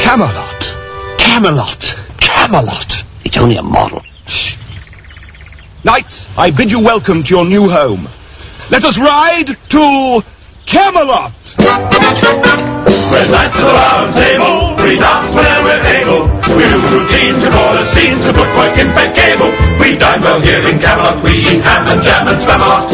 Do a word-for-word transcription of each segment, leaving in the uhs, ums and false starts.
Camelot. Camelot. Camelot. It's only a model. Shh. Knights, I bid you welcome to your new home. Let us ride to Camelot. We're knights of the round table, we dance whenever we're able. We do routines, we call the scenes, we put work in bed cable. We dine well here in Camelot, we eat ham and jam and Spamalot.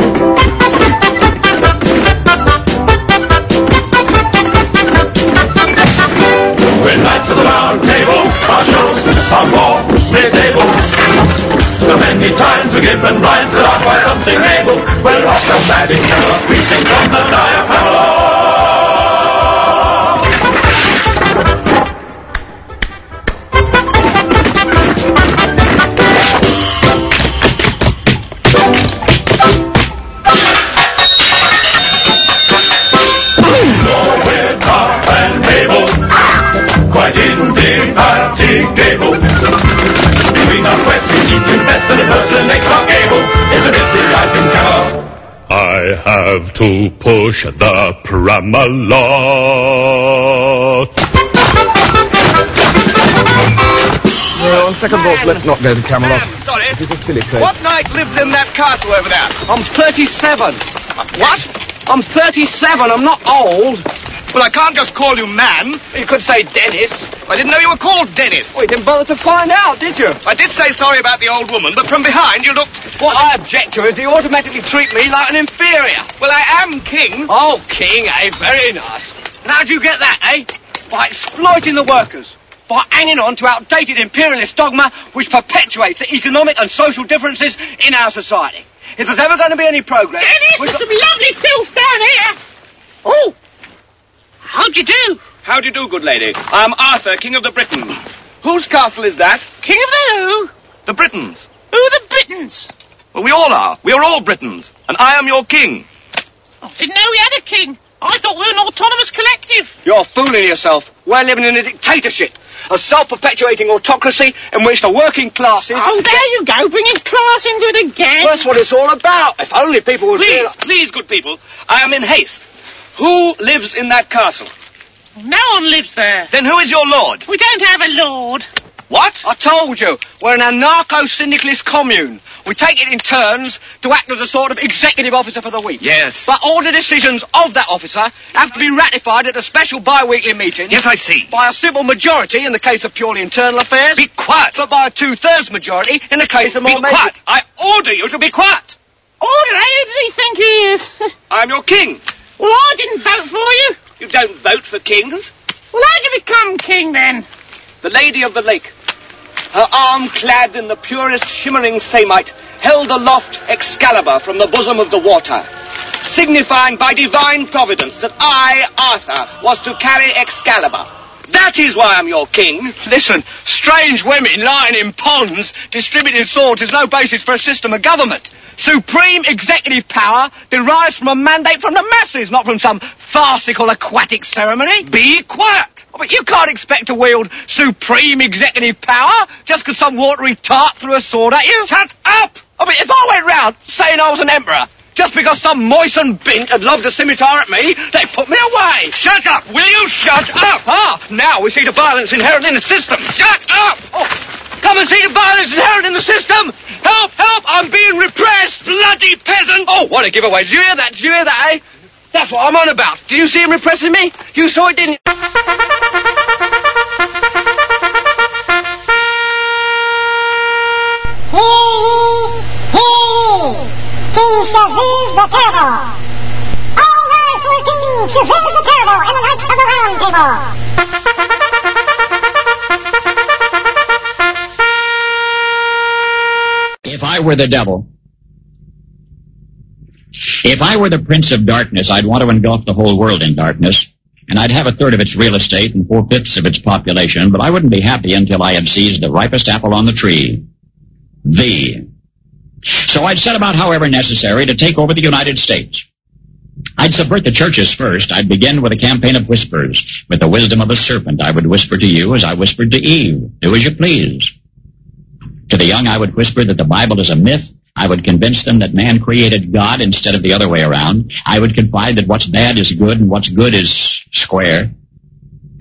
We're knights of the round table, our shows are more mid-table. So many times we give and rhymes that are quite unsingable. We're off the mad in Camelot, we sing from the diaphragm. Quite indefatigable. Between our quest we seek to best and impersonate Clark Gable. It's a busy life in Camelot. I have to push the Pramalot. Well, on second thoughts, let's not go to Camelot. Man, sorry. It is a silly place. What knight lives in that castle over there? I'm thirty-seven. What? I'm thirty-seven. I'm not old. Well, I can't just call you man. You could say Dennis. I didn't know you were called Dennis. Well, you didn't bother to find out, did you? I did say sorry about the old woman, but from behind you looked... What I object to is you automatically treat me like an inferior. Well, I am king. Oh, king, eh? Very nice. And how'd you get that, eh? By exploiting the workers. By hanging on to outdated imperialist dogma which perpetuates the economic and social differences in our society. If there's ever going to be any progress... Dennis, there's some lovely filth down here. Oh. How'd you do? How do you do, good lady? I am Arthur, King of the Britons. Whose castle is that? King of the who? The Britons. Who are the Britons? Well, we all are. We are all Britons. And I am your king. Oh, didn't know we had a king. I thought we were an autonomous collective. You're fooling yourself. We're living in a dictatorship. A self-perpetuating autocracy in which the working classes... Oh, there you go, bringing class into it again. That's what it's all about. If only people would... Please, realize... please, good people. I am in haste. Who lives in that castle? No one lives there. Then who is your lord? We don't have a lord. What? I told you, we're an anarcho-syndicalist commune. We take it in turns to act as a sort of executive officer for the week. Yes. But all the decisions of that officer have to be ratified at a special bi-weekly meeting. Yes, I see. By a simple majority in the case of purely internal affairs. Be quiet. But by a two-thirds majority in the case of more... Be quiet. I order you to be quiet. Order, eh? Who does he think he is? I'm your king. Well, I didn't vote for you. You don't vote for kings. Well, how'd you become king, then? The Lady of the Lake, her arm clad in the purest shimmering samite, held aloft Excalibur from the bosom of the water, signifying by divine providence that I, Arthur, was to carry Excalibur. That is why I'm your king. Listen, strange women lying in ponds distributing swords is no basis for a system of government. Supreme executive power derives from a mandate from the masses, not from some farcical aquatic ceremony. Be quiet. Oh, but you can't expect to wield supreme executive power just because some watery tart threw a sword at you. Shut up! I mean, if I went round saying I was an emperor, just because some moistened bint had lobbed a scimitar at me, they put me away. Shut up! Will you shut up? Ah, now we see the violence inherent in the system. Shut up! Oh, come and see the violence inherent in the system. Help, help, I'm being repressed. Bloody peasant! Oh, what a giveaway. Did you hear that? Did you hear that, eh? That's what I'm on about. Did you see him repressing me? You saw it, didn't you? King Shazuz the Terrible. All rise for King Shazuz the Terrible and the Knights of the Round Table. If I were the devil, if I were the Prince of Darkness, I'd want to engulf the whole world in darkness, and I'd have a third of its real estate and four-fifths of its population, but I wouldn't be happy until I had seized the ripest apple on the tree. Thee. So I'd set about, however necessary, to take over the United States. I'd subvert the churches first. I'd begin with a campaign of whispers. With the wisdom of a serpent, I would whisper to you as I whispered to Eve. Do as you please. To the young, I would whisper that the Bible is a myth. I would convince them that man created God instead of the other way around. I would confide that what's bad is good and what's good is square.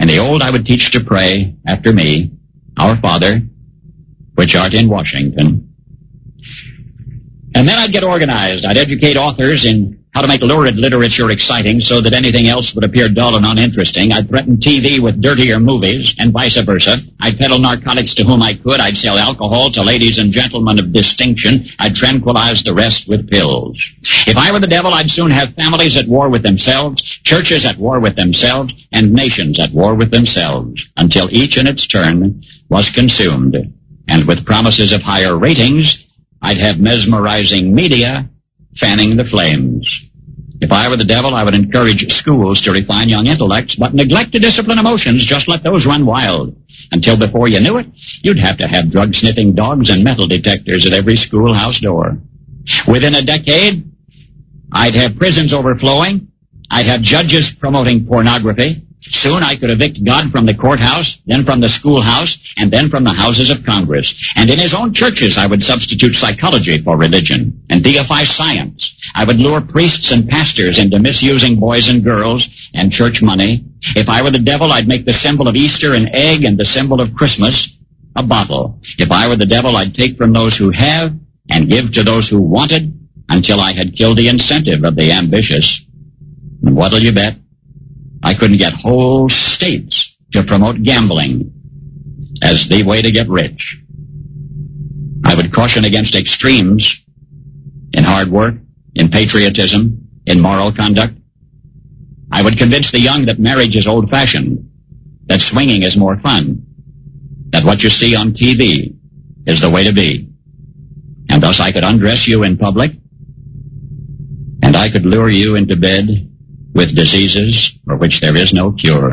And the old I would teach to pray after me, Our Father, which art in Washington. And then I'd get organized. I'd educate authors in how to make lurid literature exciting so that anything else would appear dull and uninteresting. I'd threaten T V with dirtier movies and vice versa. I'd peddle narcotics to whom I could. I'd sell alcohol to ladies and gentlemen of distinction. I'd tranquilize the rest with pills. If I were the devil, I'd soon have families at war with themselves, churches at war with themselves, and nations at war with themselves, until each in its turn was consumed. And with promises of higher ratings, I'd have mesmerizing media fanning the flames. If I were the devil, I would encourage schools to refine young intellects, but neglect to discipline emotions. Just let those run wild. Until before you knew it, you'd have to have drug-sniffing dogs and metal detectors at every schoolhouse door. Within a decade, I'd have prisons overflowing. I'd have judges promoting pornography. Soon I could evict God from the courthouse, then from the schoolhouse, and then from the houses of Congress. And in his own churches I would substitute psychology for religion and deify science. I would lure priests and pastors into misusing boys and girls and church money. If I were the devil, I'd make the symbol of Easter an egg and the symbol of Christmas a bottle. If I were the devil, I'd take from those who have and give to those who wanted until I had killed the incentive of the ambitious. And what'll you bet? I couldn't get whole states to promote gambling as the way to get rich. I would caution against extremes in hard work, in patriotism, in moral conduct. I would convince the young that marriage is old-fashioned, that swinging is more fun, that what you see on T V is the way to be. And thus I could undress you in public, and I could lure you into bed with diseases for which there is no cure.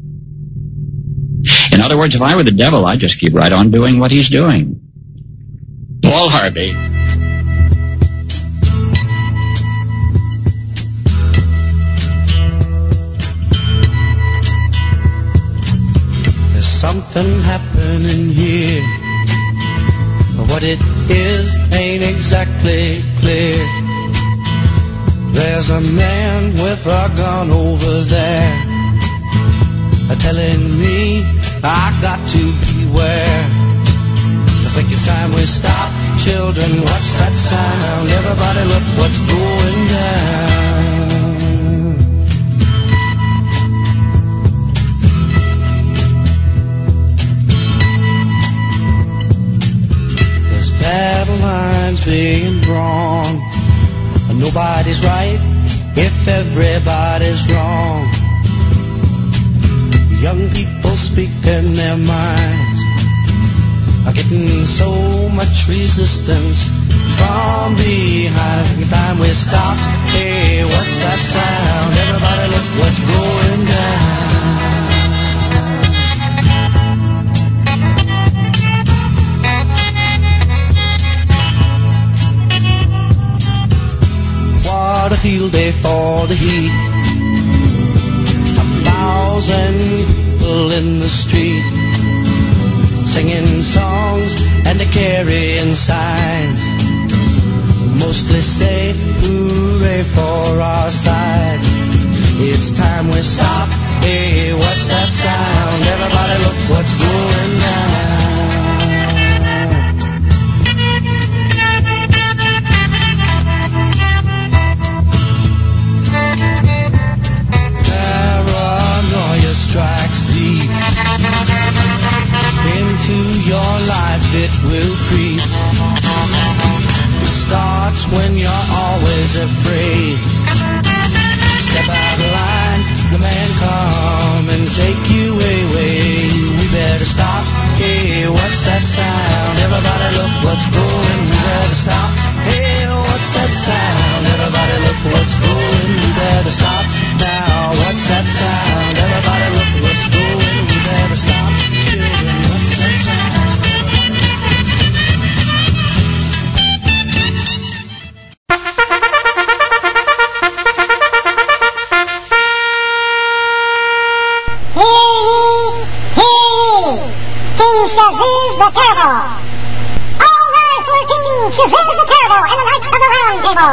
In other words, if I were the devil, I'd just keep right on doing what he's doing. Paul Harvey. There's something happening here, but what it is ain't exactly clear. There's a man with a gun over there, telling me I got to beware. I think it's time we stop. Children, watch that sound. Everybody look what's going down. There's battle lines being drawn. Nobody's right if everybody's wrong. Young people speaking their minds are getting so much resistance from behind. Every time we stop, hey, what's that sound? Everybody look what's going down. What a field day for the heat. A thousand people in the street, singing songs and a carrying signs. Mostly say hooray for our side. It's time we stop. Hey, what's that sound? Everybody look what's going down. Strikes deep into your life, it will creep. It starts when you're always afraid. Step out of line, the man come and take you away. We better stop. Hey, what's that sound? Everybody look what's going. We better stop. Hey, what's that sound? Everybody look what's going. We better stop now. What's that sound? Everybody look what's going. We better stop. Children, what's that sound? Shazuz the Terrible. All rise for King Shazuz the Terrible and the Knights of the Round Table.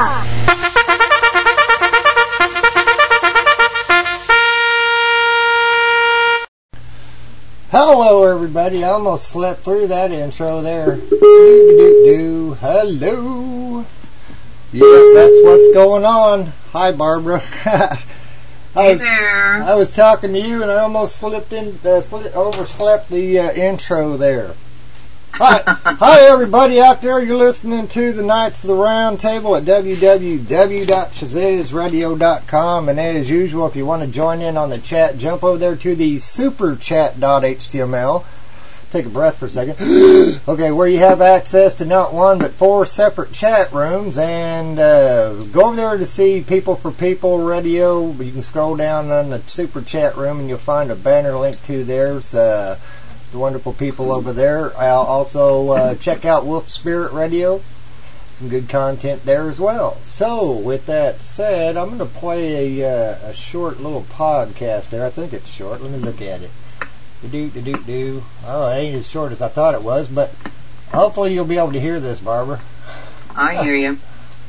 Hello, everybody. I almost slept through that intro there. Do-do-do-do. Hello. Yeah, that's what's going on. Hi, Barbara. I Hey was, there. I was talking to you, and I almost slipped in, uh, sli- overslept the uh, intro there. Hi, hi, everybody out there. You're listening to the Knights of the Round Table at w w w dot shazaz radio dot com. And as usual, if you want to join in on the chat, jump over there to the superchat dot h t m l. Take a breath for a second. Okay, where you have access to not one but four separate chat rooms. And uh, go over there to see People for People Radio. You can scroll down on the super chat room and you'll find a banner link to theirs. Uh, the wonderful people over there. I'll also uh, check out Wolf Spirit Radio. Some good content there as well. So, with that said, I'm going to play a, uh, a short little podcast there. I think it's short. Let me look at it. Do do do do. Oh, it ain't as short as I thought it was, but hopefully you'll be able to hear this, Barbara. I hear you.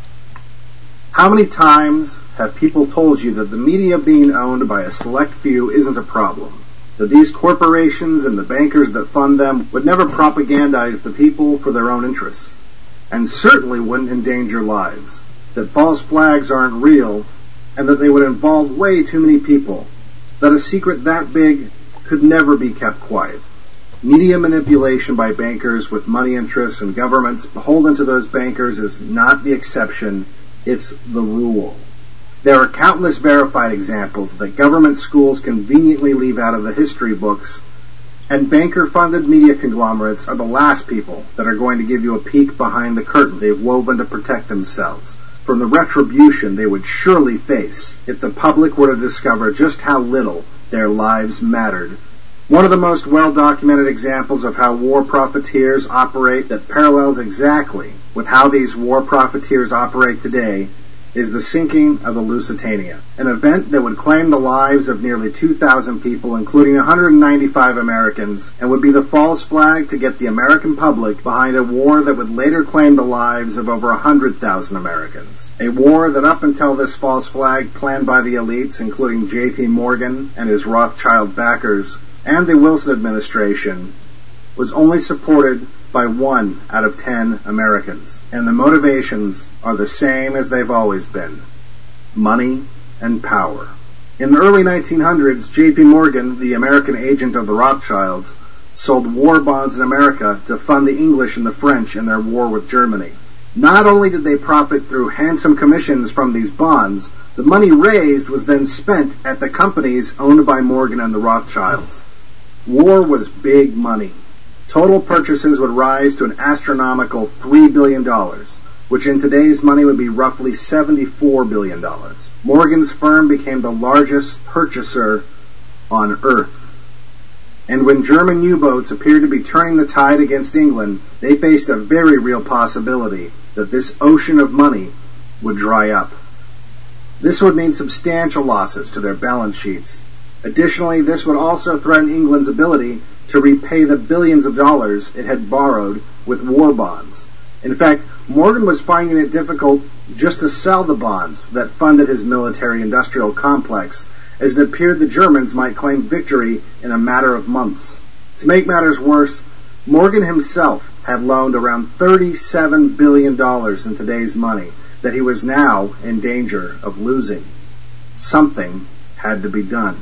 How many times have people told you that the media being owned by a select few isn't a problem? That these corporations and the bankers that fund them would never propagandize the people for their own interests, and certainly wouldn't endanger lives, that false flags aren't real, and that they would involve way too many people, that a secret that big could never be kept quiet. Media manipulation by bankers with money interests and governments beholden to those bankers is not the exception, it's the rule. There are countless verified examples that government schools conveniently leave out of the history books, and banker-funded media conglomerates are the last people that are going to give you a peek behind the curtain they've woven to protect themselves from the retribution they would surely face if the public were to discover just how little their lives mattered. One of the most well-documented examples of how war profiteers operate that parallels exactly with how these war profiteers operate today is the sinking of the Lusitania, an event that would claim the lives of nearly two thousand people, including one hundred ninety-five Americans, and would be the false flag to get the American public behind a war that would later claim the lives of over one hundred thousand Americans. A war that up until this false flag, planned by the elites, including J P Morgan and his Rothschild backers, and the Wilson administration, was only supported by one out of ten Americans. And the motivations are the same as they've always been: money and power. In the early nineteen hundreds, J P Morgan, the American agent of the Rothschilds, sold war bonds in America to fund the English and the French in their war with Germany. Not only did they profit through handsome commissions from these bonds, the money raised was then spent at the companies owned by Morgan and the Rothschilds. War was big money. Total purchases would rise to an astronomical three billion dollars, which in today's money would be roughly seventy-four billion dollars. Morgan's firm became the largest purchaser on Earth. And when German U-boats appeared to be turning the tide against England, they faced a very real possibility that this ocean of money would dry up. This would mean substantial losses to their balance sheets. Additionally, this would also threaten England's ability to repay the billions of dollars it had borrowed with war bonds. In fact, Morgan was finding it difficult just to sell the bonds that funded his military-industrial complex, as it appeared the Germans might claim victory in a matter of months. To make matters worse, Morgan himself had loaned around thirty-seven billion dollars in today's money that he was now in danger of losing. Something had to be done.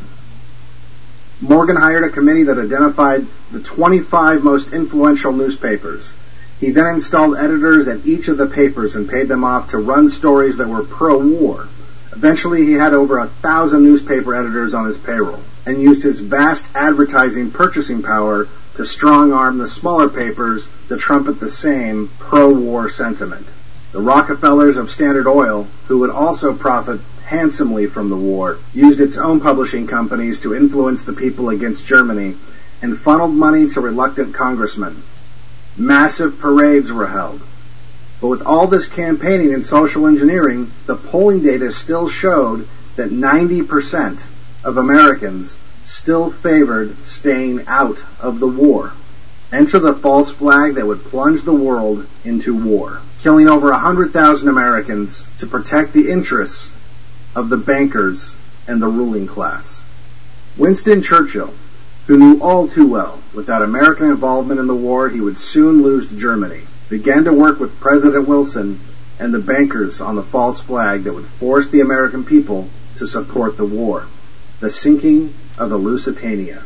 Morgan hired a committee that identified the twenty-five most influential newspapers. He then installed editors at each of the papers and paid them off to run stories that were pro-war. Eventually, he had over a thousand newspaper editors on his payroll and used his vast advertising purchasing power to strong-arm the smaller papers that trumpet the same pro-war sentiment. The Rockefellers of Standard Oil, who would also profit handsomely from the war, used its own publishing companies to influence the people against Germany and funneled money to reluctant congressmen. Massive parades were held. But with all this campaigning and social engineering, the polling data still showed that ninety percent of Americans still favored staying out of the war. Enter the false flag that would plunge the world into war, killing over one hundred thousand Americans to protect the interests of the bankers and the ruling class. Winston Churchill, who knew all too well, without American involvement in the war, he would soon lose to Germany, began to work with President Wilson and the bankers on the false flag that would force the American people to support the war. The sinking of the Lusitania.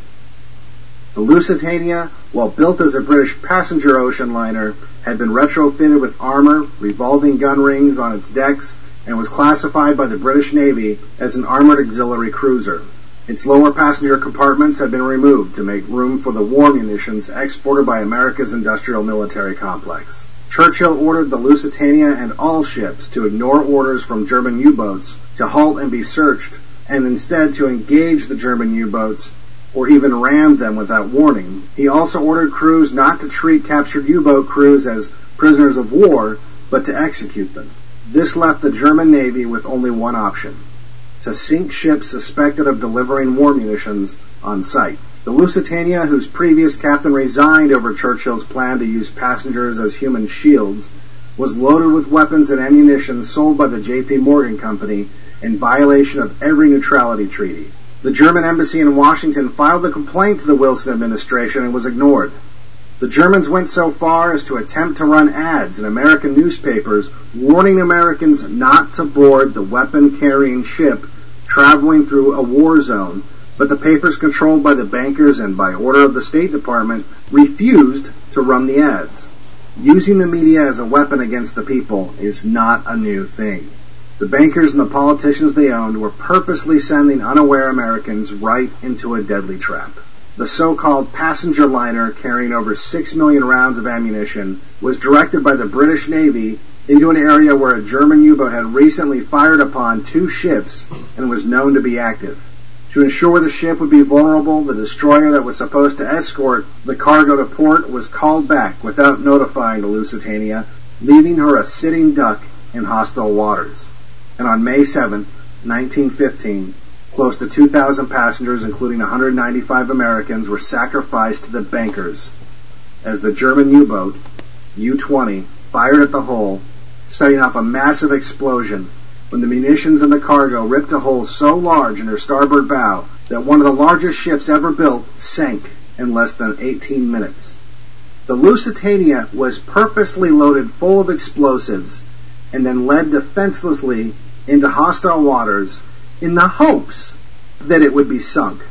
The Lusitania, while built as a British passenger ocean liner, had been retrofitted with armor, revolving gun rings on its decks, and was classified by the British Navy as an armored auxiliary cruiser. Its lower passenger compartments had been removed to make room for the war munitions exported by America's industrial military complex. Churchill ordered the Lusitania and all ships to ignore orders from German U-boats to halt and be searched, and instead to engage the German U-boats or even ram them without warning. He also ordered crews not to treat captured U-boat crews as prisoners of war, but to execute them. This left the German Navy with only one option: to sink ships suspected of delivering war munitions on sight. The Lusitania, whose previous captain resigned over Churchill's plan to use passengers as human shields, was loaded with weapons and ammunition sold by the J P Morgan Company in violation of every neutrality treaty. The German embassy in Washington filed a complaint to the Wilson administration and was ignored. The Germans went so far as to attempt to run ads in American newspapers warning Americans not to board the weapon-carrying ship traveling through a war zone, but the papers controlled by the bankers and by order of the State Department refused to run the ads. Using the media as a weapon against the people is not a new thing. The bankers and the politicians they owned were purposely sending unaware Americans right into a deadly trap. The so-called passenger liner, carrying over six million rounds of ammunition, was directed by the British Navy into an area where a German U-boat had recently fired upon two ships and was known to be active. To ensure the ship would be vulnerable, the destroyer that was supposed to escort the cargo to port was called back without notifying the Lusitania, leaving her a sitting duck in hostile waters. And on May seventh, nineteen fifteen, close to two thousand passengers, including one hundred ninety-five Americans, were sacrificed to the bankers as the German U-boat, U twenty, fired at the hull, setting off a massive explosion when the munitions in the cargo ripped a hole so large in her starboard bow that one of the largest ships ever built sank in less than eighteen minutes. The Lusitania was purposely loaded full of explosives and then led defenselessly into hostile waters in the hopes that it would be sunk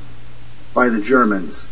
by the Germans.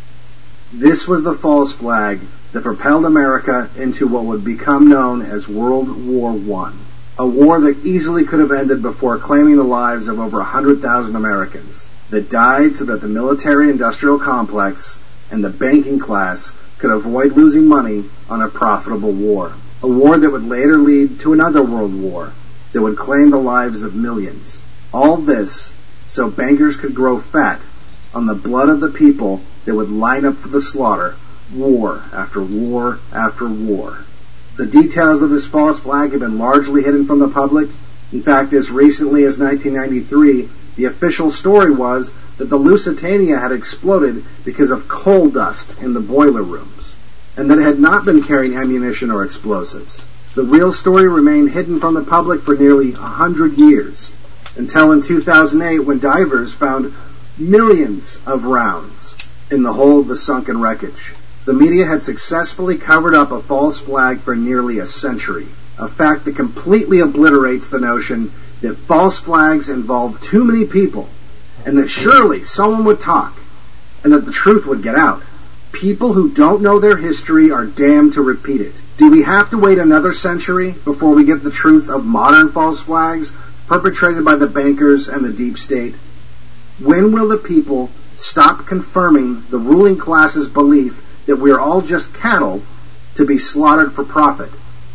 This was the false flag that propelled America into what would become known as World War One, a war that easily could have ended before claiming the lives of over one hundred thousand Americans, that died so that the military-industrial complex and the banking class could avoid losing money on a profitable war, a war that would later lead to another world war that would claim the lives of millions. All this so bankers could grow fat on the blood of the people that would line up for the slaughter, war after war after war. The details of this false flag have been largely hidden from the public. In fact, as recently as nineteen ninety-three, the official story was that the Lusitania had exploded because of coal dust in the boiler rooms, and that it had not been carrying ammunition or explosives. The real story remained hidden from the public for nearly a hundred years, until in two thousand eight, when divers found millions of rounds in the hull of the sunken wreckage. The media had successfully covered up a false flag for nearly a century, a fact that completely obliterates the notion that false flags involve too many people, and that surely someone would talk, and that the truth would get out. People who don't know their history are damned to repeat it. Do we have to wait another century before we get the truth of modern false flags perpetrated by the bankers and the deep state? When will the people stop confirming the ruling class's belief that we are all just cattle to be slaughtered for profit,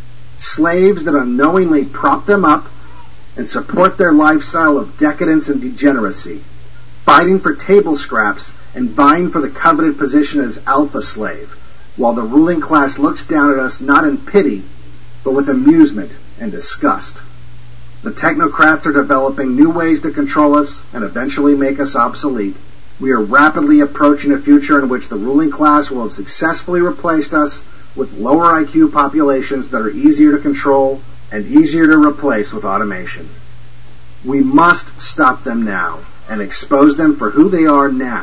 slaves that unknowingly prop them up and support their lifestyle of decadence and degeneracy, fighting for table scraps and vying for the coveted position as alpha slave, while the ruling class looks down at us not in pity, but with amusement and disgust? The technocrats are developing new ways to control us and eventually make us obsolete. We are rapidly approaching a future in which the ruling class will have successfully replaced us with lower I Q populations that are easier to control and easier to replace with automation. We must stop them now and expose them for who they are now,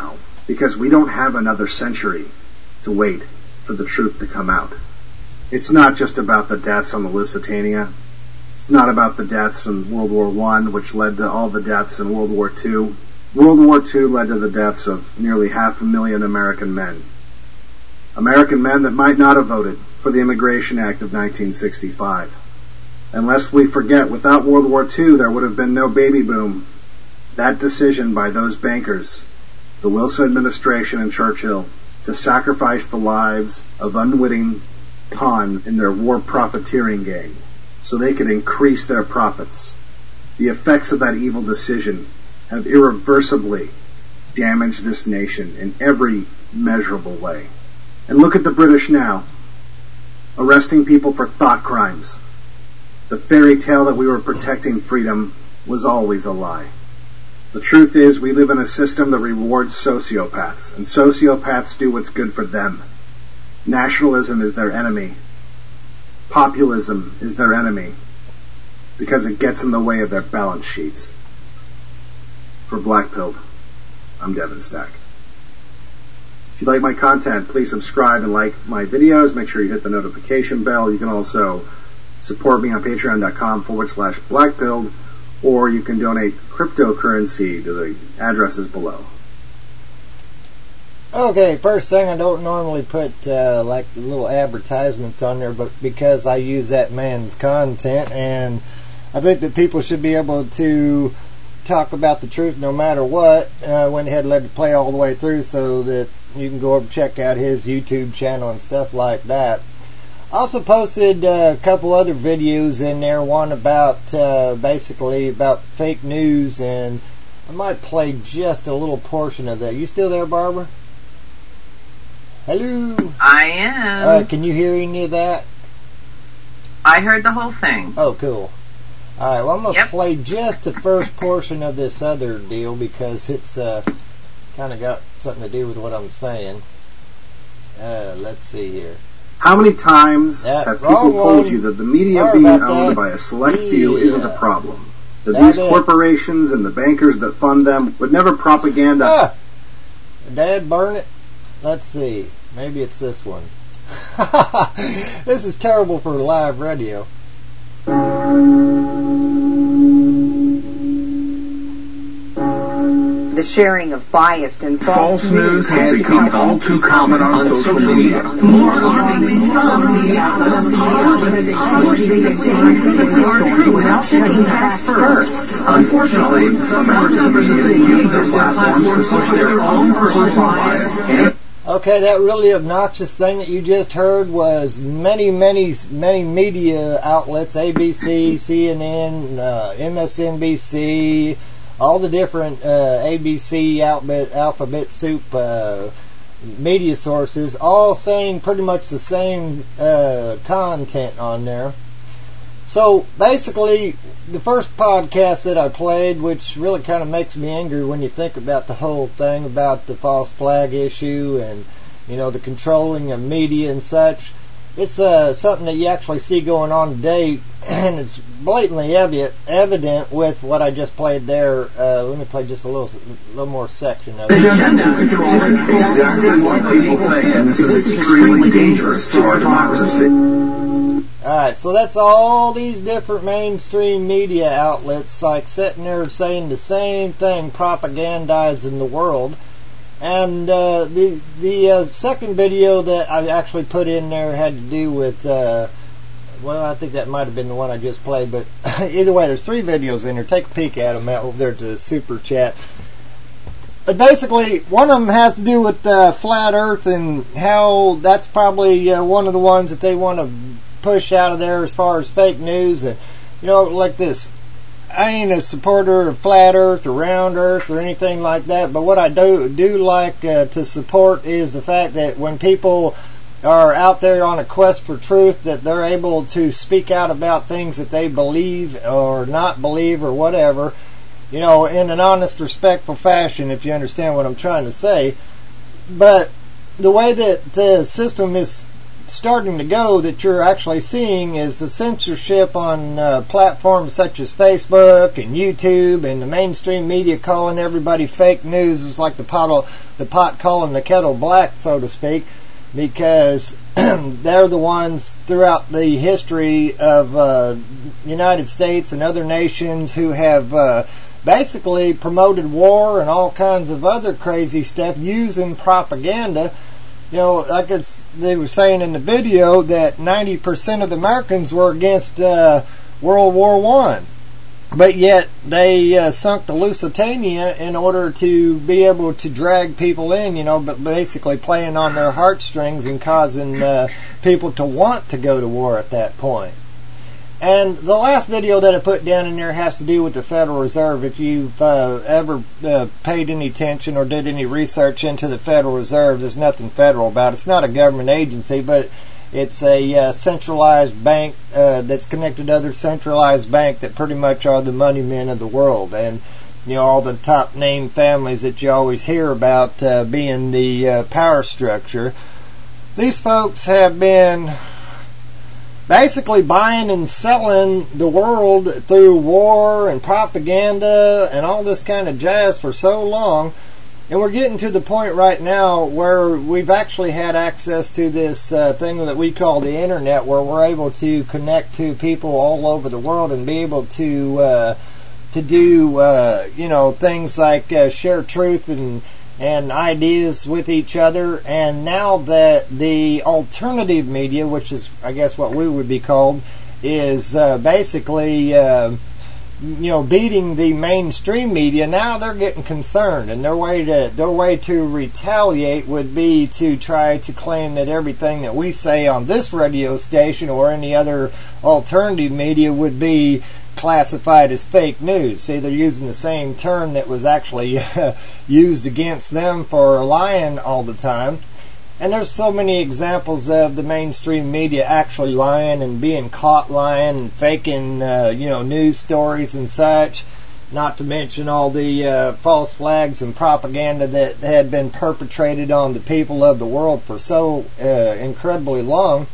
because we don't have another century to wait for the truth to come out. It's not just about the deaths on the Lusitania. It's not about the deaths in World War One, which led to all the deaths in World War Two. World War Two led to the deaths of nearly half a million American men. American men that might not have voted for the Immigration Act of nineteen sixty-five. And lest we forget, without World War Two, there would have been no baby boom. That decision by those bankers, the Wilson administration and Churchill, to sacrifice the lives of unwitting pawns in their war profiteering game so they could increase their profits. The effects of that evil decision have irreversibly damaged this nation in every measurable way. And look at the British now, arresting people for thought crimes. The fairy tale that we were protecting freedom was always a lie. The truth is, we live in a system that rewards sociopaths, and sociopaths do what's good for them. Nationalism is their enemy. Populism is their enemy, because it gets in the way of their balance sheets. For Black Pilled, I'm Devin Stack. If you like my content, please subscribe and like my videos. Make sure you hit the notification bell. You can also support me on patreon.com forward slash blackpilled, or you can donate cryptocurrency to the addresses below. Okay, first thing, I don't normally put uh, like little advertisements on there, but because I use that man's content, and I think that people should be able to talk about the truth no matter what, I uh, went ahead and let it play all the way through so that you can go over and check out his YouTube channel and stuff like that. Also posted uh, a couple other videos in there, one about uh, basically about fake news, and I might play just a little portion of that. You still there, Barbara? Hello? I am. Alright, can you hear any of that? I heard the whole thing. Oh, cool. Alright, well I'm going to yep. play just the first portion of this other deal because it's uh, kind of got something to do with what I'm saying. Uh, let's see here. How many times that have people told you that the media Sorry being owned that. by a select yeah. few isn't a problem? That, that these it. corporations and the bankers that fund them would never propaganda... Ah, Dad, burn it. Let's see. Maybe it's this one. This is terrible for live radio. The sharing of biased and false, false news has become all too common on, on social, social media. media. More alarmingly, some media outlets publish these things that are true without checking facts first. Unfortunately, some members of the media use their platforms to push their own personal bias. Okay, that really obnoxious thing that you just heard was many, many, many media outlets, A B C, C N N, uh, M S N B C, all the different uh, A B C alphabet, alphabet soup uh, media sources, all saying pretty much the same uh, content on there. So basically, the first podcast that I played, which really kind of makes me angry when you think about the whole thing about the false flag issue and, you know, the controlling of media and such, it's uh, something that you actually see going on today, and it's blatantly evident, evident with what I just played there. Uh, let me play just a little, little more section of it. The agenda to control exactly what people think, and this is extremely dangerous to our democracy. Alright, so that's all these different mainstream media outlets like sitting there saying the same thing, propagandizing the world. And uh, the the uh, second video that I actually put in there had to do with, uh, well, I think that might have been the one I just played, but either way, there's three videos in there. Take a peek at them out over there to the Super Chat. But basically, one of them has to do with uh, Flat Earth and how that's probably uh, one of the ones that they want to push out of there as far as fake news. And, you know, like this. I ain't a supporter of Flat Earth or Round Earth or anything like that, but what I do do like uh, to support is the fact that when people are out there on a quest for truth, that they're able to speak out about things that they believe or not believe or whatever, you know, in an honest, respectful fashion, if you understand what I'm trying to say. But the way that the system is starting to go that you're actually seeing is the censorship on uh, platforms such as Facebook and YouTube, and the mainstream media calling everybody fake news is like the pot, the pot calling the kettle black, so to speak, because they're the ones throughout the history of uh, United States and other nations who have uh, basically promoted war and all kinds of other crazy stuff using propaganda. You know, like it's, they were saying in the video that ninety percent of the Americans were against uh, World War One, but yet they uh, sunk the Lusitania in order to be able to drag people in, you know, but basically playing on their heartstrings and causing uh, people to want to go to war at that point. And the last video that I put down in there has to do with the Federal Reserve. If you've uh, ever uh, paid any attention or did any research into the Federal Reserve, there's nothing federal about it. It's not a government agency, but it's a uh, centralized bank uh, that's connected to other centralized banks that pretty much are the money men of the world. And, you know, all the top name families that you always hear about uh, being the uh, power structure. These folks have been basically buying and selling the world through war and propaganda and all this kind of jazz for so long. And we're getting to the point right now where we've actually had access to this uh, thing that we call the internet, where we're able to connect to people all over the world and be able to uh, to do uh, you know, things like uh, share truth and and ideas with each other. And now that the alternative media, which is I guess what we would be called, is uh, basically uh, you know, beating the mainstream media, now they're getting concerned, and their way to their way to retaliate would be to try to claim that everything that we say on this radio station or any other alternative media would be classified as fake news. See, they're using the same term that was actually uh, used against them for lying all the time. And there's so many examples of the mainstream media actually lying and being caught lying and faking, uh, you know, news stories and such. Not to mention all the uh, false flags and propaganda that had been perpetrated on the people of the world for so uh, incredibly long.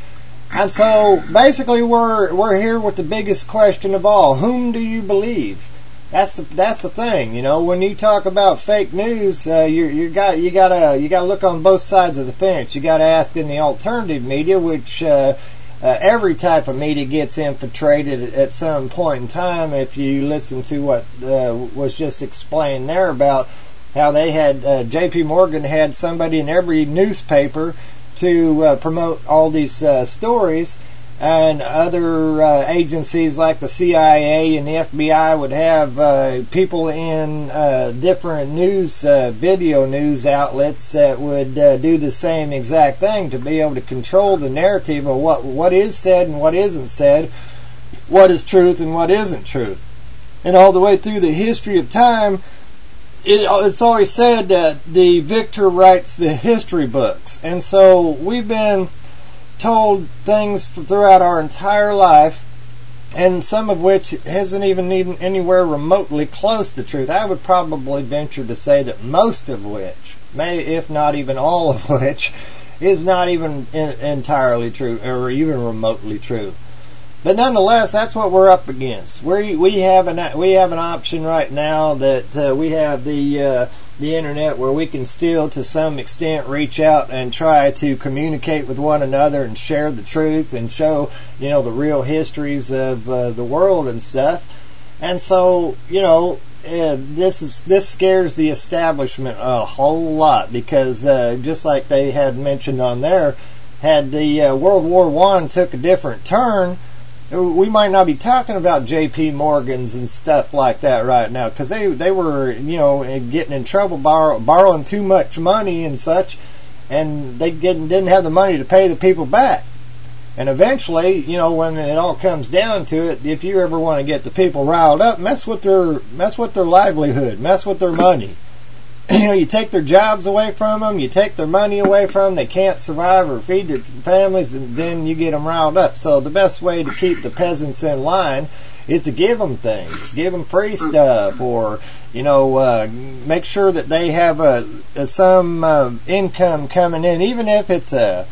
And so basically we're we're here with the biggest question of all: whom do you believe? That's the that's the thing, you know. When you talk about fake news, uh, you you got you gotta you gotta look on both sides of the fence. You gotta ask in the alternative media, which uh, uh, every type of media gets infiltrated at some point in time. If you listen to what uh, was just explained there about how they had uh, J P Morgan had somebody in every newspaper to uh, promote all these uh, stories, and other uh, agencies like the C I A and the F B I would have uh, people in uh, different news, uh, video news outlets that would uh, do the same exact thing to be able to control the narrative of what what is said and what isn't said, what is truth and what isn't truth. And all the way through the history of time, It, it's always said that the victor writes the history books. And so we've been told things throughout our entire life, and some of which hasn't even even anywhere remotely close to truth. I would probably venture to say that most of which, may if not even all of which, is not even in, entirely true or even remotely true. But nonetheless, that's what we're up against. We we have an we have an option right now that uh, we have the uh, the internet, where we can still, to some extent, reach out and try to communicate with one another and share the truth and show, you know, the real histories of uh, the world and stuff. And so, you know, uh, this is this scares the establishment a whole lot, because uh, just like they had mentioned on there, had the uh, World War One took a different turn, we might not be talking about J P Morgans and stuff like that right now, because they they were, you know, getting in trouble borrow, borrowing too much money and such, and they didn't didn't have the money to pay the people back. And eventually, you know, when it all comes down to it, if you ever want to get the people riled up, mess with their mess with their livelihood, mess with their money. You know, you take their jobs away from them, you take their money away from them, they can't survive or feed their families, and then you get them riled up. So the best way to keep the peasants in line is to give them things, give them free stuff, or, you know, uh, make sure that they have a, a some uh, income coming in, even if it's a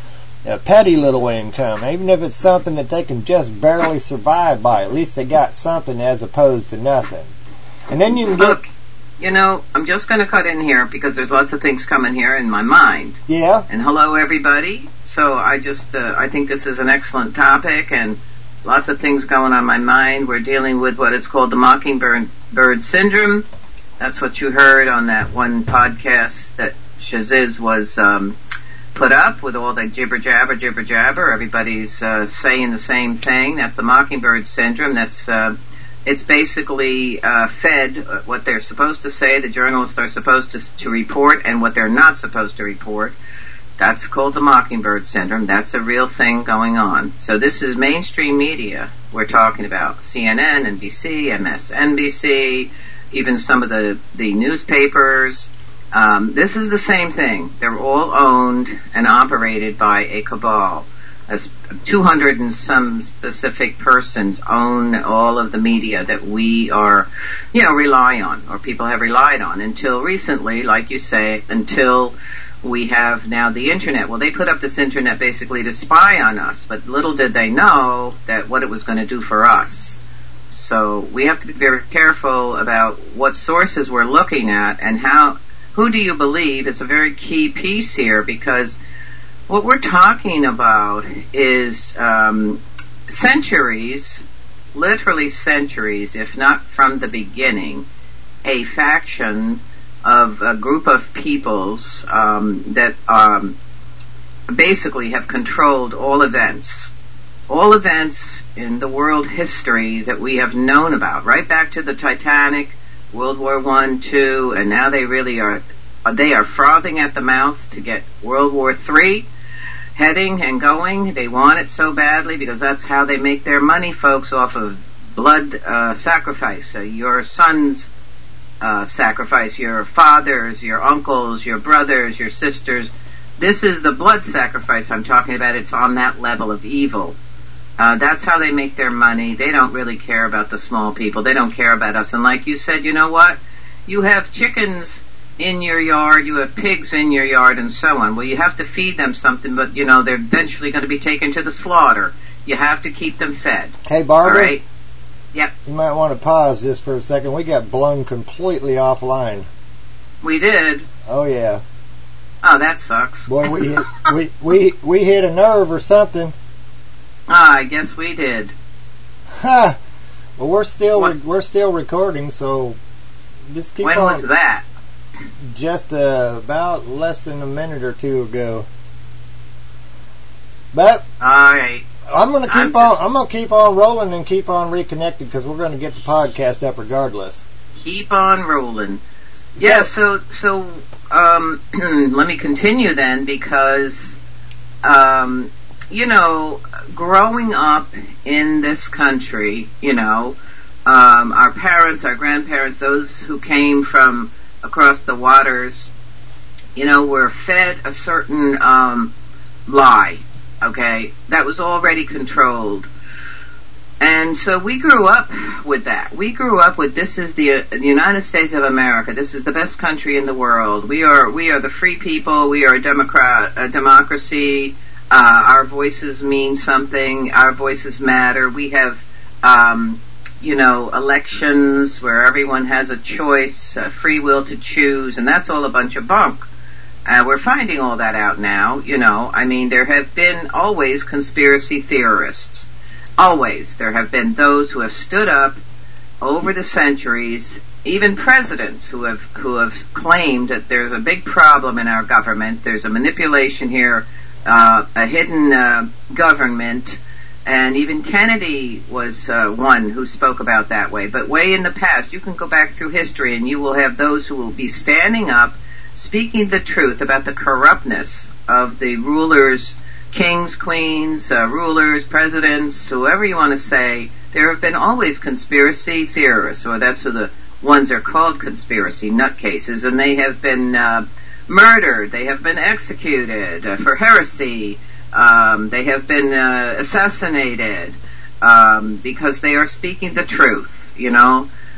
a petty little income, even if it's something that they can just barely survive by. At least they got something as opposed to nothing. And then you can get... Look, you know, I'm just going to cut in here because there's lots of things coming here in my mind. Yeah. And hello, everybody. So I just, uh, I think this is an excellent topic, and lots of things going on my mind. We're dealing with what is called the Mockingbird bird syndrome. That's what you heard on that one podcast that Shaziz was um, put up with all the jibber jabber, jibber jabber. Everybody's uh, saying the same thing. That's the Mockingbird syndrome. That's uh, it's basically uh, fed what they're supposed to say. The journalists are supposed to, to report, and what they're not supposed to report. That's called the Mockingbird syndrome. That's a real thing going on. So this is mainstream media we're talking about. C N N, N B C, M S N B C, even some of the, the newspapers. Um, this is the same thing. They're all owned and operated by a cabal. As two hundred and some specific persons own all of the media that we are, you know, rely on, or people have relied on until recently, like you say, until we have now the internet. Well, they put up this internet basically to spy on us, but little did they know that what it was going to do for us. So we have to be very careful about what sources we're looking at and how, who do you believe is a very key piece here, because what we're talking about is um, centuries, literally centuries, if not from the beginning, a faction of a group of peoples um, that um, basically have controlled all events. All events in the world history that we have known about, right back to the Titanic, World War One, Two, and now they really are, they are frothing at the mouth to get World War Three heading and going. They want it so badly because that's how they make their money, folks, off of blood uh, sacrifice. Uh, your sons Uh, sacrifice, your fathers, your uncles, your brothers, your sisters. This is the blood sacrifice I'm talking about. It's on that level of evil. Uh, that's how they make their money. They don't really care about the small people. They don't care about us. And like you said, you know what? You have chickens in your yard, you have pigs in your yard, and so on. Well, you have to feed them something, but, you know, they're eventually going to be taken to the slaughter. You have to keep them fed. Hey, Barbara? All right? Yep. You might want to pause this for a second. We got blown completely offline. We did? Oh, yeah. Oh, that sucks. Boy, we hit, we, we, we hit a nerve or something. Ah, I guess we did. Ha! Well, we're still re- we're still recording, so just keep when on. When was that? Just uh, about less than a minute or two ago. But all right. I'm gonna keep I'm on. just, I'm gonna keep on rolling and keep on reconnected because we're gonna get the podcast up regardless. Keep on rolling. Yeah. So so um, let me continue then, because um, you know, growing up in this country, you know, um, our parents, our grandparents, those who came from across the waters, you know, were fed a certain um, lie. Okay, that was already controlled. And so we grew up with that. We grew up with, this is the, uh, the United States of America. This is the best country in the world. We are we are the free people. We are a, democrat, a democracy. Uh, our voices mean something. Our voices matter. We have, um, you know, elections where everyone has a choice, a free will to choose, and that's all a bunch of bunk. Uh, we're finding all that out now, you know. I mean, there have been always conspiracy theorists. Always. There have been those who have stood up over the centuries, even presidents who have who have claimed that there's a big problem in our government, there's a manipulation here, uh, a hidden uh, government, and even Kennedy was uh, one who spoke about that way. But way in the past, you can go back through history and you will have those who will be standing up, speaking the truth about the corruptness of the rulers, kings, queens, uh, rulers, presidents, whoever you want to say. There have been always conspiracy theorists, or that's who the ones are called, conspiracy nutcases, and they have been uh, murdered, they have been executed uh, for heresy, um, they have been uh, assassinated um, because they are speaking the truth, you know.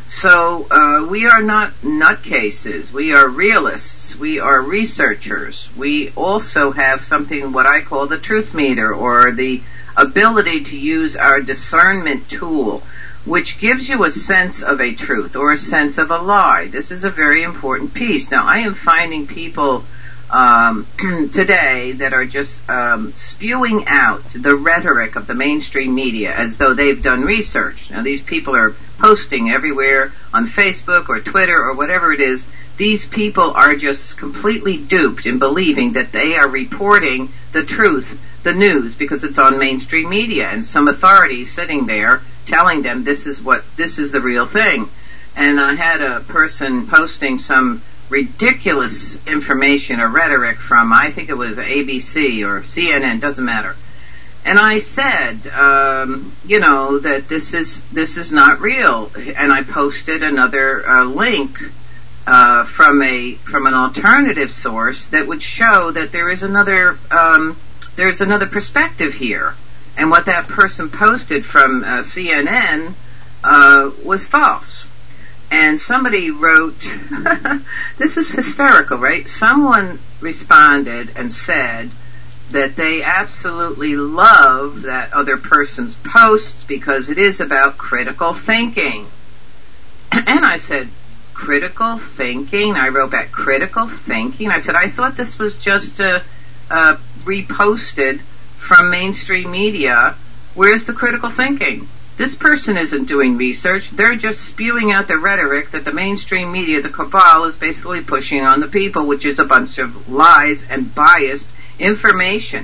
So uh, we are not nutcases. We are realists. We are researchers. We also have something what I call the truth meter, or the ability to use our discernment tool, which gives you a sense of a truth or a sense of a lie. This is a very important piece. Now, I am finding people um, today that are just um, spewing out the rhetoric of the mainstream media as though they've done research. Now, these people are posting everywhere on Facebook or Twitter or whatever it is. These people are just completely duped in believing that they are reporting the truth, the news, because it's on mainstream media, and some authority sitting there telling them this is what, this is the real thing. And I had a person posting some ridiculous information or rhetoric from, I think it was A B C or C N N, doesn't matter. And I said, um, you know, that this is this is not real. And I posted another uh, link uh, from a from an alternative source that would show that there is another um, there's another perspective here. And what that person posted from uh, C N N uh, was false. And somebody wrote, this is hysterical, right? Someone responded and said that they absolutely love that other person's posts because it is about critical thinking. And I said, critical thinking? I wrote back, critical thinking? I said, I thought this was just uh, uh, reposted from mainstream media. Where's the critical thinking? This person isn't doing research. They're just spewing out the rhetoric that the mainstream media, the cabal, is basically pushing on the people, which is a bunch of lies and biased information.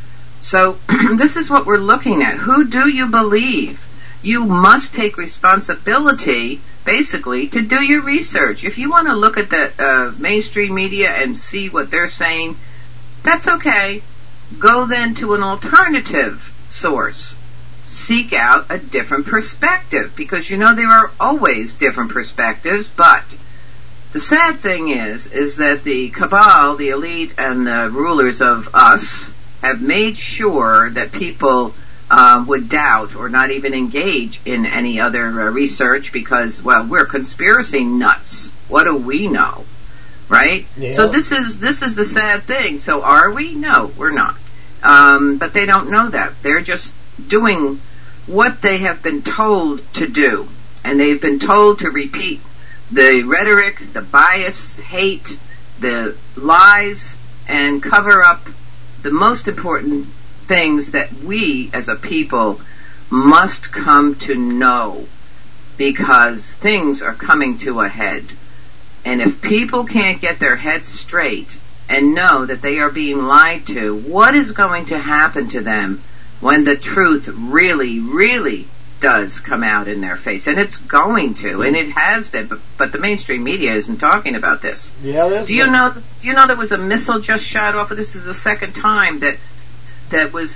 So this is what we're looking at. Who do you believe? You must take responsibility, basically, to do your research. If you want to look at the uh, mainstream media and see what they're saying, that's okay. Go then to an alternative source. Seek out a different perspective, because you know there are always different perspectives. But the sad thing is, is that the cabal, the elite, and the rulers of us have made sure that people uh, would doubt or not even engage in any other uh, research because, well, we're conspiracy nuts. What do we know, right? Yeah. So this is this is the sad thing. So are we? No, we're not. Um, but they don't know that. They're just doing what they have been told to do, and they've been told to repeat the rhetoric, the bias, hate, the lies, and cover up the most important things that we as a people must come to know, because things are coming to a head. And if people can't get their heads straight and know that they are being lied to, what is going to happen to them when the truth really, really does come out in their face? And it's going to, and it has been, but, but the mainstream media isn't talking about this. Yeah, do you been. know? Do you know there was a missile just shot off? This is the second time that that was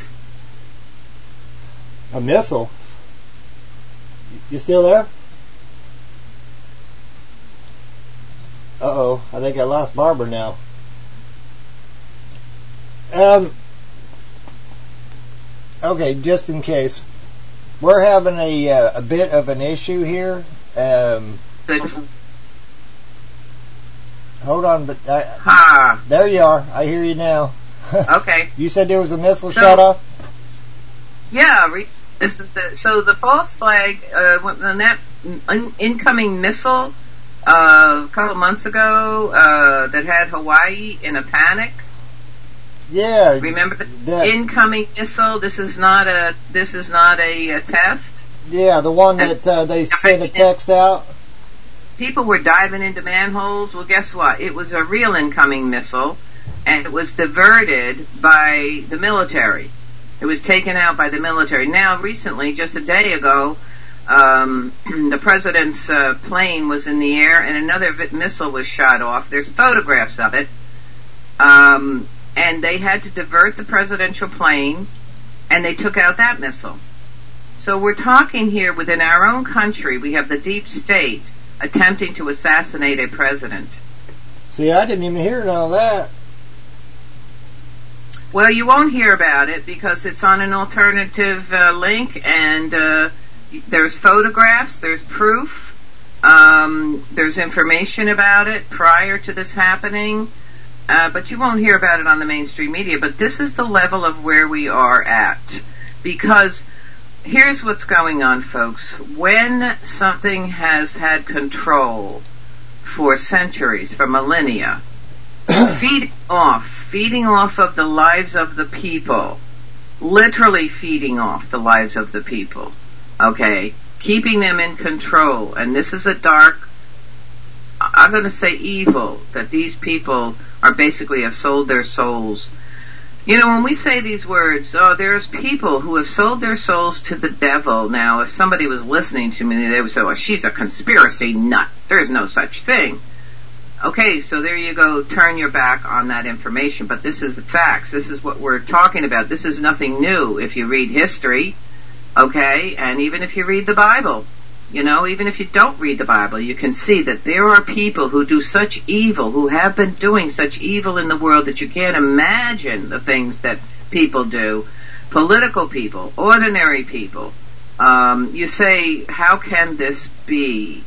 a missile. You still there? Uh oh, I think I lost Barbara now. Um. Okay, just in case, we're having a uh, a bit of an issue here. Um, hold on, but I, ah. there you are. I hear you now. Okay. You said there was a missile so, shot off? Yeah. Re- this is the, so the false flag, uh, when that in- incoming missile uh, a couple months ago uh, that had Hawaii in a panic. Yeah. Remember the that, incoming missile? This is not a this is not a, a test. Yeah, the one that uh, they sent a text out. People were diving into manholes. Well, guess what? It was a real incoming missile, and it was diverted by the military. It was taken out by the military. Now, recently, just a day ago, um, the president's uh, plane was in the air, and another v- missile was shot off. There's photographs of it. Um... And they had to divert the presidential plane, and they took out that missile. So we're talking here within our own country, we have the deep state attempting to assassinate a president. See, I didn't even hear none of that. Well, you won't hear about it because it's on an alternative uh, link, and uh, there's photographs, there's proof. Um, there's information about it prior to this happening, uh, but you won't hear about it on the mainstream media. But this is the level of where we are at. Because here's what's going on, folks. When something has had control for centuries, for millennia, feeding off, feeding off of the lives of the people, literally feeding off the lives of the people, okay, keeping them in control, and this is a dark, I'm going to say evil, that these people are basically have sold their souls. You know, when we say these words, oh, there's people who have sold their souls to the devil. Now, if somebody was listening to me, they would say, well, she's a conspiracy nut. There's no such thing. Okay, so there you go. Turn your back on that information. But this is the facts. This is what we're talking about. This is nothing new if you read history, okay, and even if you read the Bible. You know, even if you don't read the Bible, you can see that there are people who do such evil, who have been doing such evil in the world that you can't imagine the things that people do. Political people, ordinary people. Um, you say, how can this be?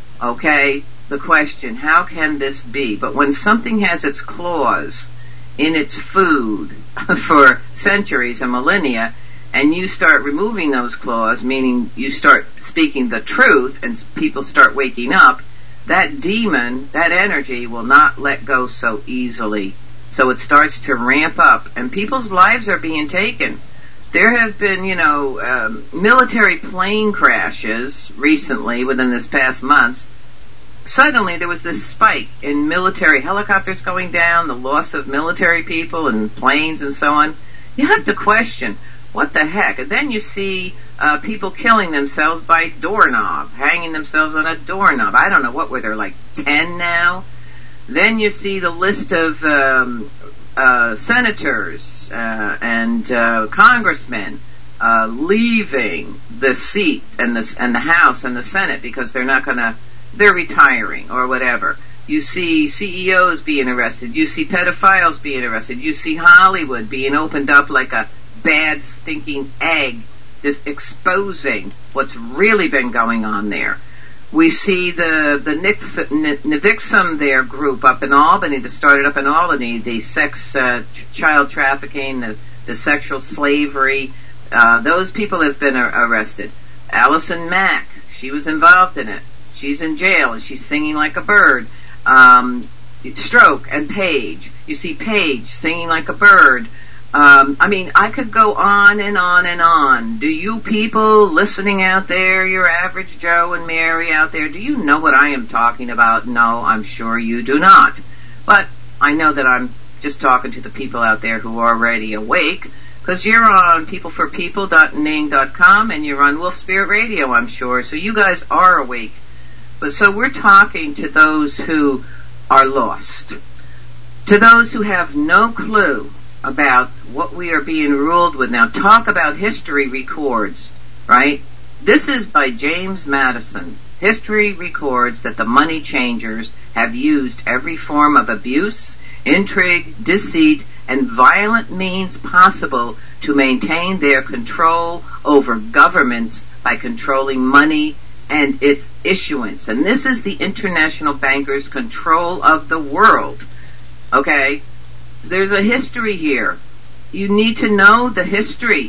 Okay, the question, how can this be? But when something has its claws in its food for centuries and millennia, and you start removing those claws, meaning you start speaking the truth and people start waking up, that demon, that energy will not let go so easily. So it starts to ramp up, and people's lives are being taken. There have been, you know, um, military plane crashes recently, within this past month. Suddenly there was this spike in military helicopters going down, the loss of military people and planes and so on. You have to question, what the heck? And then you see uh, people killing themselves by doorknob, hanging themselves on a doorknob. I don't know, what were there, like ten now? Then you see the list of um, uh, senators uh, and uh, congressmen uh, leaving the seat and the, and the House and the Senate because they're not going to, they're retiring or whatever. You see C E Os being arrested. You see pedophiles being arrested. You see Hollywood being opened up like a bad stinking egg, just exposing what's really been going on there. We see the the Nivixum there group up in Albany that started up in Albany, the sex uh, ch- child trafficking, the, the sexual slavery. Uh, those people have been ar- arrested. Allison Mack, she was involved in it. She's in jail and she's singing like a bird. Um, Stroke and Page. You see Page singing like a bird. Um, I mean, I could go on and on and on. Do you people listening out there, your average Joe and Mary out there, do you know what I am talking about? No, I'm sure you do not. But I know that I'm just talking to the people out there who are already awake, because you're on people for people dot ning dot com and you're on Wolf Spirit Radio, I'm sure, so you guys are awake. But so we're talking to those who are lost, to those who have no clue about what we are being ruled with now. Talk about history records, right? This is by James Madison. History records that the money changers have used every form of abuse, intrigue, deceit, and violent means possible to maintain their control over governments by controlling money and its issuance. And this is the international bankers' control of the world. Okay? There's a history here. You need to know the history.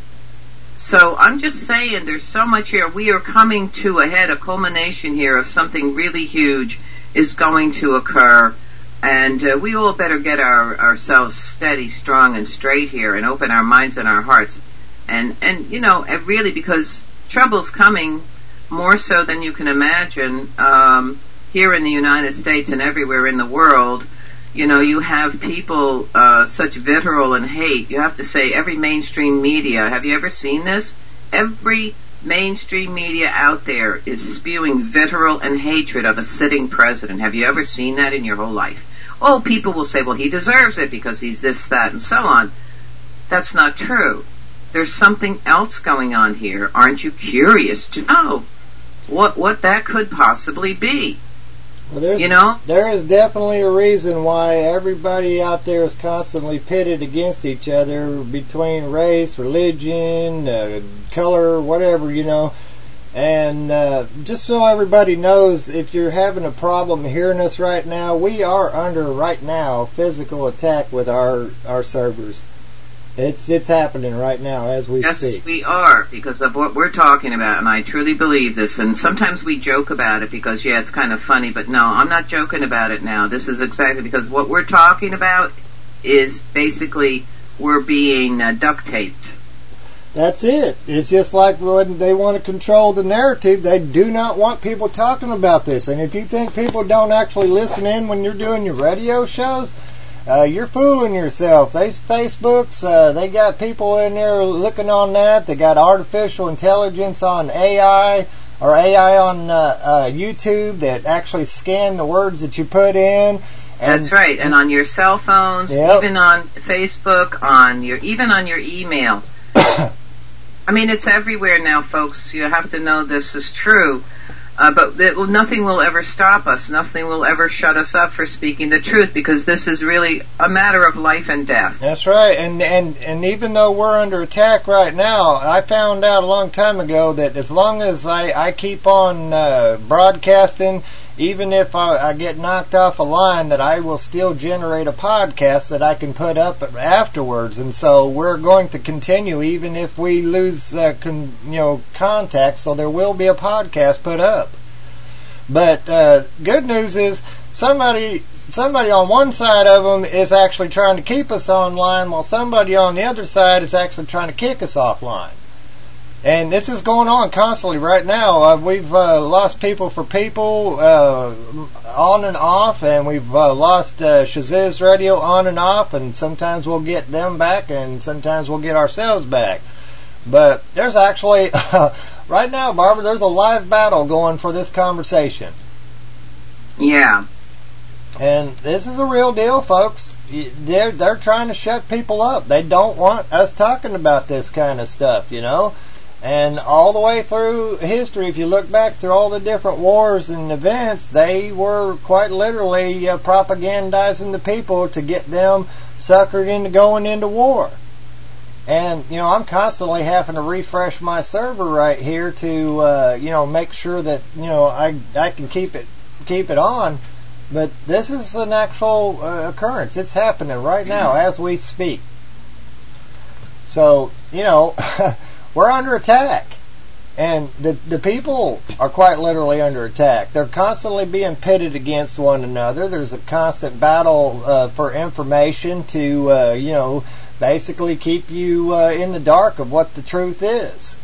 So I'm just saying there's so much here. We are coming to a head, a culmination here of something really huge is going to occur. And uh, we all better get our, ourselves steady, strong, and straight here and open our minds and our hearts. And, and you know, and really, because trouble's coming more so than you can imagine um, here in the United States and everywhere in the world. You know, you have people, uh, such vitriol and hate. You have to say every mainstream media, have you ever seen this? Every mainstream media out there is spewing vitriol and hatred of a sitting president. Have you ever seen that in your whole life? Oh, people will say, well, he deserves it because he's this, that, and so on. That's not true. There's something else going on here. Aren't you curious to know what, what that could possibly be? Well, there's, you know, there is definitely a reason why everybody out there is constantly pitted against each other between race, religion, uh, color, whatever, you know. And uh, just so everybody knows, if you're having a problem hearing us right now, we are under, right now, physical attack with our, our servers. It's it's happening right now as we yes, speak. Yes, we are, because of what we're talking about, and I truly believe this. And sometimes we joke about it because, yeah, it's kind of funny, but no, I'm not joking about it now. This is exactly because what we're talking about is basically we're being uh, duct taped. That's it. It's just like when they want to control the narrative, they do not want people talking about this. And if you think people don't actually listen in when you're doing your radio shows, uh, you're fooling yourself. These Facebooks, uh, they got people in there looking on that. They got artificial intelligence on A I or A I on uh, uh, YouTube that actually scan the words that you put in. And, That's right. And on your cell phones, yep. even on Facebook, on your even on your email. I mean, it's everywhere now, folks. You have to know this is true. Uh, but it, well, nothing will ever stop us. Nothing will ever shut us up for speaking the truth, because this is really a matter of life and death. That's right. And and, and even though we're under attack right now, I found out a long time ago that as long as I, I keep on uh, broadcasting, even if I, I get knocked off a line, that I will still generate a podcast that I can put up afterwards. And so we're going to continue even if we lose uh, con, you know, contact, so there will be a podcast put up. But uh, good news is somebody somebody on one side of them is actually trying to keep us online, while somebody on the other side is actually trying to kick us offline. And this is going on constantly right now. Uh, we've uh, lost people for people uh, on and off, and we've uh, lost uh, Shaziz Radio on and off, and sometimes we'll get them back, and sometimes we'll get ourselves back. But there's actually, uh, right now, Barbara, there's a live battle going for this conversation. Yeah. And this is a real deal, folks. They're, they're trying to shut people up. They don't want us talking about this kind of stuff, you know. And all the way through history, if you look back through all the different wars and events, they were quite literally uh, propagandizing the people to get them suckered into going into war. And, you know, I'm constantly having to refresh my server right here to, uh, you know, make sure that, you know, I I can keep it keep it on. But this is an actual uh, occurrence. It's happening right now as we speak. So, you know... We're under attack, and the the people are quite literally under attack. They're constantly being pitted against one another. There's a constant battle uh, for information to, uh, you know, basically keep you uh, in the dark of what the truth is.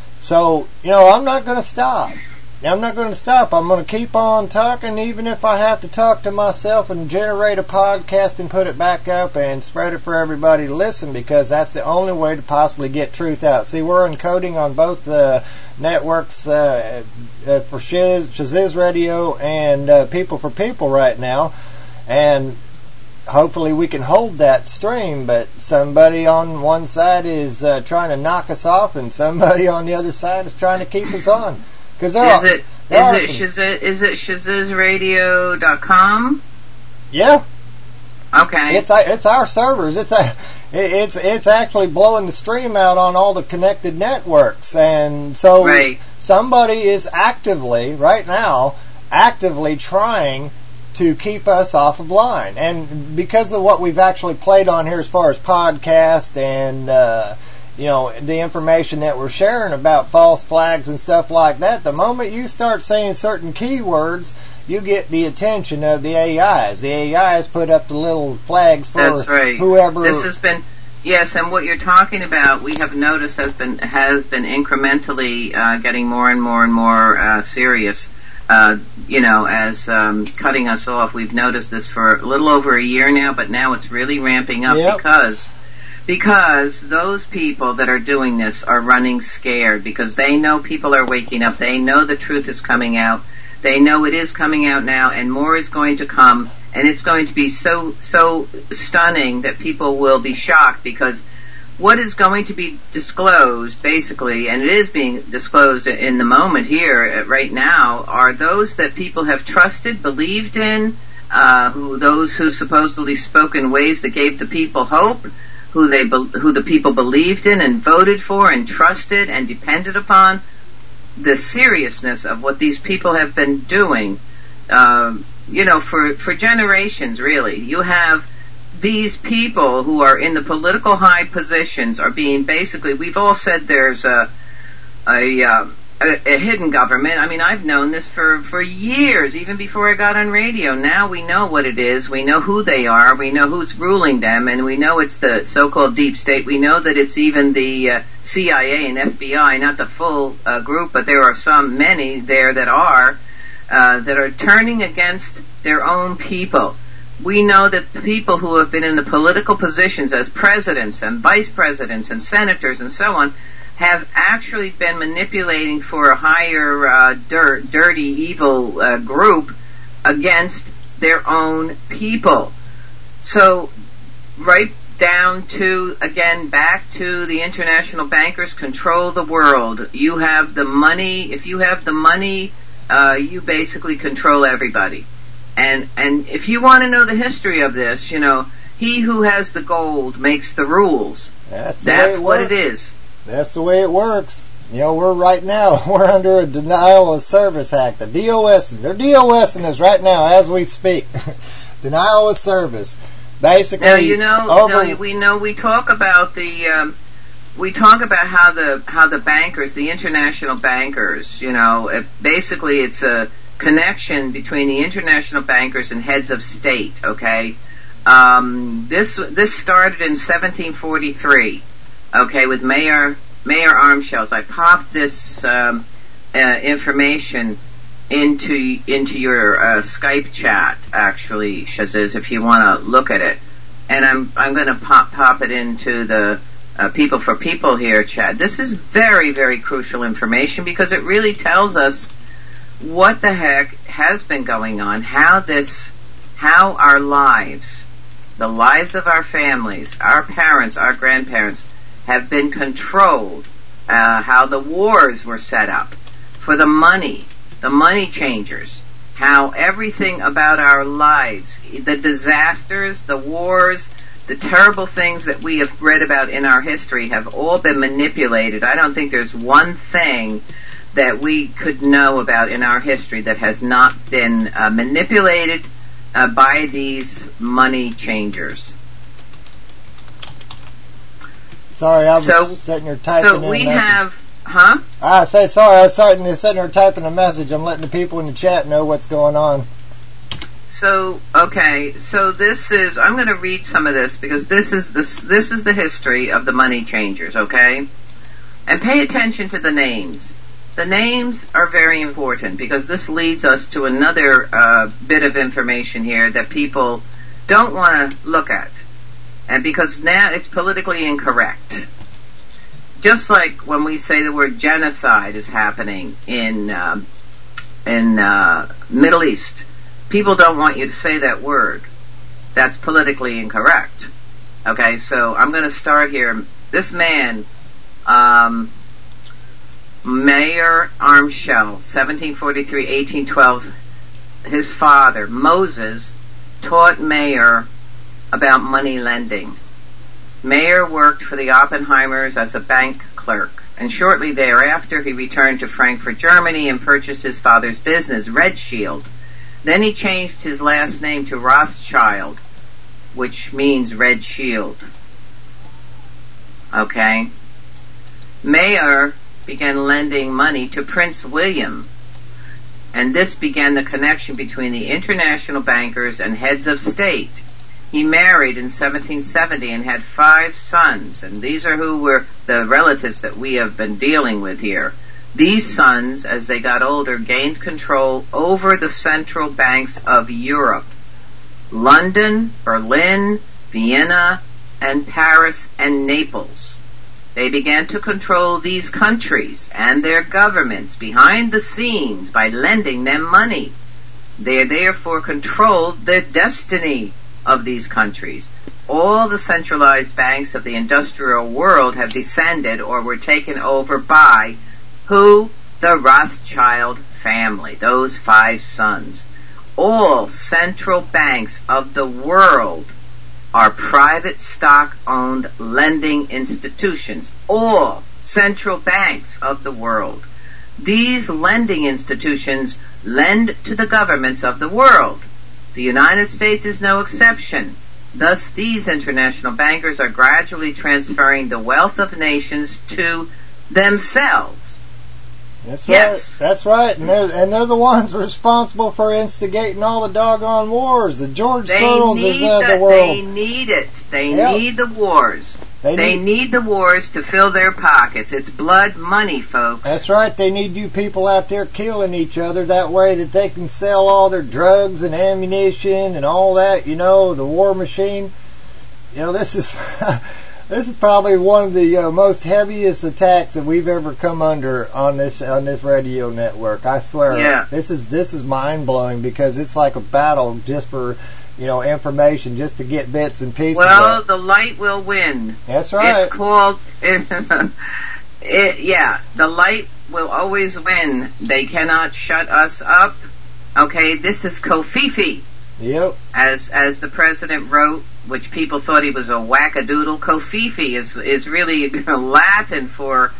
So, you know, I'm not going to stop. I'm not going to stop. I'm going to keep on talking, even if I have to talk to myself and generate a podcast and put it back up and spread it for everybody to listen, because that's the only way to possibly get truth out. See, we're encoding on both the networks uh, uh, for Shiz, Shaziz Radio and uh, People for People right now, and hopefully we can hold that stream, but somebody on one side is uh, trying to knock us off, and somebody on the other side is trying to keep us on. Is are, it is it is it Shaziz Radio dot com? Yeah. Okay. It's it's our servers. It's a it's it's actually blowing the stream out on all the connected networks, and so right. somebody is actively right now actively trying to keep us off of line, and because of what we've actually played on here as far as podcast and. Uh, You know, the information that we're sharing about false flags and stuff like that, the moment you start saying certain keywords, you get the attention of the A Is. The A Is put up the little flags for That's right. whoever. This has been, yes, and what you're talking about, we have noticed has been has been incrementally uh, getting more and more and more uh, serious. Uh, you know, as um, cutting us off. We've noticed this for a little over a year now, but now it's really ramping up yep. because. Because those people that are doing this are running scared, because they know people are waking up. They know the truth is coming out. They know it is coming out now, and more is going to come. And it's going to be so, so stunning that people will be shocked, because what is going to be disclosed, basically, and it is being disclosed in the moment here, right now, are those that people have trusted, believed in, uh, who those who supposedly spoke in ways that gave the people hope, who they who the people believed in and voted for and trusted and depended upon. the seriousness of what these people have been doing, um, you know, for, for generations, really. You have these people who are in the political high positions are being basically, we've all said there's a, a, uh, a, a hidden government. I mean, I've known this for, for years, even before I got on radio. Now we know what it is. We know who they are. We know who's ruling them, and we know it's the so-called deep state. We know that it's even the uh, C I A and F B I, not the full uh, group, but there are some, many there that are, uh, that are turning against their own people. We know that people who have been in the political positions as presidents and vice presidents and senators and so on have actually been manipulating for a higher, uh, dirt, dirty, evil uh, group against their own people. So, right down to, again, back to the international bankers control the world. You have the money. If you have the money, uh, you basically control everybody. And and if you want to know the history of this, you know, he who has the gold makes the rules. That's, the That's way it what works. it is. That's the way it works. You know, we're right now, we're under a denial of service act. The D O S, they're DOSing us right now as we speak. Denial of service. Basically, now, you know, over, no, we know we talk about the, um, we talk about how the, how the bankers, the international bankers, you know, it, basically it's a connection between the international bankers and heads of state, okay? Um, this, this started in seventeen forty-three, okay, with Mayor, Mayor Armshells. I popped this, um, uh, information into, into your, uh, Skype chat, actually, Shaziz, if you want to look at it. And I'm, I'm gonna pop, pop it into the, uh, People for People here chat. This is very, very crucial information because it really tells us what the heck has been going on, how this, how our lives, the lives of our families, our parents, our grandparents, have been controlled, uh, how the wars were set up for the money, the money changers, how everything about our lives, the disasters, the wars, the terrible things that we have read about in our history have all been manipulated. I don't think there's one thing that we could know about in our history that has not been uh, manipulated uh, by these money changers. Sorry, I was so, sitting here typing So in we a message. have, huh? I said, sorry, I was sitting there, sitting here typing a message. I'm letting the people in the chat know what's going on. So, okay, so this is, I'm going to read some of this because this is this, this is the history of the money changers, okay? And pay attention to the names. The names are very important because this leads us to another uh, bit of information here that people don't want to look at. And because now it's politically incorrect. Just like when we say the word genocide is happening in um, in uh, Middle East, people don't want you to say that word. That's politically incorrect. Okay, so I'm going to start here. This man, um, Mayor Armshell, seventeen forty-three to eighteen twelve, his father, Moses, taught Mayer about money lending. Mayer worked for the Oppenheimers as a bank clerk, and shortly thereafter he returned to Frankfurt, Germany, and purchased his father's business, Red Shield. Then he changed his last name to Rothschild, which means Red Shield. Okay? Mayer began lending money to Prince William, and this began the connection between the international bankers and heads of state. He married in seventeen seventy and had five sons, and these are who were the relatives that we have been dealing with here. These sons, as they got older, gained control over the central banks of Europe: London, Berlin, Vienna, and Paris, and Naples. They began to control these countries and their governments behind the scenes by lending them money. They therefore controlled the destiny of these countries. All the centralized banks of the industrial world have descended or were taken over by who? The Rothschild family, those five sons. All central banks of the world are private stock-owned lending institutions. All central banks of the world. These lending institutions lend to the governments of the world. The United States is no exception. Thus, these international bankers are gradually transferring the wealth of nations to themselves. That's yes. right. That's right. And they're, and they're the ones responsible for instigating all the doggone wars. The George they Soros's need of the, the world. They need it. They Yep. need the wars. They, they need, need the wars to fill their pockets. It's blood money, folks. That's right. They need you people out there killing each other. That way that they can sell all their drugs and ammunition and all that. You know, the war machine. You know, this is this is probably one of the uh, most heaviest attacks that we've ever come under on this on this radio network. I swear. Yeah. This is this is mind blowing because it's like a battle just for, you know, information, just to get bits and pieces. Well, of. the light will win. That's right. It's called. It, it, yeah, the light will always win. They cannot shut us up. Okay, this is Kofifi. Yep. As as the president wrote, which people thought he was a wackadoodle. Kofifi is is really Latin for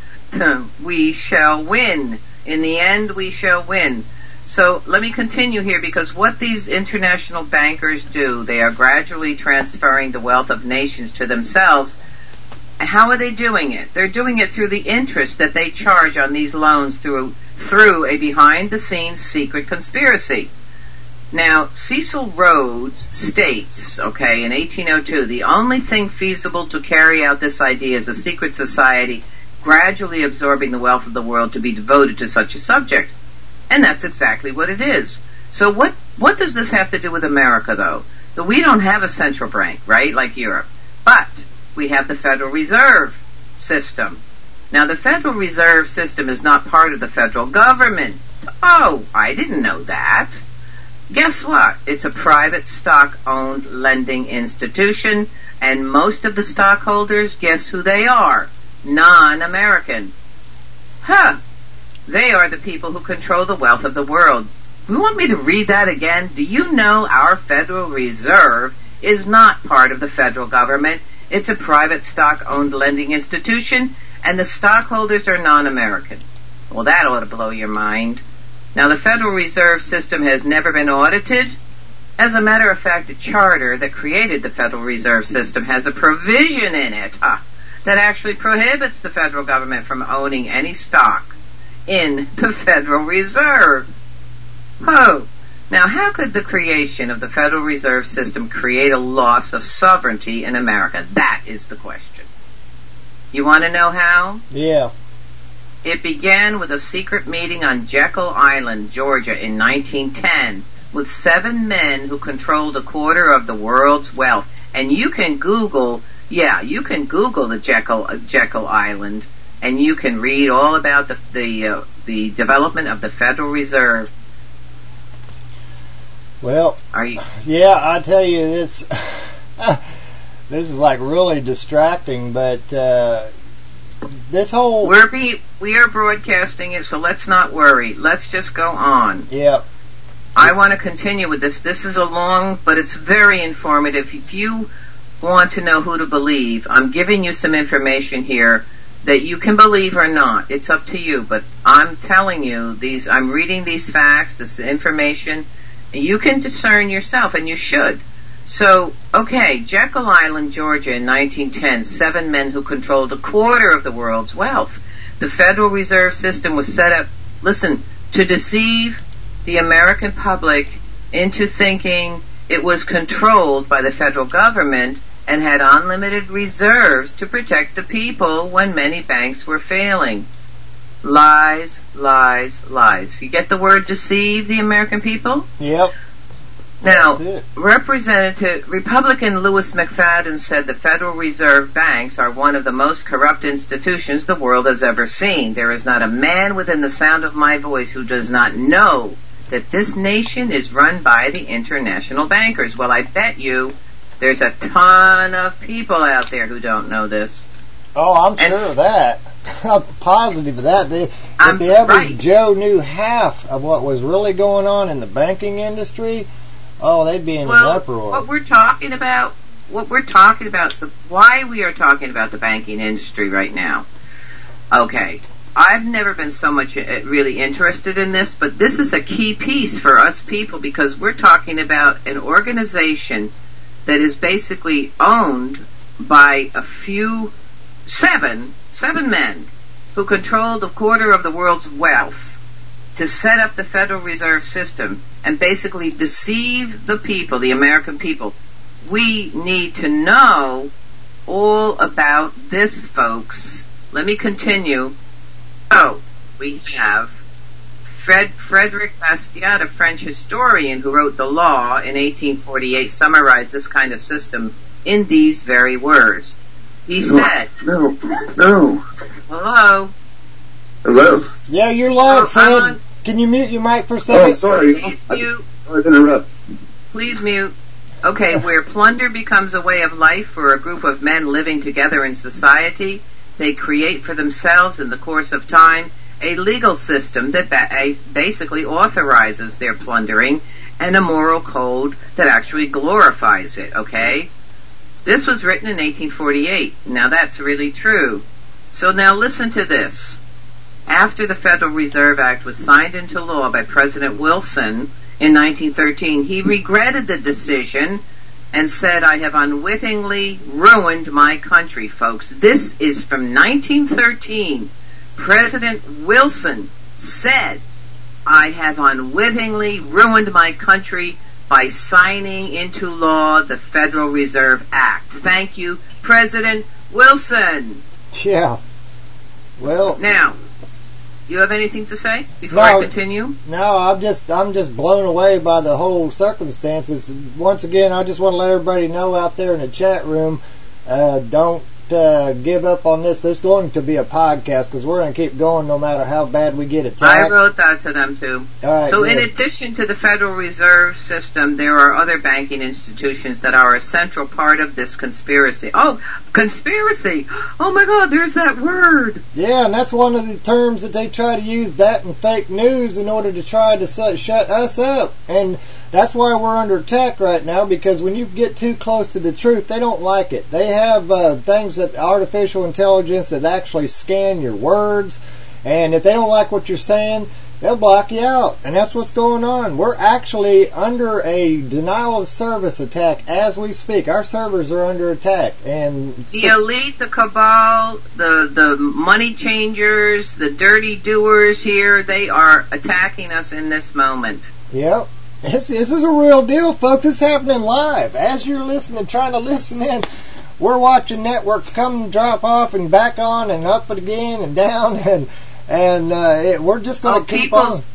we shall win. In the end, we shall win. So let me continue here, because what these international bankers do, they are gradually transferring the wealth of nations to themselves. How are they doing it? They're doing it through the interest that they charge on these loans through through a behind-the-scenes secret conspiracy. Now, Cecil Rhodes states, okay, in eighteen oh two, the only thing feasible to carry out this idea is a secret society gradually absorbing the wealth of the world to be devoted to such a subject. And that's exactly what it is. So what, what does this have to do with America, though? So we don't have a central bank, right, like Europe. But we have the Federal Reserve System. Now, the Federal Reserve System is not part of the federal government. Oh, I didn't know that. Guess what? It's a private stock-owned lending institution, and most of the stockholders, guess who they are? Non-American. Huh. They are the people who control the wealth of the world. You want me to read that again? Do you know our Federal Reserve is not part of the federal government? It's a private stock-owned lending institution, and the stockholders are non-American. Well, that ought to blow your mind. Now, the Federal Reserve System has never been audited. As a matter of fact, the charter that created the Federal Reserve System has a provision in it huh, that actually prohibits the federal government from owning any stock in the Federal Reserve. Oh, now how could the creation of the Federal Reserve System create a loss of sovereignty in America? That is the question. You want to know how? Yeah. It began with a secret meeting on Jekyll Island, Georgia in nineteen ten with seven men who controlled a quarter of the world's wealth. And you can Google, yeah, you can Google the Jekyll, uh, Jekyll Island, and you can read all about the the, uh, the development of the Federal Reserve. Well, Are you? yeah, I tell you, this this is like really distracting, but uh, this whole We're be, we are broadcasting it, so let's not worry. Let's just go on. Yeah. I want to continue with this. This is a long, but it's very informative. If you want to know who to believe, I'm giving you some information here that you can believe or not. It's up to you, but I'm telling you these, I'm reading these facts, this information, and you can discern yourself, and you should. So, okay, Jekyll Island, Georgia in nineteen ten, seven men who controlled a quarter of the world's wealth. The Federal Reserve System was set up, listen, to deceive the American public into thinking it was controlled by the federal government and had unlimited reserves to protect the people when many banks were failing. Lies, lies, lies. You get the word deceive the American people? Yep. Now, Representative Republican Louis McFadden said the Federal Reserve banks are one of the most corrupt institutions the world has ever seen. There is not a man within the sound of my voice who does not know that this nation is run by the international bankers. Well, I bet you there's a ton of people out there who don't know this. Oh, I'm And sure of that. I'm positive of that. They, if I'm the average right. Joe knew half of what was really going on in the banking industry, oh, they'd be in Well, an uproar. what we're talking about, what we're talking about, the, why we are talking about the banking industry right now. Okay, I've never been so much really interested in this, but this is a key piece for us people because we're talking about an organization that is basically owned by a few, seven, seven men who controlled a quarter of the world's wealth to set up the Federal Reserve System and basically deceive the people, the American people. We need to know all about this, folks. Let me continue. So, we have Fred, Frederick Bastiat, a French historian who wrote the law in eighteen forty-eight, summarized this kind of system in these very words. He no, said... No, no. Hello? Hello? Yeah, you're live, oh, Fred. on. Can you mute your mic for a second? Oh, sorry. Please I, mute. Sorry to interrupt. Please mute. Okay, where plunder becomes a way of life for a group of men living together in society, they create for themselves in the course of time a legal system that ba- basically authorizes their plundering and a moral code that actually glorifies it, okay? This was written in eighteen forty-eight. Now that's really true. So now listen to this. After the Federal Reserve Act was signed into law by President Wilson in nineteen thirteen, he regretted the decision and said, I have unwittingly ruined my country, folks. This is from nineteen thirteen. President Wilson said, I have unwittingly ruined my country by signing into law the Federal Reserve Act. Thank you, President Wilson. Yeah. Well. Now, you have anything to say before no, I continue? No, I'm just I'm just blown away by the whole circumstances. Once again, I just want to let everybody know out there in the chat room, uh, don't uh, give up on this. There's going to be a podcast because we're going to keep going no matter how bad we get attacked. I wrote that to them too. All right, so good. In addition to the Federal Reserve System, there are other banking institutions that are a central part of this conspiracy. Oh, conspiracy! Oh my God, there's that word! Yeah, and that's one of the terms that they try to use, that and fake news, in order to try to su- shut us up. And that's why we're under attack right now, because when you get too close to the truth, they don't like it. They have uh, things that artificial intelligence that actually scan your words, and if they don't like what you're saying, they'll block you out. And that's what's going on. We're actually under a denial of service attack as we speak. Our servers are under attack. And the elite, the cabal, the, the money changers, the dirty doers here, they are attacking us in this moment. Yep. This, this is a real deal, folks. It's happening live. As you're listening, trying to listen in, we're watching networks come and drop off and back on and up again and down, and and uh, it, we're just going to oh, keep people's, on.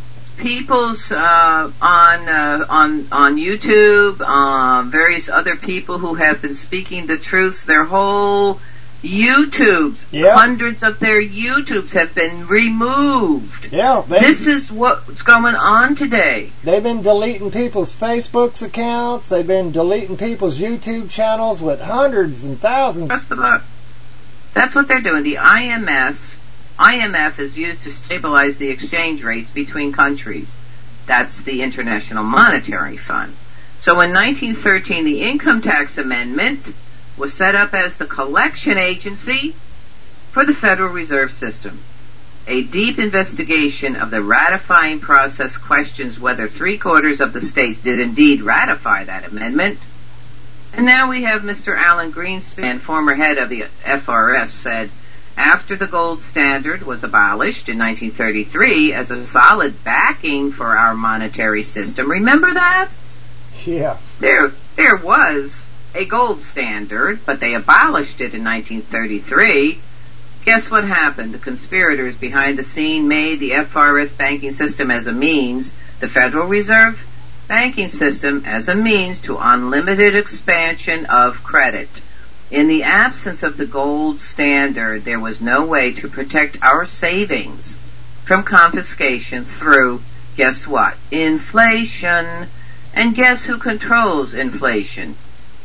People's uh, on uh, on on YouTube, uh, various other people who have been speaking the truths. Their whole YouTubes, yep. hundreds of their YouTubes have been removed. Yeah, they, this is what's going on today. They've been deleting people's Facebook's accounts. They've been deleting people's YouTube channels with hundreds and thousands. That's the That's what they're doing. The I M F, I M F is used to stabilize the exchange rates between countries. That's the International Monetary Fund. So in nineteen thirteen, the Income Tax Amendment was set up as the collection agency for the Federal Reserve System. A deep investigation of the ratifying process questions whether three-quarters of the states did indeed ratify that amendment. And now we have Mister Alan Greenspan, former head of the F R S, said, after the gold standard was abolished in nineteen thirty-three as a solid backing for our monetary system, remember that? Yeah. There, there was a gold standard, but they abolished it in nineteen thirty-three. Guess what happened? The conspirators behind the scene made the F R S banking system as a means, the Federal Reserve banking system as a means to unlimited expansion of credit. In the absence of the gold standard, there was no way to protect our savings from confiscation through, guess what? Inflation. And guess who controls inflation?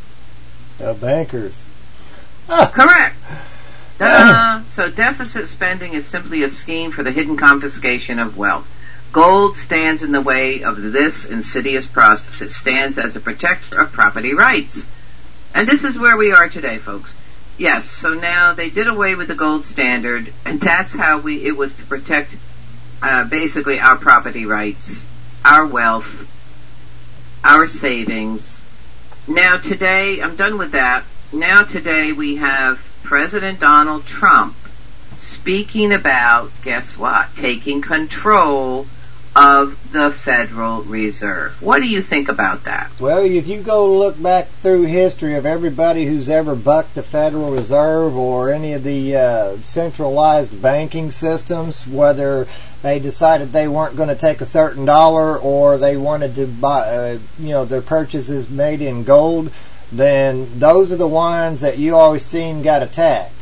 The bankers. Correct. Ta-da. So deficit spending is simply a scheme for the hidden confiscation of wealth. Gold stands in the way of this insidious process. It stands as a protector of property rights. And this is where we are today, folks. Yes, so now they did away with the gold standard, and that's how we, it was to protect uh, basically our property rights, our wealth, our savings. Now today, I'm done with that. Now today we have President Donald Trump speaking about, guess what, taking control of the Federal Reserve. What do you think about that? Well, if you go look back through history of everybody who's ever bucked the Federal Reserve or any of the uh, centralized banking systems, whether they decided they weren't going to take a certain dollar or they wanted to buy, uh, you know, their purchases made in gold, then those are the ones that you always seen got attacked.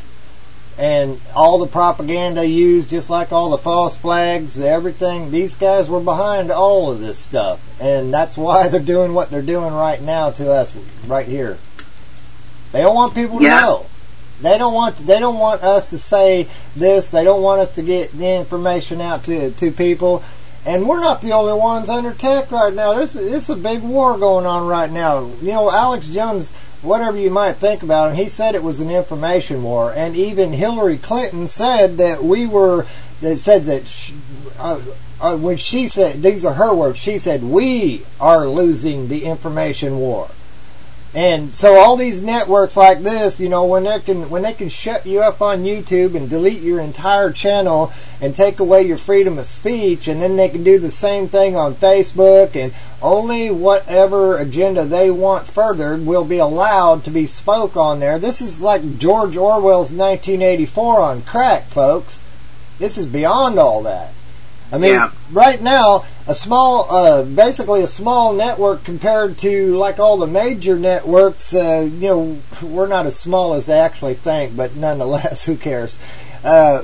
And all the propaganda used, just like all the false flags, everything, these guys were behind all of this stuff. And that's why they're doing what they're doing right now to us right here. They don't want people to yeah. know. They don't want they don't want us to say this. They don't want us to get the information out to, to people. And we're not the only ones under attack right now. There's it's a big war going on right now. You know, Alex Jones, whatever you might think about him, he said it was an information war. And even Hillary Clinton said that we were, that said that, she, uh, uh, when she said, these are her words, she said, we are losing the information war. And so all these networks like this, you know, when they can when they can shut you up on YouTube and delete your entire channel and take away your freedom of speech, and then they can do the same thing on Facebook, and only whatever agenda they want furthered will be allowed to be spoke on there. This is like George Orwell's nineteen eighty-four on crack, folks. This is beyond all that. I mean, yeah. right now, a small, uh, basically a small network compared to like all the major networks, uh, you know, we're not as small as they actually think, but nonetheless, who cares? Uh,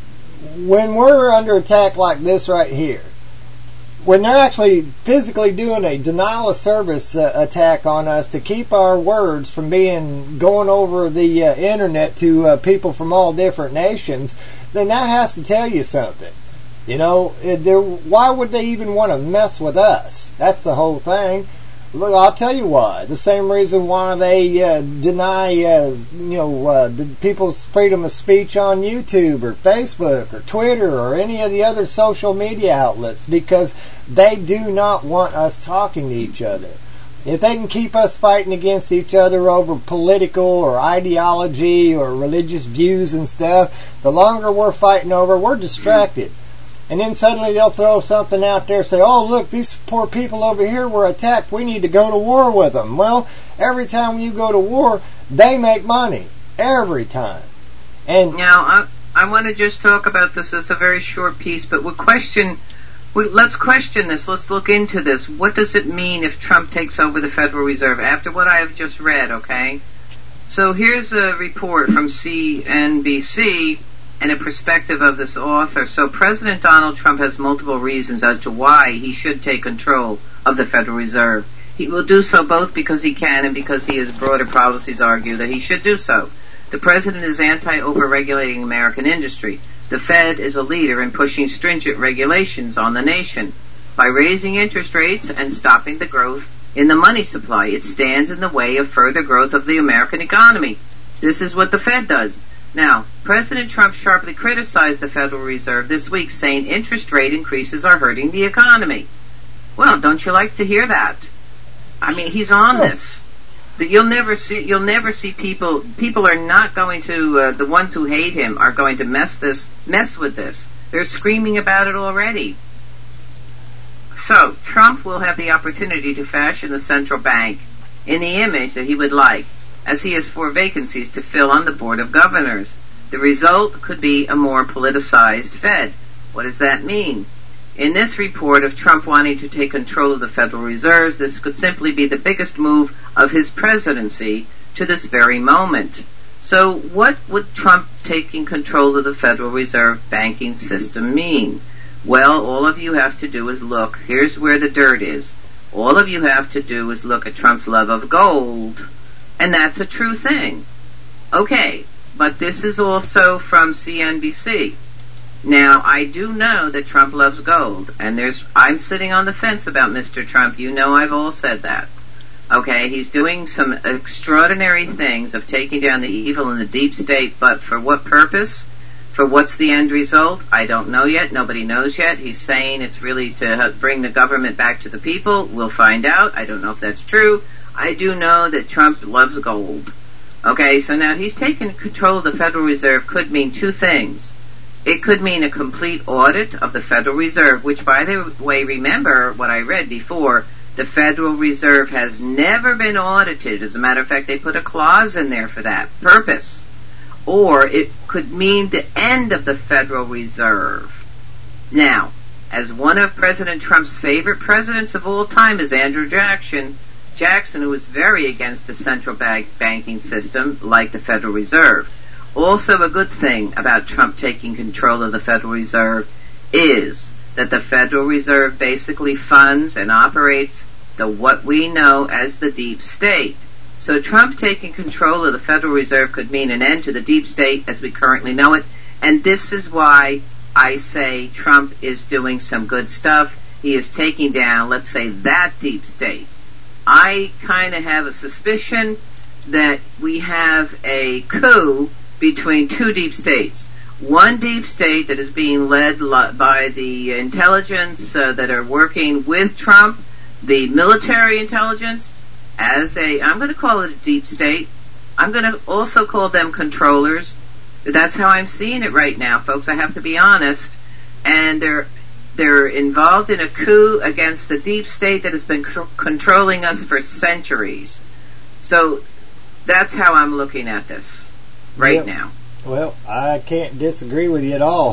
when we're under attack like this right here, when they're actually physically doing a denial of service uh, attack on us to keep our words from being going over the uh, internet to uh, people from all different nations, then that has to tell you something. You know, why would they even want to mess with us? That's the whole thing. Look, I'll tell you why. The same reason why they uh, deny, uh, you know, uh, the people's freedom of speech on YouTube or Facebook or Twitter or any of the other social media outlets, because they do not want us talking to each other. If they can keep us fighting against each other over political or ideology or religious views and stuff, the longer we're fighting over, we're distracted. And then suddenly they'll throw something out there and say, oh, look, these poor people over here were attacked. We need to go to war with them. Well, every time you go to war, they make money. Every time. And now, I, I want to just talk about this. It's a very short piece, but we'll question, we, let's question this. Let's look into this. What does it mean if Trump takes over the Federal Reserve? After what I have just read, okay? So here's a report from C N B C and a perspective of this author. So President Donald Trump has multiple reasons as to why he should take control of the Federal Reserve. He will do so both because he can and because he has broader policies argue that he should do so. The president is anti-overregulating American industry. The Fed is a leader in pushing stringent regulations on the nation. By raising interest rates and stopping the growth in the money supply, it stands in the way of further growth of the American economy. This is what the Fed does. Now, President Trump sharply criticized the Federal Reserve this week, saying interest rate increases are hurting the economy. Well, don't you like to hear that? I mean, he's on this. That you'll never see. You'll never see people. People are not going to. Uh, the ones who hate him are going to mess this. Mess with this. They're screaming about it already. So Trump will have the opportunity to fashion the central bank in the image that he would like, as he has four vacancies to fill on the Board of Governors. The result could be a more politicized Fed. What does that mean? In this report of Trump wanting to take control of the Federal Reserve, this could simply be the biggest move of his presidency to this very moment. So what would Trump taking control of the Federal Reserve banking system mean? Well, all of you have to do is look. Here's where the dirt is. All of you have to do is look at Trump's love of gold. And that's a true thing. Okay, but this is also from C N B C. Now, I do know that Trump loves gold, and there's I'm sitting on the fence about Mister Trump. You know I've all said that. Okay, he's doing some extraordinary things of taking down the evil in the deep state, but for what purpose? For what's the end result? I don't know yet. Nobody knows yet. He's saying it's really to bring the government back to the people. We'll find out. I don't know if that's true. I do know that Trump loves gold. Okay, so now he's taken control of the Federal Reserve could mean two things. It could mean a complete audit of the Federal Reserve, which, by the way, remember what I read before, the Federal Reserve has never been audited. As a matter of fact, they put a clause in there for that purpose. Or it could mean the end of the Federal Reserve. Now, as one of President Trump's favorite presidents of all time is Andrew Jackson, Jackson, who was very against a central bank banking system like the Federal Reserve. Also, a good thing about Trump taking control of the Federal Reserve is that the Federal Reserve basically funds and operates the what we know as the deep state. So Trump taking control of the Federal Reserve could mean an end to the deep state as we currently know it, and this is why I say Trump is doing some good stuff. He is taking down, let's say, that deep state. I kind of have a suspicion that we have a coup between two deep states. One deep state that is being led by the intelligence uh, that are working with Trump, the military intelligence, as a, I'm going to call it a deep state. I'm going to also call them controllers. That's how I'm seeing it right now, folks. I have to be honest. And they're they're involved in a coup against the deep state that has been c- controlling us for centuries. So that's how I'm looking at this right yep. now. Well, I can't disagree with you at all.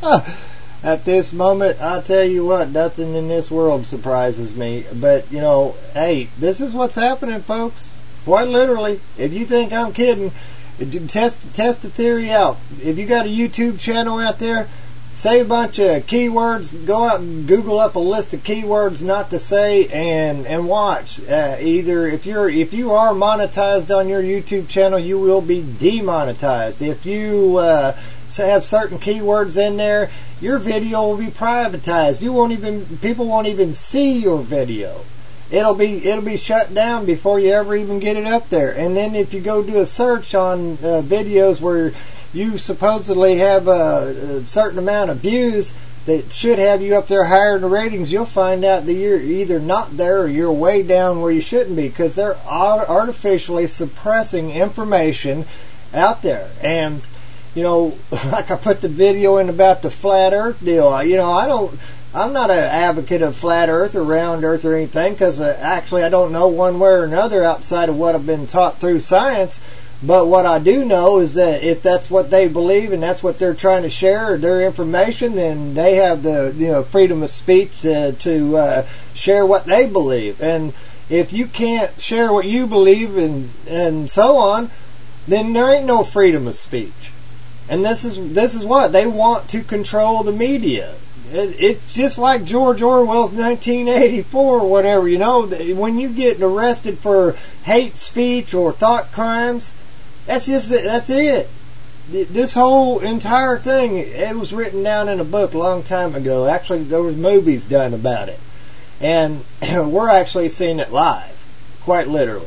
At this moment, I tell you what, nothing in this world surprises me. But, you know, hey, this is what's happening, folks. Quite literally. If you think I'm kidding, test test the theory out. If you got a YouTube channel out there, say a bunch of keywords, go out and Google up a list of keywords not to say, and and watch. Uh, either if you're if you are monetized on your YouTube channel, you will be demonetized. If you uh, have certain keywords in there, your video will be privatized. You won't even people won't even see your video. It'll be it'll be shut down before you ever even get it up there. And then if you go do a search on uh, videos where you supposedly have a, a certain amount of views that should have you up there higher in the ratings, you'll find out that you're either not there or you're way down where you shouldn't be, because they're artificially suppressing information out there. And, you know, like I put the video in about the flat earth deal, you know, I don't, I'm not an advocate of flat earth or round earth or anything, because uh, actually I don't know one way or another outside of what I've been taught through science. But what I do know is that if that's what they believe and that's what they're trying to share, their information, then they have the you know freedom of speech to, to uh, share what they believe. And if you can't share what you believe and and so on, then there ain't no freedom of speech. And this is this is what they want to control the media. It, it's just like George Orwell's nineteen eighty-four or whatever. You know, when you get arrested for hate speech or thought crimes. That's just that's it. This whole entire thing, it was written down in a book a long time ago. Actually, there was movies done about it, and we're actually seeing it live, quite literally.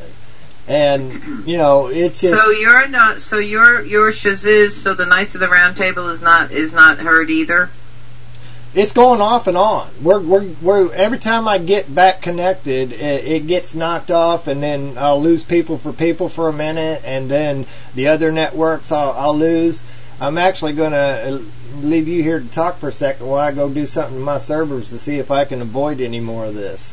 And you know, it's just so you're not so your your shaziz. So the Knights of the Round Table is not is not heard either. It's going off and on. We're, we're, we're, every time I get back connected, it, it gets knocked off, and then I'll lose people for people for a minute, and then the other networks I'll, I'll lose. I'm actually going to leave you here to talk for a second while I go do something to my servers to see if I can avoid any more of this.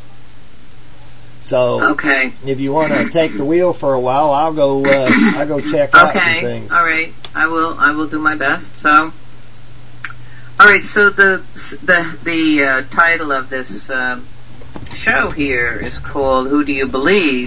So, okay. If you want to take the wheel for a while, I'll go. Uh, I'll go check out okay. some things. All right. I will. I will do my best. So. All right, so the the the uh, title of this uh, show here is called "Who Do You Believe?"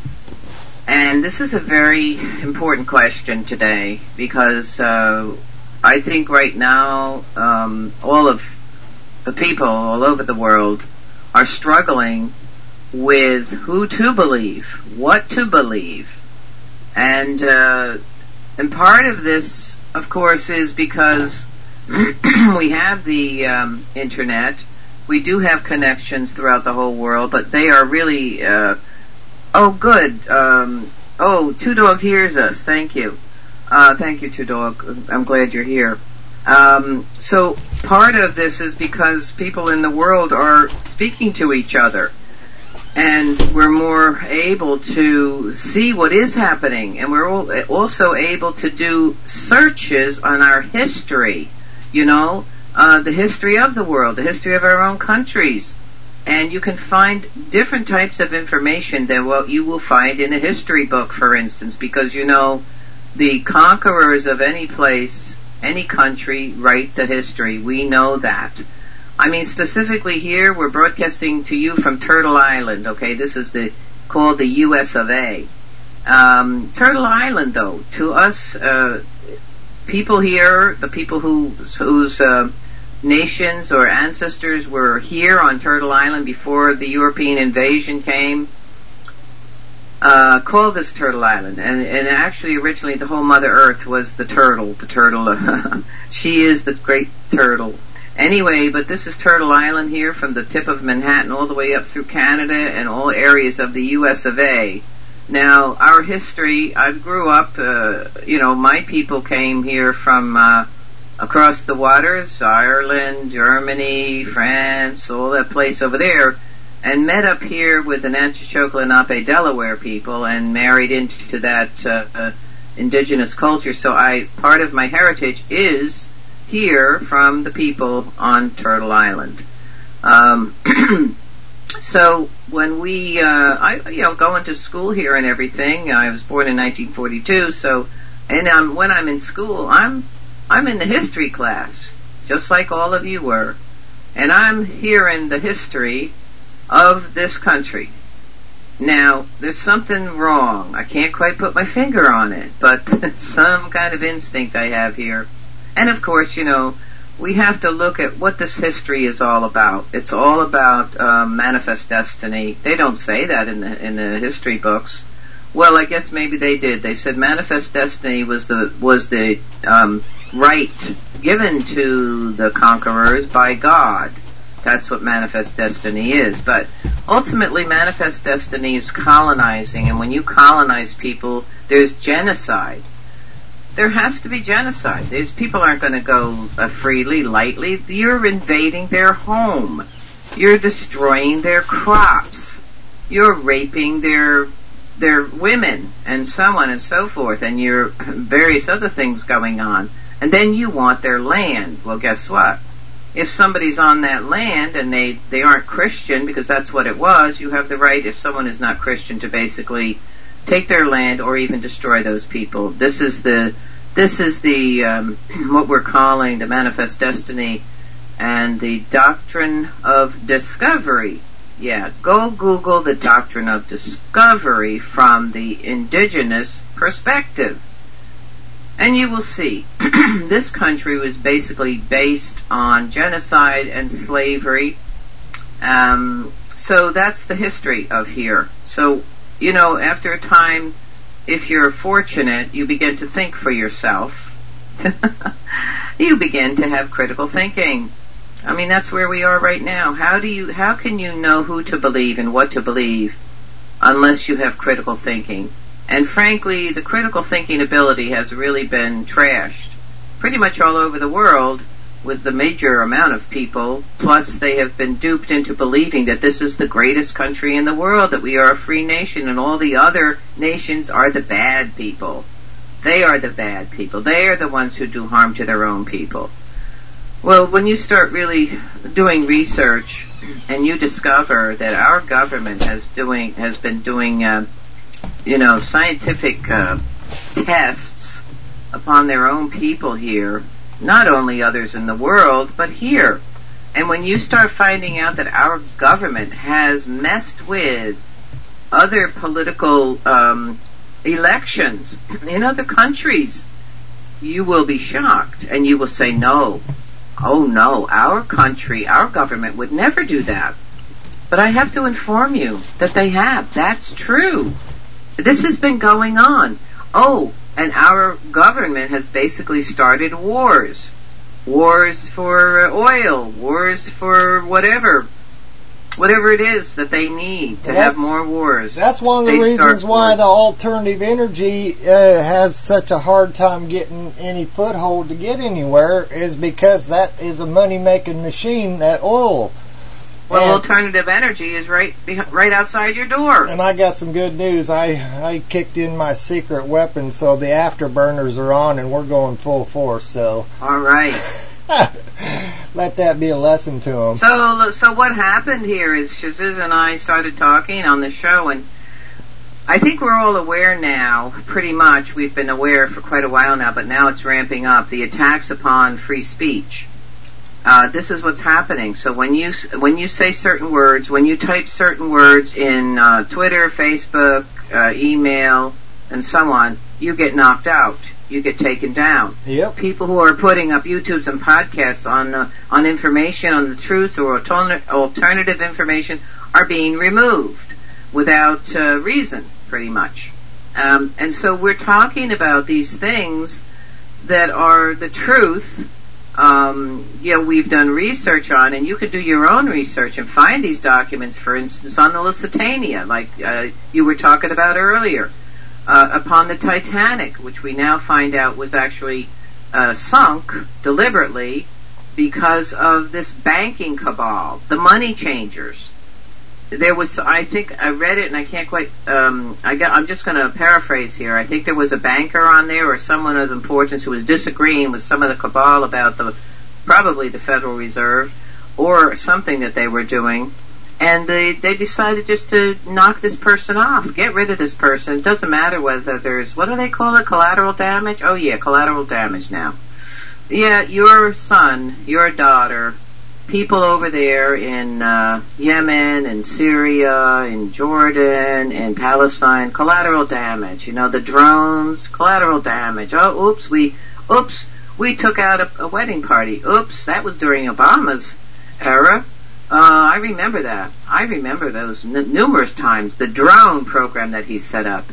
And this is a very important question today, because uh, I think right now um, all of the people all over the world are struggling with who to believe, what to believe, and uh, and part of this, of course, is because we have the um, internet. We do have connections throughout the whole world, but they are really uh, Oh, good. Um, oh, Two Dog hears us. Thank you. Uh, thank you, Two Dog. I'm glad you're here. Um, so part of this is because people in the world are speaking to each other, and we're more able to see what is happening, and we're also able to do searches on our history, you know, uh, the history of the world, the history of our own countries. And you can find different types of information than what you will find in a history book, for instance, because, you know, the conquerors of any place, any country, write the history. We know that. I mean, specifically here, we're broadcasting to you from Turtle Island, okay? This is the called the U S of A. Um, Turtle Island, though, to us, uh, people here, the people who, whose uh, nations or ancestors were here on Turtle Island before the European invasion came, uh, called this Turtle Island. And, and actually, originally, the whole Mother Earth was the turtle, the turtle. She is the great turtle. Anyway, but this is Turtle Island here, from the tip of Manhattan all the way up through Canada and all areas of the U S of A. Now, our history, I grew up, uh, you know, my people came here from uh, across the waters, Ireland, Germany, France, all that place over there, and met up here with the Natchitoches Lenape Delaware people and married into that uh, uh, indigenous culture. So I, part of my heritage is here from the people on Turtle Island. Um, so when we, uh, I, you know, going to school here and everything, I was born in nineteen forty-two, so, and um, when I'm in school, I'm, I'm in the history class, just like all of you were, and I'm hearing the history of this country. Now, there's something wrong. I can't quite put my finger on it, but some kind of instinct I have here. And of course, you know, we have to look at what this history is all about. It's all about um, manifest destiny. They don't say that in the in the history books. Well, I guess maybe they did. They said manifest destiny was the was the um, right given to the conquerors by God. That's what manifest destiny is. But ultimately, manifest destiny is colonizing, and when you colonize people, there's genocide. There has to be genocide. These people aren't going to go uh, freely, lightly. You're invading their home. You're destroying their crops. You're raping their their women, and so on and so forth, and you're various other things going on. And then you want their land. Well, guess what? If somebody's on that land and they, they aren't Christian, because that's what it was, you have the right, if someone is not Christian, to basically take their land or even destroy those people. This is the this is the um, what we're calling the manifest destiny and the doctrine of discovery. Yeah, go Google the doctrine of discovery from the indigenous perspective, and you will see this country was basically based on genocide and slavery. Um, so that's the history of here. So, you know, after a time, if you're fortunate, you begin to think for yourself. You begin to have critical thinking. I mean, that's where we are right now. How do you, how can you know who to believe and what to believe unless you have critical thinking? And frankly, the critical thinking ability has really been trashed pretty much all over the world with the major amount of people. Plus, they have been duped into believing that this is the greatest country in the world, that we are a free nation, and all the other nations are the bad people. They are the bad people. They are the ones who do harm to their own people. Well, when you start really doing research and you discover that our government has doing has been doing, uh, you know, scientific uh, tests upon their own people here, not only others in the world, but here. And when you start finding out that our government has messed with other political um, elections in other countries, you will be shocked, and you will say, no, oh no, our country, our government would never do that. But I have to inform you that they have. That's true. This has been going on. Oh, and our government has basically started wars. Wars for oil, wars for whatever. whatever it is that they need to Well, have that's- more wars. That's one of the they start reasons why wars. the alternative energy uh, has such a hard time getting any foothold to get anywhere, is because that is a money-making machine, that oil. Well, And- alternative energy is right beh- right outside your door. And I got some good news. I I kicked in my secret weapon, so the afterburners are on, and we're going full force. So All right. let that be a lesson to them. So, so what happened here is Shaziz and I started talking on the show, and I think we're all aware now, pretty much. We've been aware for quite a while now, but now it's ramping up. The attacks upon free speech. Uh, this is what's happening. So when you when you say certain words, when you type certain words in uh, Twitter, Facebook, uh, email, and so on, you get knocked out. You get taken down. Yep. People who are putting up YouTubes and podcasts on uh, on information, on the truth or alterna- alternative information, are being removed without uh, reason, pretty much. Um, and so we're talking about these things that are the truth. Um, you know, we've done research on, and you could do your own research and find these documents, for instance, on the Lusitania, like uh, you were talking about earlier, uh, upon the Titanic, which we now find out was actually uh, sunk deliberately because of this banking cabal, the money changers. There was, I think, I read it, and I can't quite, um, I got, I'm just going to paraphrase here. I think there was a banker on there or someone of importance who was disagreeing with some of the cabal about the, probably the Federal Reserve or something that they were doing. And they, they decided just to knock this person off, get rid of this person. It doesn't matter whether there's, what do they call it, collateral damage? Oh yeah, collateral damage now. Yeah, your son, your daughter, people over there in uh, Yemen and Syria and Jordan and Palestine, collateral damage. You know, the drones, collateral damage. Oh, oops, we, oops, we took out a, a wedding party. Oops, that was during Obama's era. Uh, I remember that. I remember those n- numerous times. The drone program that he set up.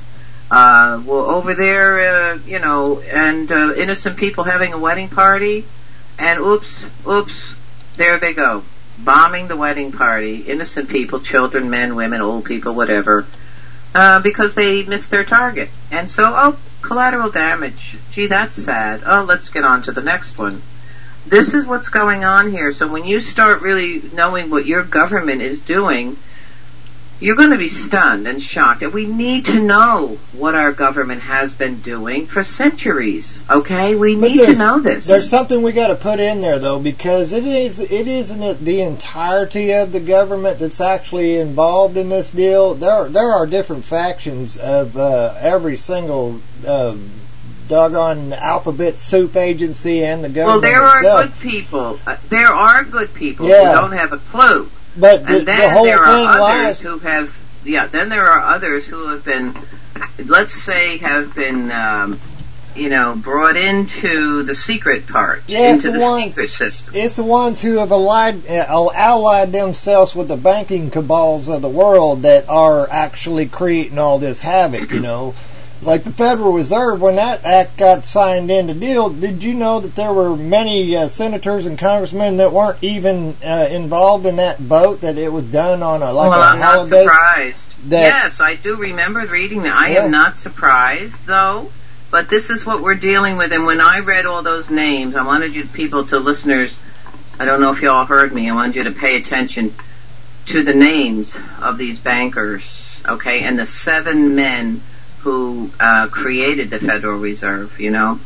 Uh, well, over there, uh, you know, and uh, innocent people having a wedding party, and oops, oops, there they go, bombing the wedding party, innocent people, children, men, women, old people, whatever, uh, because they missed their target. And so, oh, collateral damage. Gee, that's sad. Oh, let's get on to the next one. This is what's going on here. So when you start really knowing what your government is doing, you're going to be stunned and shocked. And we need to know what our government has been doing for centuries, okay? We But need to there's- know this. There's something we got to put in there, though, because it is it isn't it the entirety of the government that's actually involved in this deal. There there are different factions of uh, every single uh, doggone alphabet soup agency and the Well, government there are itself. good people. Uh, there are good people Yeah. who don't have a clue. But the, and then the whole there thing are others lies. who have, yeah, then there are others who have been, let's say, have been, um, you know, brought into the secret part, Yeah, it's into the the ones- secret system. It's the ones who have allied, uh, allied themselves with the banking cabals of the world that are actually creating all this havoc, you know. Like the Federal Reserve, when that act got signed into deal, did you know that there were many uh, senators and congressmen that weren't even uh, involved in that vote, that it was done on a, like well, a I'm not holiday? surprised. that- Yes, I do remember reading that. I Yeah. am not surprised, though. But this is what we're dealing with. And when I read all those names, I wanted you people, to listeners, I don't know if you all heard me, I wanted you to pay attention to the names of these bankers, okay, and the seven men who uh, created the Federal Reserve, you know.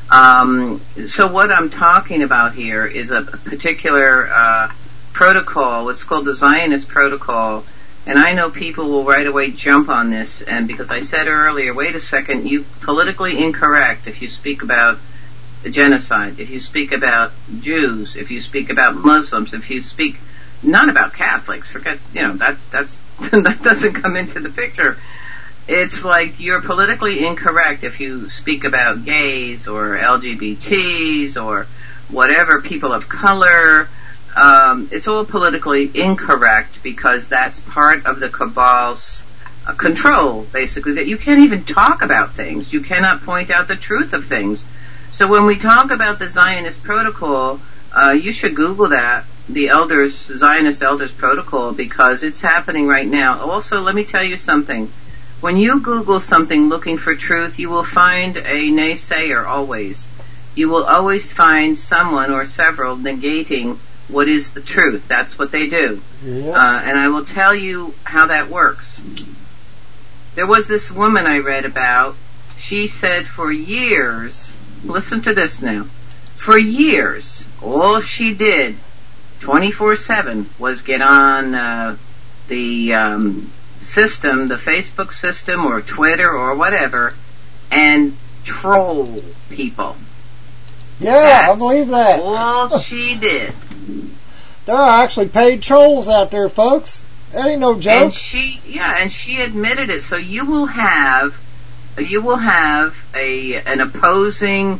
Um, so what I'm talking about here is a particular uh, protocol. It's called the Zionist Protocol. And I know people will right away jump on this, and because I said earlier, wait a second, you politically incorrect if you speak about the genocide, if you speak about Jews, if you speak about Muslims, if you speak not about Catholics, forget, you know, that that's that doesn't come into the picture. It's like you're politically incorrect if you speak about gays or L G B Ts or whatever, people of color. Um, it's all politically incorrect because that's part of the cabal's uh, control, basically, that you can't even talk about things. You cannot point out the truth of things. So when we talk about the Zionist Protocol, uh, you should Google that the elders, Zionist elders protocol, because it's happening right now. Also, let me tell you something. When you Google something looking for truth, you will find a naysayer always. You will always find someone or several negating what is the truth. That's what they do. Yep. Uh, and I will tell you how that works. There was this woman I read about. She said for years, listen to this now, for years, all she did twenty-four seven was get on uh, the um, system, the Facebook system or Twitter or whatever, and troll people. Yeah, That's I believe that. all she did. There are actually paid trolls out there, folks. That ain't no joke. And she, yeah, and she admitted it. So you will have, you will have a an opposing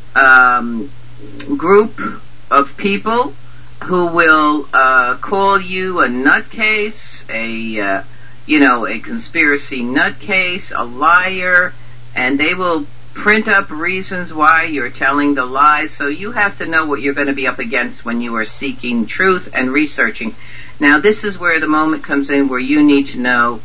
um, group of people who will uh, call you a nutcase, a uh, you know, a conspiracy nutcase, a liar, and they will print up reasons why you're telling the lies. So you have to know what you're going to be up against when you are seeking truth and researching. Now, this is where the moment comes in where you need to know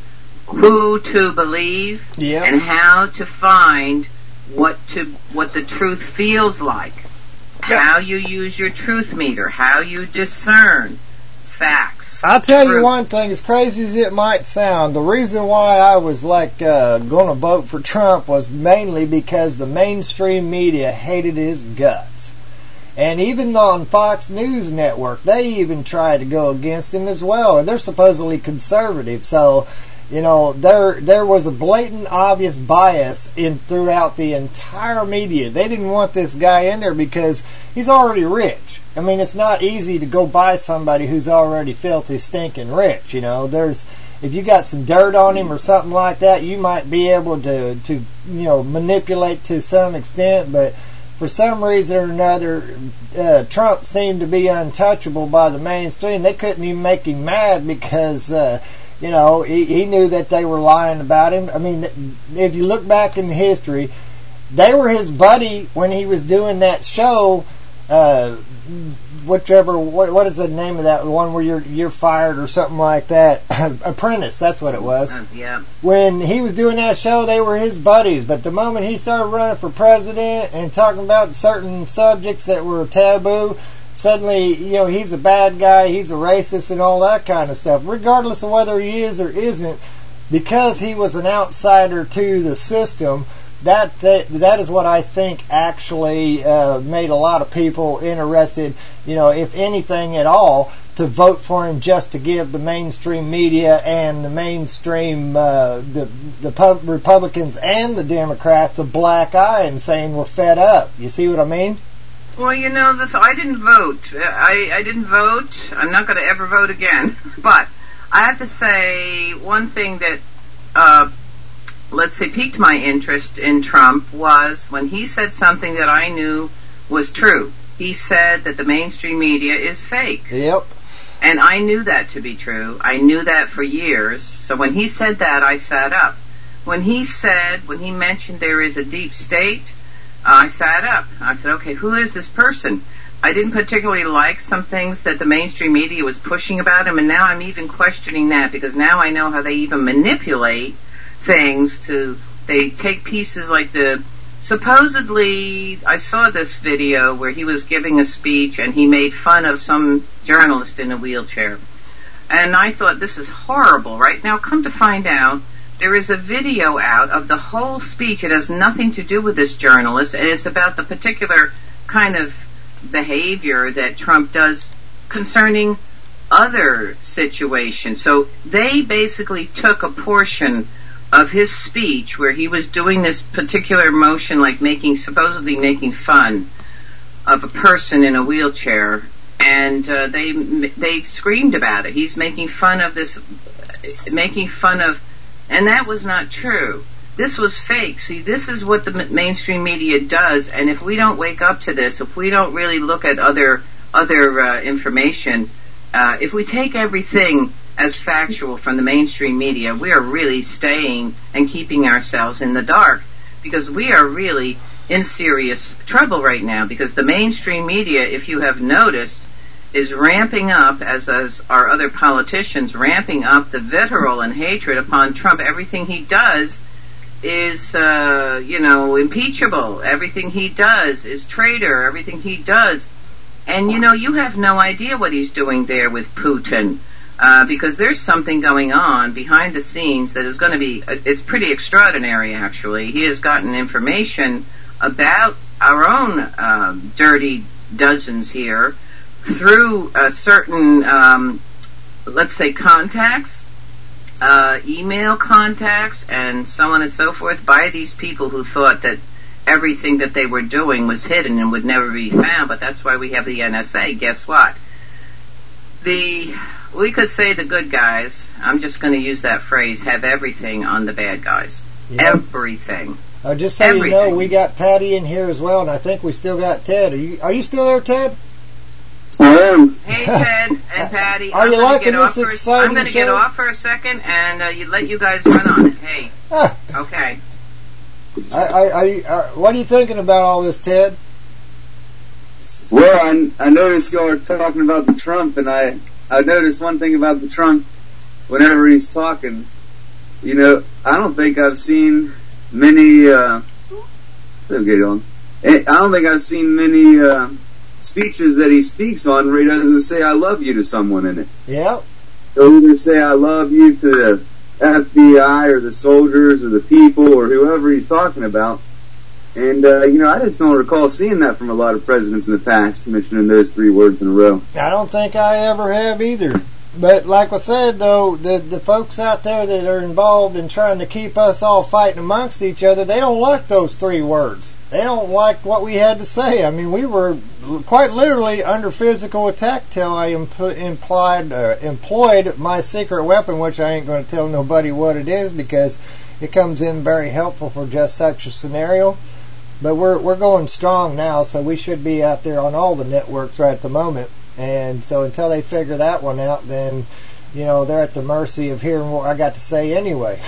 who to believe yep. and how to find what to what the truth feels like. Yeah. How you use your truth meter, how you discern facts. I'll tell truth. you one thing, as crazy as it might sound, the reason why I was like uh, going to vote for Trump was mainly because the mainstream media hated his guts. And even on Fox News Network, they even tried to go against him as well. And they're supposedly conservative, so you know there there was a blatant, obvious bias in throughout the entire media. They didn't want this guy in there because he's already rich. I mean, it's not easy to go buy somebody who's already filthy, stinking rich. You know, there's if you got some dirt on him or something like that, you might be able to to you know manipulate to some extent, but for some reason or another, uh, Trump seemed to be untouchable by the mainstream. They couldn't even make him mad because, uh, you know, he, he knew that they were lying about him. I mean, if you look back in history, they were his buddy when he was doing that show, uh, whichever, what, what is the name of that one where you're you're fired or something like that? Apprentice, that's what it was. Uh, yeah. When he was doing that show, they were his buddies. But the moment he started running for president and talking about certain subjects that were taboo, suddenly, you know, he's a bad guy, he's a racist and all that kind of stuff. Regardless of whether he is or isn't, because he was an outsider to the system, That, that that is what I think actually uh, made a lot of people interested, you know, if anything at all, to vote for him just to give the mainstream media and the mainstream uh, the the pub- Republicans and the Democrats a black eye and saying we're fed up. You see what I mean? Well, you know, the th- I didn't vote. I, I didn't vote. I'm not going to ever vote again. But I have to say one thing that. Uh, let's say, piqued my interest in Trump was when he said something that I knew was true. He said that the mainstream media is fake. Yep. And I knew that to be true. I knew that for years. So when he said that, I sat up. When he said, when he mentioned there is a deep state, I sat up. I said, okay, who is this person? I didn't particularly like some things that the mainstream media was pushing about him, and now I'm even questioning that because now I know how they even manipulate things to, they take pieces like the, supposedly, I saw this video where he was giving a speech and he made fun of some journalist in a wheelchair. And I thought, this is horrible, right? Now, come to find out, there is a video out of the whole speech. It has nothing to do with this journalist, and it's about the particular kind of behavior that Trump does concerning other situations. So they basically took a portion of his speech where he was doing this particular motion, like making, supposedly making fun of a person in a wheelchair, and uh, they they screamed about it. He's making fun of this, making fun of, and that was not true. This was fake. See, this is what the mainstream media does, and if we don't wake up to this, if we don't really look at other other uh, information, uh, if we take everything as factual from the mainstream media, we are really staying and keeping ourselves in the dark, because we are really in serious trouble right now, because the mainstream media, if you have noticed, is ramping up, as, as are other politicians, ramping up the vitriol and hatred upon Trump. Everything he does is, uh, you know, impeachable. Everything he does is traitor. Everything he does. And, you know, you have no idea what he's doing there with Putin, uh, because there's something going on behind the scenes that is going to be, it's pretty extraordinary, actually. He has gotten information about our own um, dirty dozens here through uh, certain, um, let's say, contacts, uh, email contacts, and so on and so forth, by these people who thought that everything that they were doing was hidden and would never be found. But that's why we have the N S A. Guess what? The we could say the good guys, I'm just going to use that phrase, have everything on the bad guys. Yeah. Everything. Uh, just so everything. You know, we got Patty in here as well, and I think we still got Ted. Are you Are you still there, Ted? I am. Hey, Ted and Patty. Are I'm you liking this exciting I'm going to get off for a second and uh, you let you guys run on it. Hey. Okay. I, I, I, uh, what are you thinking about all this, Ted? Well, I, I noticed y'all are talking about the Trump, and I, I noticed one thing about the Trump whenever he's talking. You know, I don't think I've seen many, uh, let's get on. I don't think I've seen many, uh, speeches that he speaks on where he doesn't say I love you to someone in it. Yeah. He'll either say I love you to the F B I or the soldiers or the people or whoever he's talking about. And, uh, you know, I just don't recall seeing that from a lot of presidents in the past, mentioning those three words in a row. I don't think I ever have either. But like I said, though, the the folks out there that are involved in trying to keep us all fighting amongst each other, they don't like those three words. They don't like what we had to say. I mean, we were quite literally under physical attack till I impl- implied, uh, employed my secret weapon, which I ain't going to tell nobody what it is because it comes in very helpful for just such a scenario. But we're we're going strong now, so we should be out there on all the networks right at the moment. And so until they figure that one out, then, you know, they're at the mercy of hearing what I got to say anyway.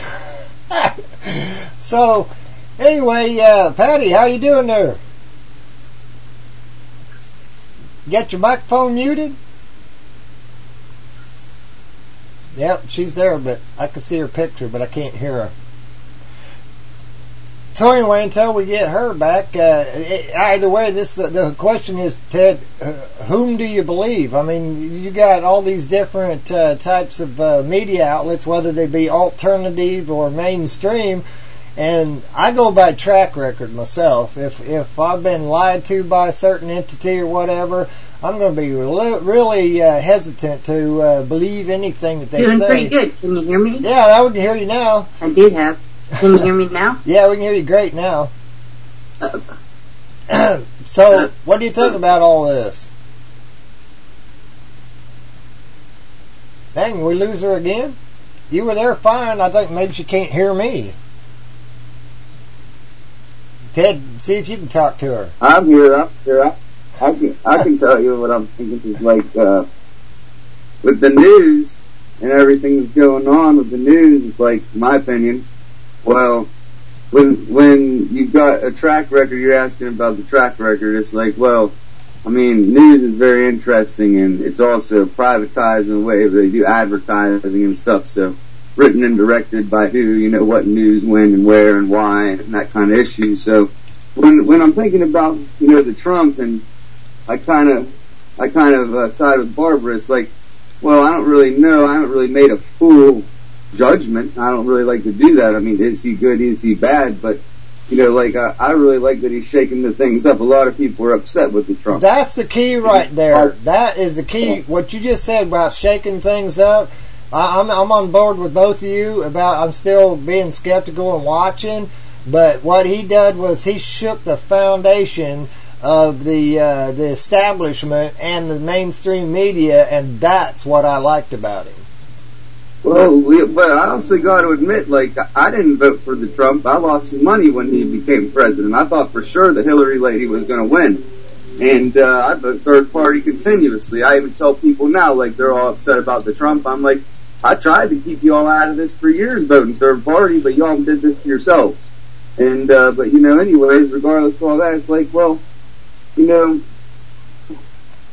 So, anyway, uh, Patty, how you doing there? You got your microphone muted? Yep, she's there, but I can see her picture, but I can't hear her. So anyway, until we get her back, uh, it, either way, this uh, the question is, Ted, uh, whom do you believe? I mean, you got all these different uh, types of uh, media outlets, whether they be alternative or mainstream, and I go by track record myself. If if I've been lied to by a certain entity or whatever, I'm going to be re- really uh, hesitant to uh, believe anything that they Doing say. Doing pretty good. Can you hear me? Yeah, I can hear you now. I did have. Can you hear me now? Yeah, we can hear you great now. Uh, so, uh, what do you think about all this? Dang, we lose her again? You were there fine. I think maybe she can't hear me. Ted, see if you can talk to her. I'm here. I'm here. I, I can I can tell you what I'm thinking is like uh, with the news and everything that's going on with the news. It's like, in my opinion. Well, when when you've got a track record, you're asking about the track record. It's like, well, I mean, news is very interesting, and it's also privatized in a way that they do advertising and stuff. So, written and directed by who, you know, what news, when, and where, and why, and that kind of issue. So, when when I'm thinking about, you know, the Trump, and I kind of I kind of uh, side with Barbara. It's like, well, I don't really know. I haven't really made a full judgment. I don't really like to do that. I mean, is he good? Is he bad? But, you know, like, I, I really like that he's shaking the things up. A lot of people are upset with the Trump. That's the key right there. That is the key. What you just said about shaking things up, I, I'm, I'm on board with both of you about, I'm still being skeptical and watching, but what he did was he shook the foundation of the uh, the establishment and the mainstream media, and that's what I liked about him. Well, we, but I also got to admit, like, I didn't vote for the Trump. I lost some money when he became president. I thought for sure the Hillary lady was going to win. And uh, I vote third party continuously. I even tell people now, like, they're all upset about the Trump. I'm like, I tried to keep you all out of this for years voting third party, but y'all did this to yourselves. And, uh, but, you know, anyways, regardless of all that, it's like, well, you know,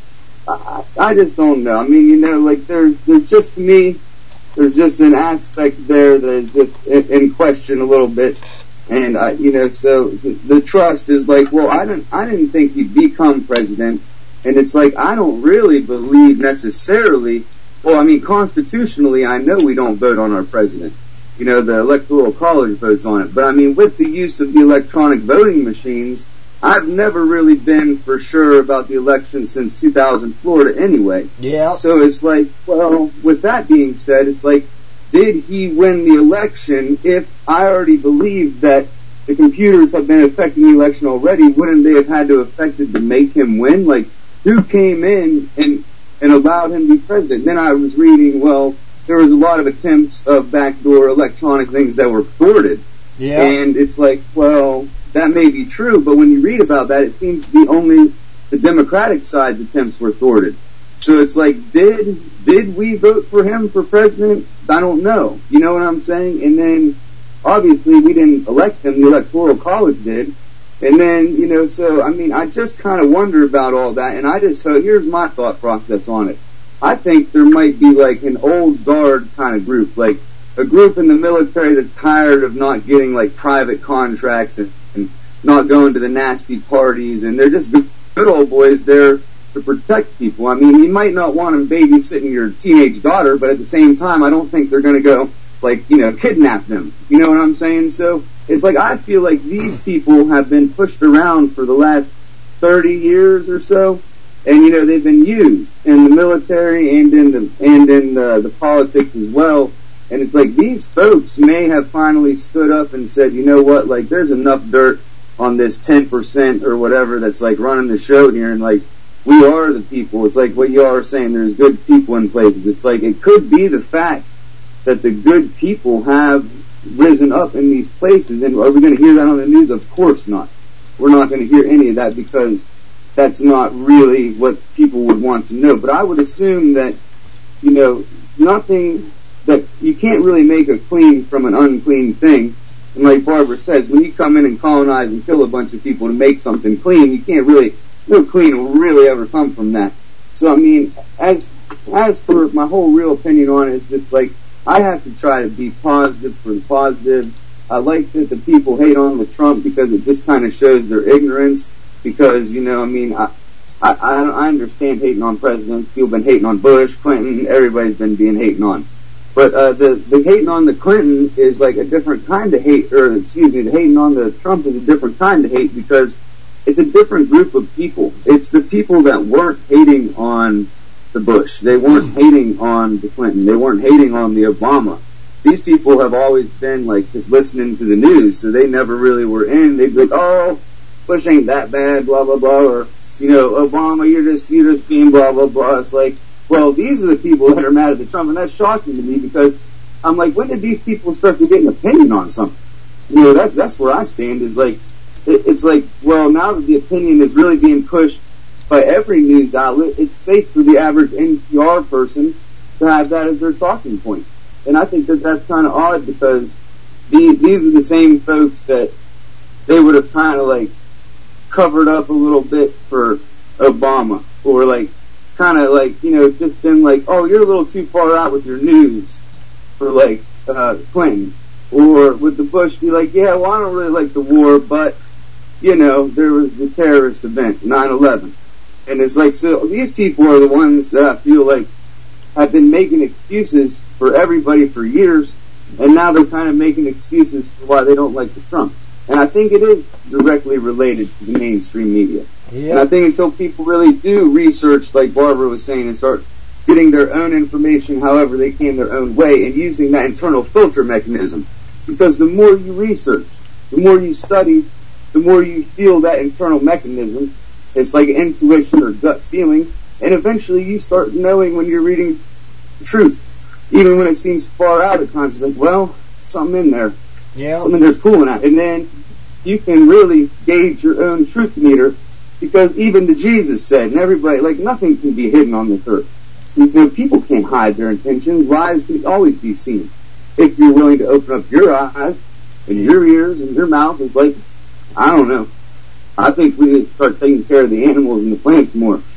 I, I just don't know. I mean, you know, like there's, there's just to me, there's just an aspect there that is just in, in question a little bit. And I, you know, so the, the trust is like, well, I didn't, I didn't think he'd become president. And it's like, I don't really believe necessarily, well, I mean, constitutionally, I know we don't vote on our president. You know, the Electoral College votes on it. But I mean, with the use of the electronic voting machines, I've never really been for sure about the election since two thousand Florida anyway. Yeah. So it's like, well, with that being said, it's like, did he win the election? If I already believed that the computers have been affecting the election already, wouldn't they have had to affect it to make him win? Like, who came in and, and allowed him to be president? Then I was reading, well, there was a lot of attempts of backdoor electronic things that were thwarted. Yeah. And it's like, well, that may be true, but when you read about that, it seems to be only the Democratic side's attempts were thwarted. So it's like, did did we vote for him for president? I don't know. You know what I'm saying? And then, obviously, we didn't elect him. The Electoral College did. And then, you know, so, I mean, I just kind of wonder about all that, and I just, so here's my thought process on it. I think there might be like an old guard kind of group, like a group in the military that's tired of not getting like private contracts and, and not going to the nasty parties, and they're just good, good old boys there to protect people. I mean, you might not want them babysitting your teenage daughter, but at the same time, I don't think they're going to go like, you know, kidnap them. You know what I'm saying? So it's like, I feel like these people have been pushed around for the last thirty years or so. And you know, they've been used in the military and in the and in the, the politics as well. And it's like, these folks may have finally stood up and said, you know what, like, there's enough dirt on this ten percent or whatever that's like running the show here, and like, we are the people. It's like what y'all are saying, there's good people in places. It's like, it could be the fact that the good people have risen up in these places. And are we going to hear that on the news? Of course not. We're not going to hear any of that, because that's not really what people would want to know. But I would assume that, you know, nothing, that you can't really make a clean from an unclean thing. And like Barbara says, when you come in and colonize and kill a bunch of people to make something clean, you can't really, no clean will really ever come from that. So I mean, as as for my whole real opinion on it, it's just like, I have to try to be positive for the positive. I like that the people hate on with Trump, because it just kind of shows their ignorance. Because, you know, I mean, I, I, I understand hating on presidents. People have been hating on Bush, Clinton, everybody's been being hating on. But uh, the, the hating on the Clinton is like a different kind of hate, or excuse me, the hating on the Trump is a different kind of hate, because it's a different group of people. It's the people that weren't hating on the Bush. They weren't hating on the Clinton. They weren't hating on the Obama. These people have always been like just listening to the news, so they never really were in. They'd be like, oh, Bush ain't that bad, blah, blah, blah, or, you know, Obama, you're just, you're just being blah, blah, blah. It's like, well, these are the people that are mad at the Trump, and that's shocking to me, because I'm like, when did these people start to get an opinion on something? You know, that's, that's where I stand, is like, it, it's like, well, now that the opinion is really being pushed by every news outlet, it's safe for the average N P R person to have that as their talking point. And I think that that's kind of odd, because these, these are the same folks that they would have kind of like covered up a little bit for Obama, or like kind of like, you know, just been like, oh, you're a little too far out with your news for like uh, Clinton. Or with the Bush, be like, yeah, well, I don't really like the war, but, you know, there was the terrorist event, nine eleven. And it's like, so these people are the ones that I feel like have been making excuses for everybody for years, and now they're kind of making excuses for why they don't like the Trump. And I think it is directly related to the mainstream media. Yeah. And I think until people really do research, like Barbara was saying, and start getting their own information however they can their own way, and using that internal filter mechanism. Because the more you research, the more you study, the more you feel that internal mechanism. It's like intuition or gut feeling, and eventually you start knowing when you're reading the truth. Even when it seems far out at times, like, well, something in there. Yeah. Something there's pulling out. And then you can really gauge your own truth meter, because even the Jesus said, and everybody, like, nothing can be hidden on this earth. You know, people can't hide their intentions. Lies can always be seen. If you're willing to open up your eyes and your ears and your mouth, it's like, I don't know. I think we need to start taking care of the animals and the plants more.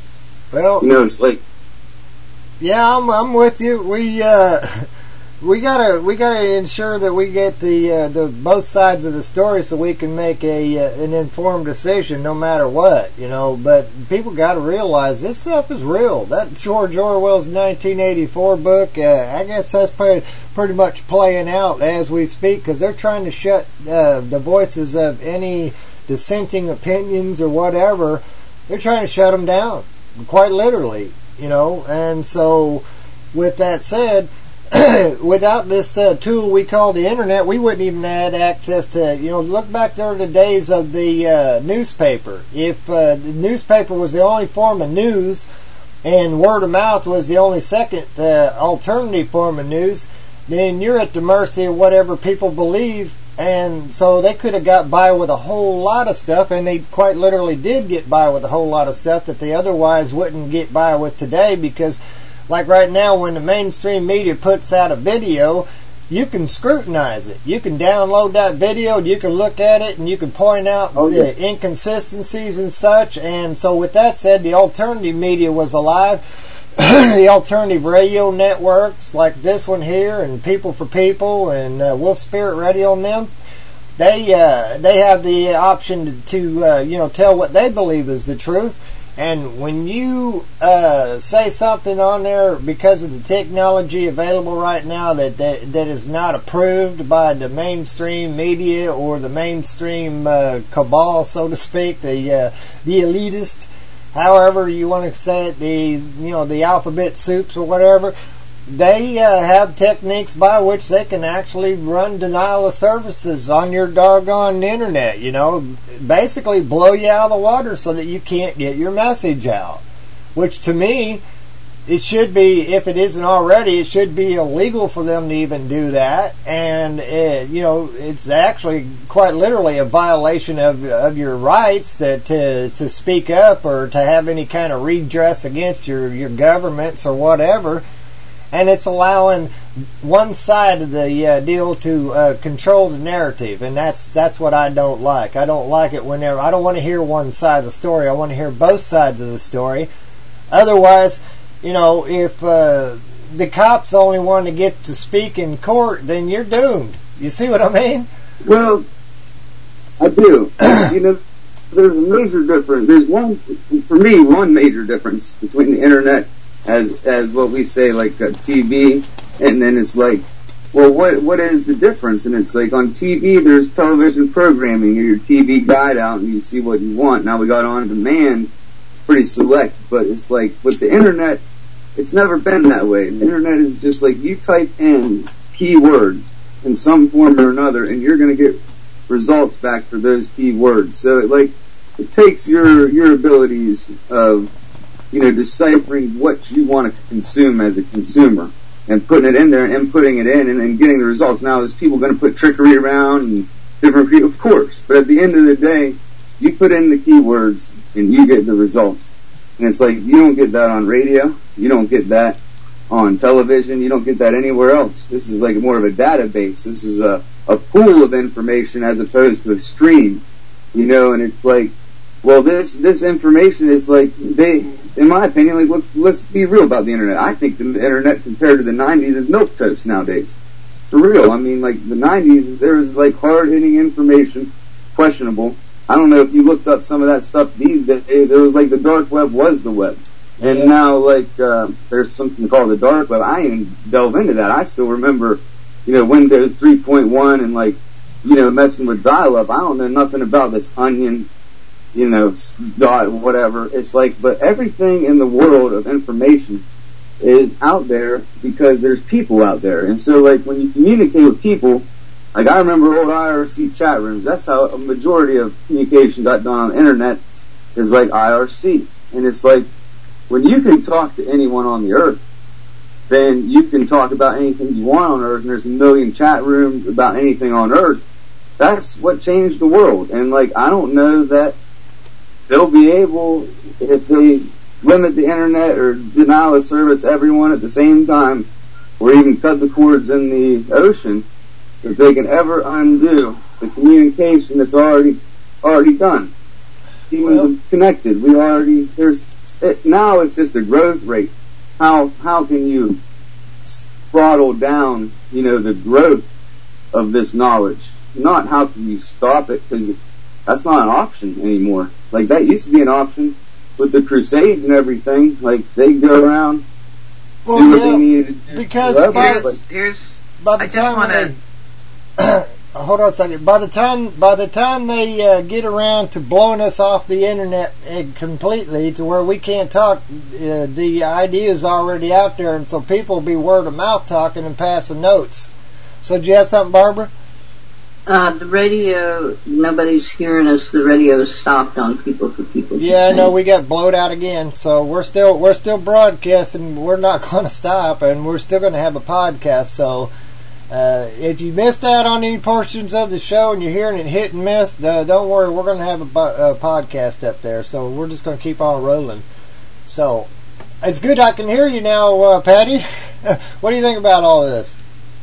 Well, you know, it's like, yeah, I'm I'm with you. We uh, we gotta we gotta ensure that we get the uh, the both sides of the story so we can make a uh, an informed decision no matter what, you know. But people got to realize this stuff is real. That George Orwell's nineteen eighty-four book, uh, I guess that's pretty pretty much playing out as we speak, because they're trying to shut uh, the voices of any dissenting opinions or whatever. They're trying to shut them down, quite literally, you know. And so, with that said, without this uh, tool we call the internet, we wouldn't even have access to, you know, look back there to the days of the uh, newspaper. If uh, the newspaper was the only form of news and word of mouth was the only second uh, alternative form of news, then you're at the mercy of whatever people believe. And so they could have got by with a whole lot of stuff, and they quite literally did get by with a whole lot of stuff that they otherwise wouldn't get by with today, because like right now when the mainstream media puts out a video, you can scrutinize it. You can download that video, you can look at it, and you can point out oh, yeah. the inconsistencies and such. And so with that said, the alternative media was alive. The alternative radio networks like this one here and People for People and uh, Wolf Spirit Radio and them, they uh, they have the option to, to uh, you know, tell what they believe is the truth. And when you uh, say something on there because of the technology available right now that, that that is not approved by the mainstream media or the mainstream uh, cabal, so to speak, the uh, the elitist, however you want to say it, the you know the alphabet soups or whatever, they uh, have techniques by which they can actually run denial of services on your doggone internet, you know, basically blow you out of the water so that you can't get your message out. Which to me, it should be, if it isn't already, it should be illegal for them to even do that. And, it, you know, it's actually quite literally a violation of of your rights that to, to speak up or to have any kind of redress against your, your governments or whatever. And it's allowing one side of the uh, deal to uh, control the narrative, and that's that's what I don't like. I don't like it whenever I don't want to hear one side of the story. I want to hear both sides of the story. Otherwise, you know, if uh, the cops only want to get to speak in court, then you're doomed. You see what I mean? Well, I do. You know, there's a major difference. There's one, for me, one major difference between the internet as as what we say, like uh, T V, and then it's like, well, what what is the difference? And it's like on T V, there's television programming, or your T V guide out, and you see what you want. Now we got on demand, pretty select, but it's like with the internet, it's never been that way. The internet is just like you type in keywords in some form or another, and you're going to get results back for those keywords. So it like it takes your your abilities of, you know, deciphering what you want to consume as a consumer and putting it in there and putting it in and then getting the results. Now, is people going to put trickery around and different people? Of course. But at the end of the day, you put in the keywords and you get the results. And it's like, you don't get that on radio. You don't get that on television. You don't get that anywhere else. This is like more of a database. This is a, a pool of information as opposed to a stream, you know, and it's like, well, this this information is like, they, in my opinion, like let's let's be real about the internet. I think the internet compared to the nineties is milquetoast nowadays. For real. I mean, like the nineties, there was like hard hitting information, questionable. I don't know if you looked up some of that stuff these days. It was like the dark web was the web, and yeah. now like uh, there's something called the dark web. I didn't even delve into that. I still remember, you know, Windows three point one and like, you know, messing with dial-up. I don't know nothing about this Onion, you know, dot, whatever. It's like, but everything in the world of information is out there because there's people out there. And so, like, when you communicate with people, like, I remember old I R C chat rooms. That's how a majority of communication got done on the internet, is like I R C. And it's like, when you can talk to anyone on the earth, then you can talk about anything you want on earth, and there's a million chat rooms about anything on earth. That's what changed the world. And, like, I don't know that they'll be able, if they limit the internet or deny the service everyone at the same time, or even cut the cords in the ocean, if they can ever undo the communication that's already already done. Humans well, are connected. We already, there's it, now it's just a growth rate. How how can you throttle down, you know, the growth of this knowledge? Not how can you stop it, because that's not an option anymore. Like, that used to be an option with the Crusades and everything. Like, they go around, well, do what yeah, they needed to do. because Whatever, by, but Here's, by the I just time wanna- they, hold on a second. By the time by the time they uh, get around to blowing us off the internet uh, completely to where we can't talk, uh, the idea is already out there, and so people will be word of mouth talking and passing notes. So, do you have something, Barbara? Uh, the radio, nobody's hearing us. The radio stopped on People for People. Yeah, I know we got blowed out again, so we're still we're still broadcasting. We're not going to stop, and we're still going to have a podcast. So, uh, if you missed out on any portions of the show and you're hearing it hit and miss, uh, don't worry, we're going to have a, a podcast up there. So we're just going to keep on rolling. So it's good I can hear you now, uh, Patty. What do you think about all this?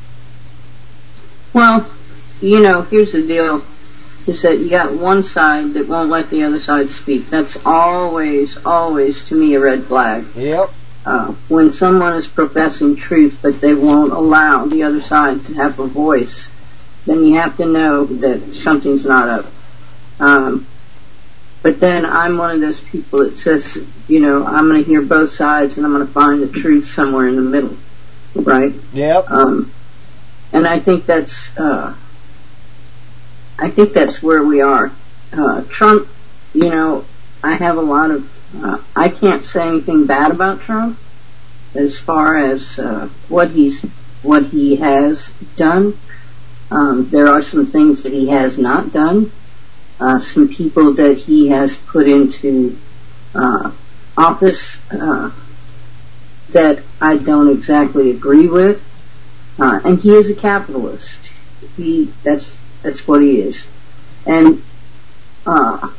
Well, you know, here's the deal, is that you got one side that won't let the other side speak. That's always, always, to me, a red flag. Yep. Uh, when someone is professing truth, but they won't allow the other side to have a voice, then you have to know that something's not up. Um, but then I'm one of those people that says, you know, I'm going to hear both sides and I'm going to find the truth somewhere in the middle. Right? Yep. Um, and I think that's, uh, I think that's where we are. Uh, Trump, you know, I have a lot of, uh, I can't say anything bad about Trump as far as uh, what he's, what he has done. Um, there are some things that he has not done. Uh, some people that he has put into uh, office uh, that I don't exactly agree with. Uh, and he is a capitalist. He, that's, that's what he is. And, uh,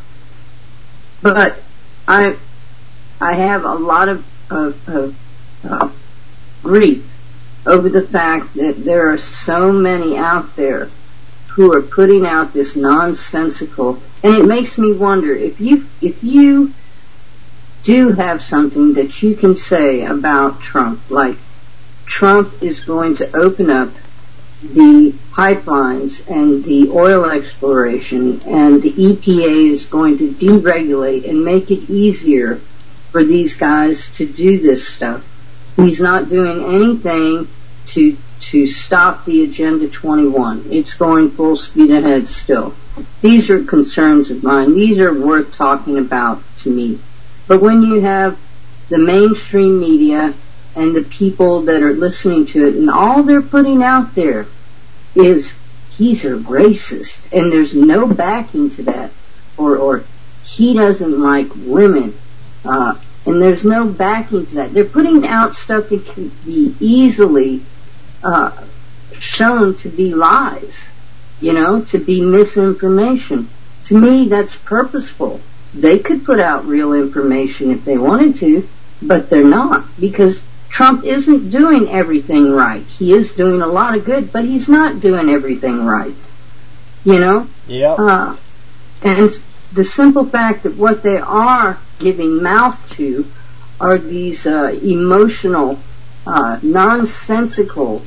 but I, I have a lot of, of, of uh, grief over the fact that there are so many out there who are putting out this nonsensical, and it makes me wonder if you, if you do have something that you can say about Trump, like Trump is going to open up the pipelines and the oil exploration, and the E P A is going to deregulate and make it easier for these guys to do this stuff. He's not doing anything to to stop the Agenda twenty-one. It's going full speed ahead still. These are concerns of mine. These are worth talking about to me. But when you have the mainstream media and the people that are listening to it, and all they're putting out there is he's a racist, and there's no backing to that, or or he doesn't like women, uh, and there's no backing to that. They're putting out stuff that can be easily uh, shown to be lies, you know, to be misinformation. To me, that's purposeful. They could put out real information if they wanted to, but they're not, because Trump isn't doing everything right. He is doing a lot of good, but he's not doing everything right. You know? Yeah. Uh, and the simple fact that what they are giving mouth to are these uh, emotional, uh, nonsensical,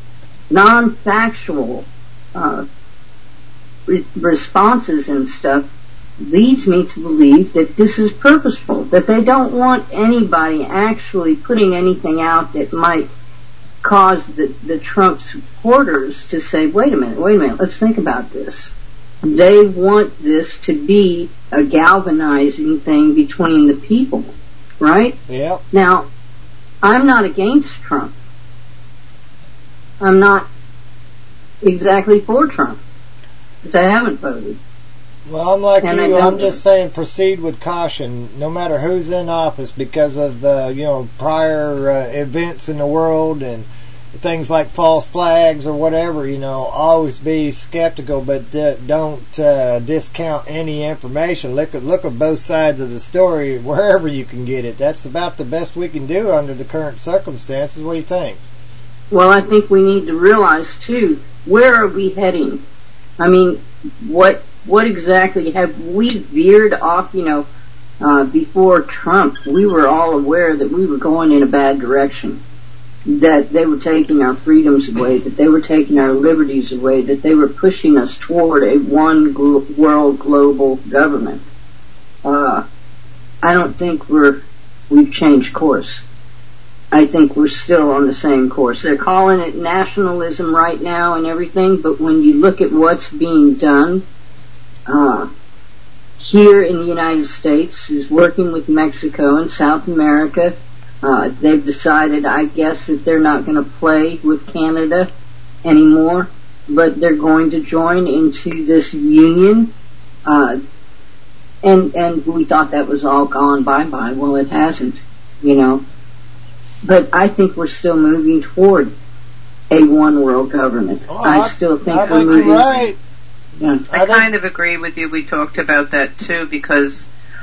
non-factual uh, re- responses and stuff leads me to believe that this is purposeful, that they don't want anybody actually putting anything out that might cause the, the Trump supporters to say, wait a minute, wait a minute, let's think about this. They want this to be a galvanizing thing between the people, right? Yeah. Now, I'm not against Trump. I'm not exactly for Trump, because I haven't voted. Well, I'm like And I you. don't- I'm just saying proceed with caution, no matter who's in office, because of the, you know, prior uh, events in the world and things like false flags or whatever. You know, always be skeptical, but uh, don't uh, discount any information. Look at look at both sides of the story wherever you can get it. That's about the best we can do under the current circumstances. What do you think? Well, I think we need to realize, too, where are we heading? I mean, what what exactly have we veered off? You know, uh, before Trump, we were all aware that we were going in a bad direction, that they were taking our freedoms away, that they were taking our liberties away, that they were pushing us toward a one glo- world global government. Uh, I don't think we're we've changed course. I think we're still on the same course. They're calling it nationalism right now and everything, but when you look at what's being done uh, here in the United States, who's working with Mexico and South America, uh, they've decided, I guess, that they're not going to play with Canada anymore, but they're going to join into this union. Uh, and and we thought that was all gone bye-bye. Well, it hasn't, you know. But I think we're still moving toward a one world government. Oh, I, I still think I we're think moving. you're right. Yeah. I, I kind of agree with you. We talked about that too, because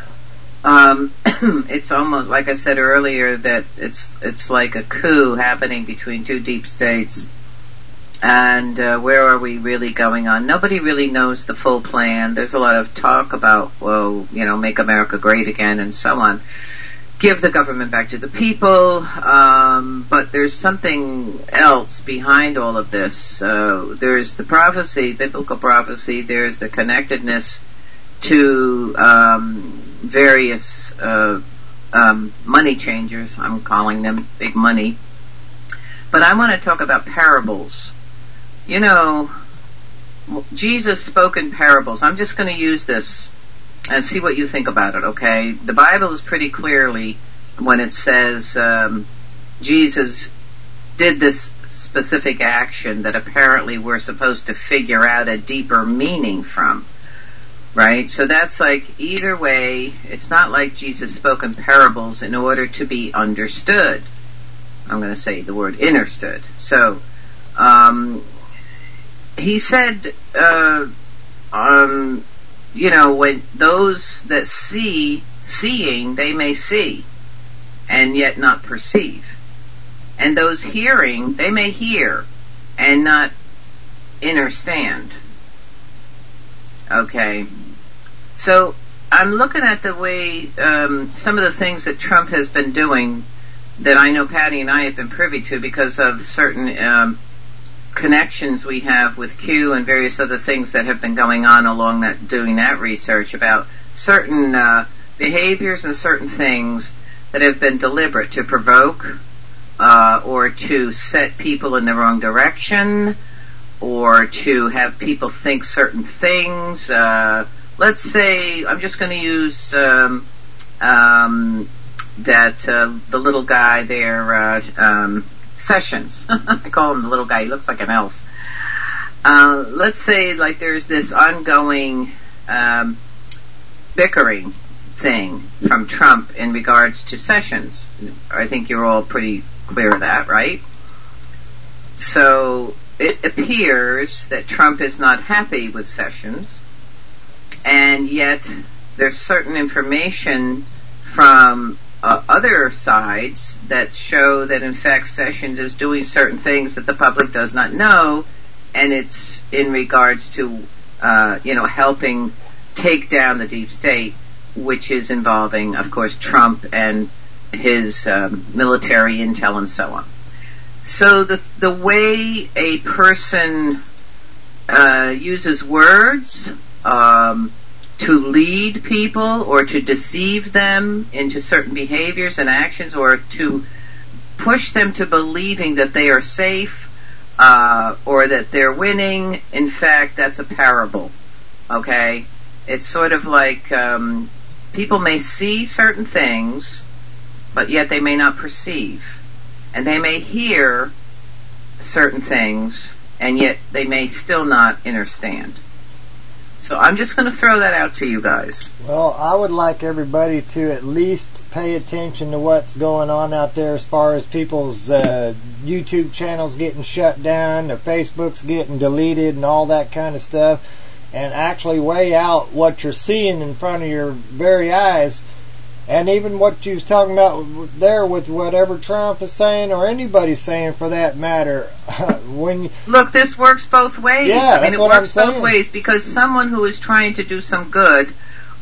um, it's almost like I said earlier that it's it's like a coup happening between two deep states. And uh, where are we really going on? Nobody really knows the full plan. There's a lot of talk about, well, you know, make America great again and so on. Give the government back to the people, um, but there's something else behind all of this. Uh, there's the prophecy, biblical prophecy, there's the connectedness to um, various uh, um, money changers, I'm calling them, big money. But I want to talk about parables. You know, Jesus spoke in parables. I'm just going to use this and see what you think about it, okay? The Bible is pretty clearly when it says um, Jesus did this specific action that apparently we're supposed to figure out a deeper meaning from, right? So that's like, either way, it's not like Jesus spoke in parables in order to be understood. I'm going to say the word understood. So, um, he said, uh, um, you know, when those that see, seeing, they may see, and yet not perceive. And those hearing, they may hear, and not understand. Okay. So, I'm looking at the way, um, some of the things that Trump has been doing, that I know Patty and I have been privy to because of certain, um, connections we have with Q and various other things that have been going on along that, doing that research about certain uh, behaviors and certain things that have been deliberate to provoke uh, or to set people in the wrong direction or to have people think certain things. Uh, let's say, I'm just going to use um, um, that uh, the little guy there, uh, um, Sessions. I call him the little guy. He looks like an elf. Uh, let's say like there's this ongoing um, bickering thing from Trump in regards to Sessions. I think you're all pretty clear of that, right? So it appears that Trump is not happy with Sessions, and yet there's certain information from Uh, other sides that show that in fact Sessions is doing certain things that the public does not know, and it's in regards to uh, you know, helping take down the deep state, which is involving, of course, Trump and his um, military intel and so on. So the the way a person uh, uses words um, to lead people or to deceive them into certain behaviors and actions, or to push them to believing that they are safe uh, or that they're winning, in fact, that's a parable. Okay? It's sort of like um, people may see certain things, but yet they may not perceive. And they may hear certain things, and yet they may still not understand. So I'm just going to throw that out to you guys. Well, I would like everybody to at least pay attention to what's going on out there as far as people's uh, YouTube channels getting shut down, their Facebook's getting deleted and all that kind of stuff, and actually weigh out what you're seeing in front of your very eyes. And even what you was talking about there with whatever Trump is saying, or anybody's saying for that matter. when you, Look, this works both ways. Yeah, I mean, that's it what works I'm both saying. ways, because someone who is trying to do some good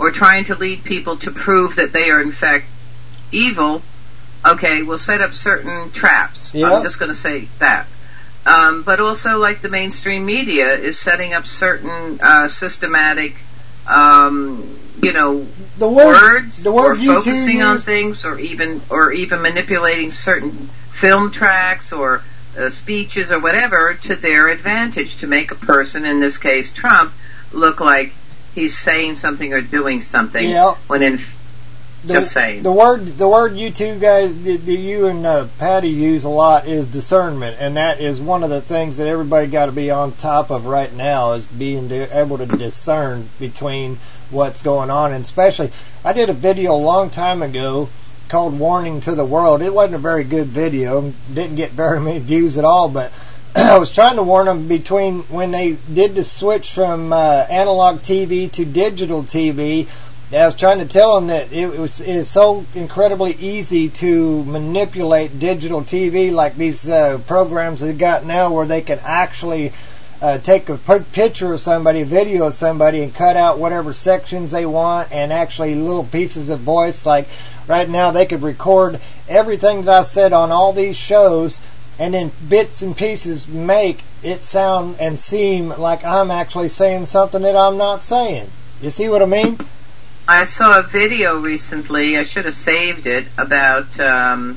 or trying to lead people to prove that they are in fact evil, okay, will set up certain traps. Yep. I'm just going to say that. Um, but also, like the mainstream media is setting up certain uh, systematic, um, you know, the word, words, the word or focusing on things, or even or even manipulating certain film tracks or uh, speeches or whatever to their advantage to make a person, in this case Trump, look like he's saying something or doing something yeah. when in The, just saying. The word, the word you two guys, the, the, you and uh, Patty use a lot is discernment, and that is one of the things that everybody got to be on top of right now, is being to, able to discern between what's going on. And especially, I did a video a long time ago called "Warning to the World." It wasn't a very good video, didn't get very many views at all, but I was trying to warn them between when they did the switch from uh, analog T V to digital T V. I was trying to tell them that it was is so incredibly easy to manipulate digital T V, like these uh, programs they've got now, where they can actually uh, take a picture of somebody, a video of somebody, and cut out whatever sections they want, and actually little pieces of voice. Like right now, they could record everything that I said on all these shows, and then bits and pieces make it sound and seem like I'm actually saying something that I'm not saying. You see what I mean? I saw a video recently, I should have saved it, about um,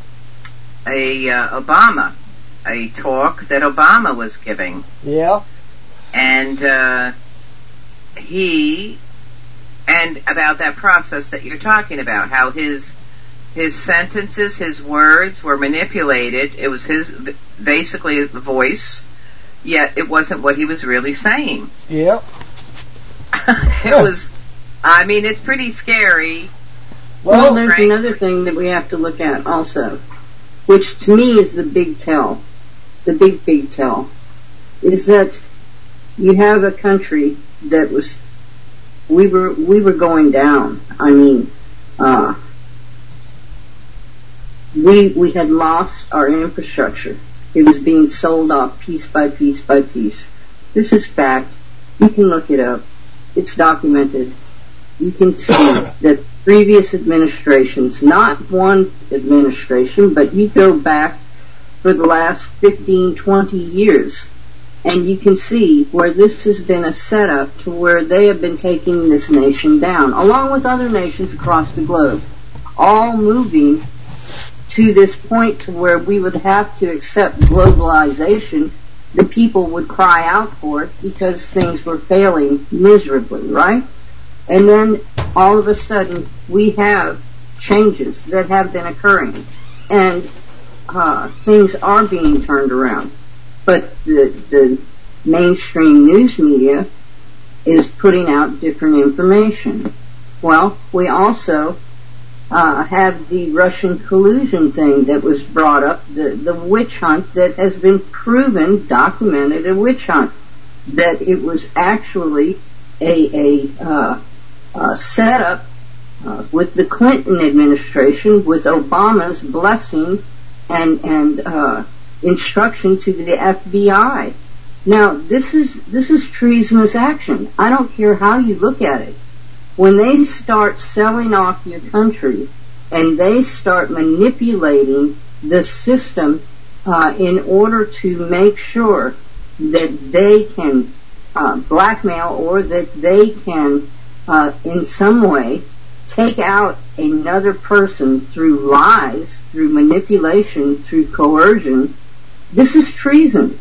a uh, Obama, a talk that Obama was giving. Yeah. And uh, he, and about that process that you're talking about, how his his sentences, his words were manipulated. It was his, basically, voice, yet it wasn't what he was really saying. Yeah. It was... I mean, it's pretty scary. Well, well there's right? another thing that we have to look at also, which to me is the big tell. The big, big tell is that you have a country that was, we were, we were going down. I mean, uh, we, we had lost our infrastructure. It was being sold off piece by piece by piece. This is fact. You can look it up. It's documented. You can see that previous administrations, not one administration, but you go back for the last fifteen, twenty years, and you can see where this has been a setup to where they have been taking this nation down, along with other nations across the globe, all moving to this point to where we would have to accept globalization. The people would cry out for it because things were failing miserably, right? And then all of a sudden we have changes that have been occurring, and uh, things are being turned around. But the, the mainstream news media is putting out different information. Well, we also uh, have the Russian collusion thing that was brought up, the, the witch hunt that has been proven, documented, a witch hunt, that it was actually a, a uh, uh, setup uh, with the Clinton administration, with Obama's blessing and, and uh, instruction to the F B I. Now, this is this is treasonous action. I don't care how you look at it. When they start selling off your country and they start manipulating the system uh, in order to make sure that they can uh, blackmail or that they can uh, in some way take out another person through lies, through manipulation, through coercion, this is treason.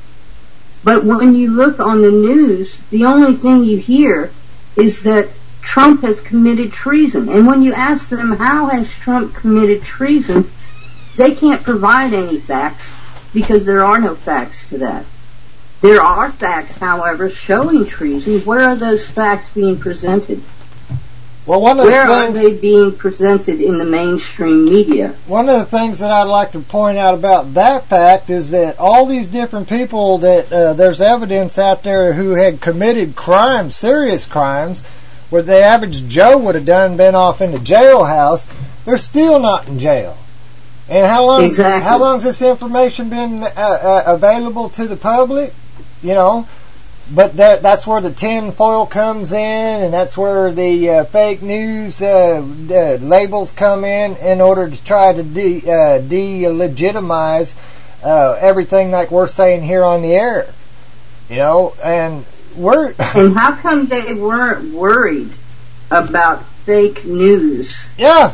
But when you look on the news, the only thing you hear is that Trump has committed treason. And when you ask them, how has Trump committed treason, they can't provide any facts because there are no facts to that. There are facts, however, showing treason. Where are those facts being presented? Well, one of Where the are things, they being presented in the mainstream media? One of the things that I'd like to point out about that fact is that all these different people that uh, there's evidence out there who had committed crimes, serious crimes, where the average Joe would have done been off in the jailhouse, they're still not in jail. And how long? Exactly. How long has this information been uh, uh, available to the public? You know, but that, that's where the tin foil comes in, and that's where the uh, fake news uh, uh, labels come in in order to try to de, uh, delegitimize uh, everything like we're saying here on the air. You know, and we're... And how come they weren't worried about fake news? Yeah.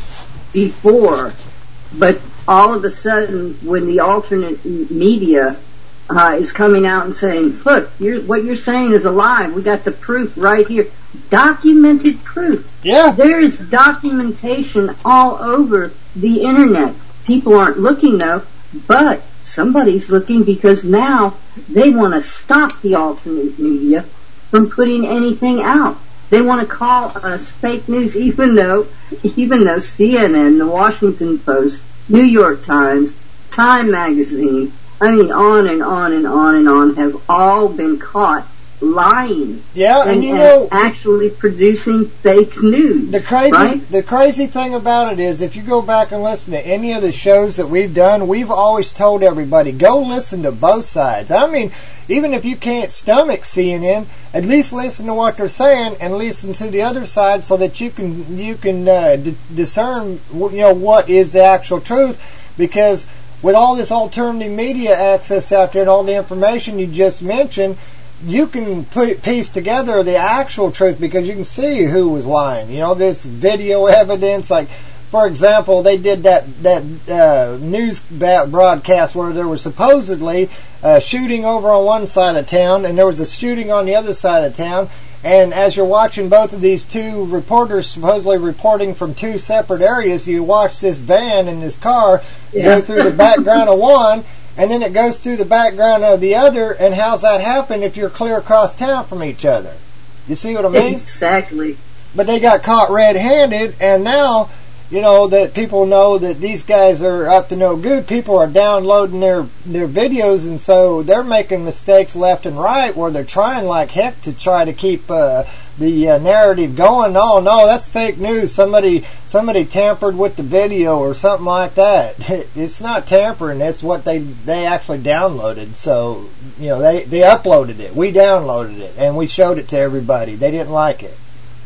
Before, but all of a sudden, when the alternate media uh, is coming out and saying, look, you're, what you're saying is a lie, we got the proof right here. Documented proof. Yeah. There's documentation all over the internet. People aren't looking though, but somebody's looking, because now they want to stop the alternate media from putting anything out. They want to call us fake news, even though, even though C N N, the Washington Post, New York Times, Time Magazine, I mean, on and on and on and on, have all been caught lying. Yeah, and, and you know, actually producing fake news. The crazy, right? the crazy thing about it is, if you go back and listen to any of the shows that we've done, we've always told everybody, go listen to both sides. I mean, even if you can't stomach C N N, at least listen to what they're saying and listen to the other side, so that you can you can uh, d- discern, you know, what is the actual truth. Because with all this alternative media access out there and all the information you just mentioned, you can put, piece together the actual truth, because you can see who was lying. You know, there's video evidence. Like, for example, they did that that uh, news broadcast where there was supposedly a shooting over on one side of town, and there was a shooting on the other side of town. And as you're watching both of these two reporters supposedly reporting from two separate areas, you watch this van in this car yeah. go through the background of one, and then it goes through the background of the other. And how's that happen if you're clear across town from each other? You see what I mean? Exactly. But they got caught red-handed, and now, you know, that people know that these guys are up to no good. People are downloading their, their videos, and so they're making mistakes left and right, where they're trying like heck to try to keep uh, the uh, narrative going. Oh, no, that's fake news. Somebody somebody tampered with the video or something like that. It's not tampering. It's what they, they actually downloaded. So, you know, they, they uploaded it. We downloaded it, and we showed it to everybody. They didn't like it.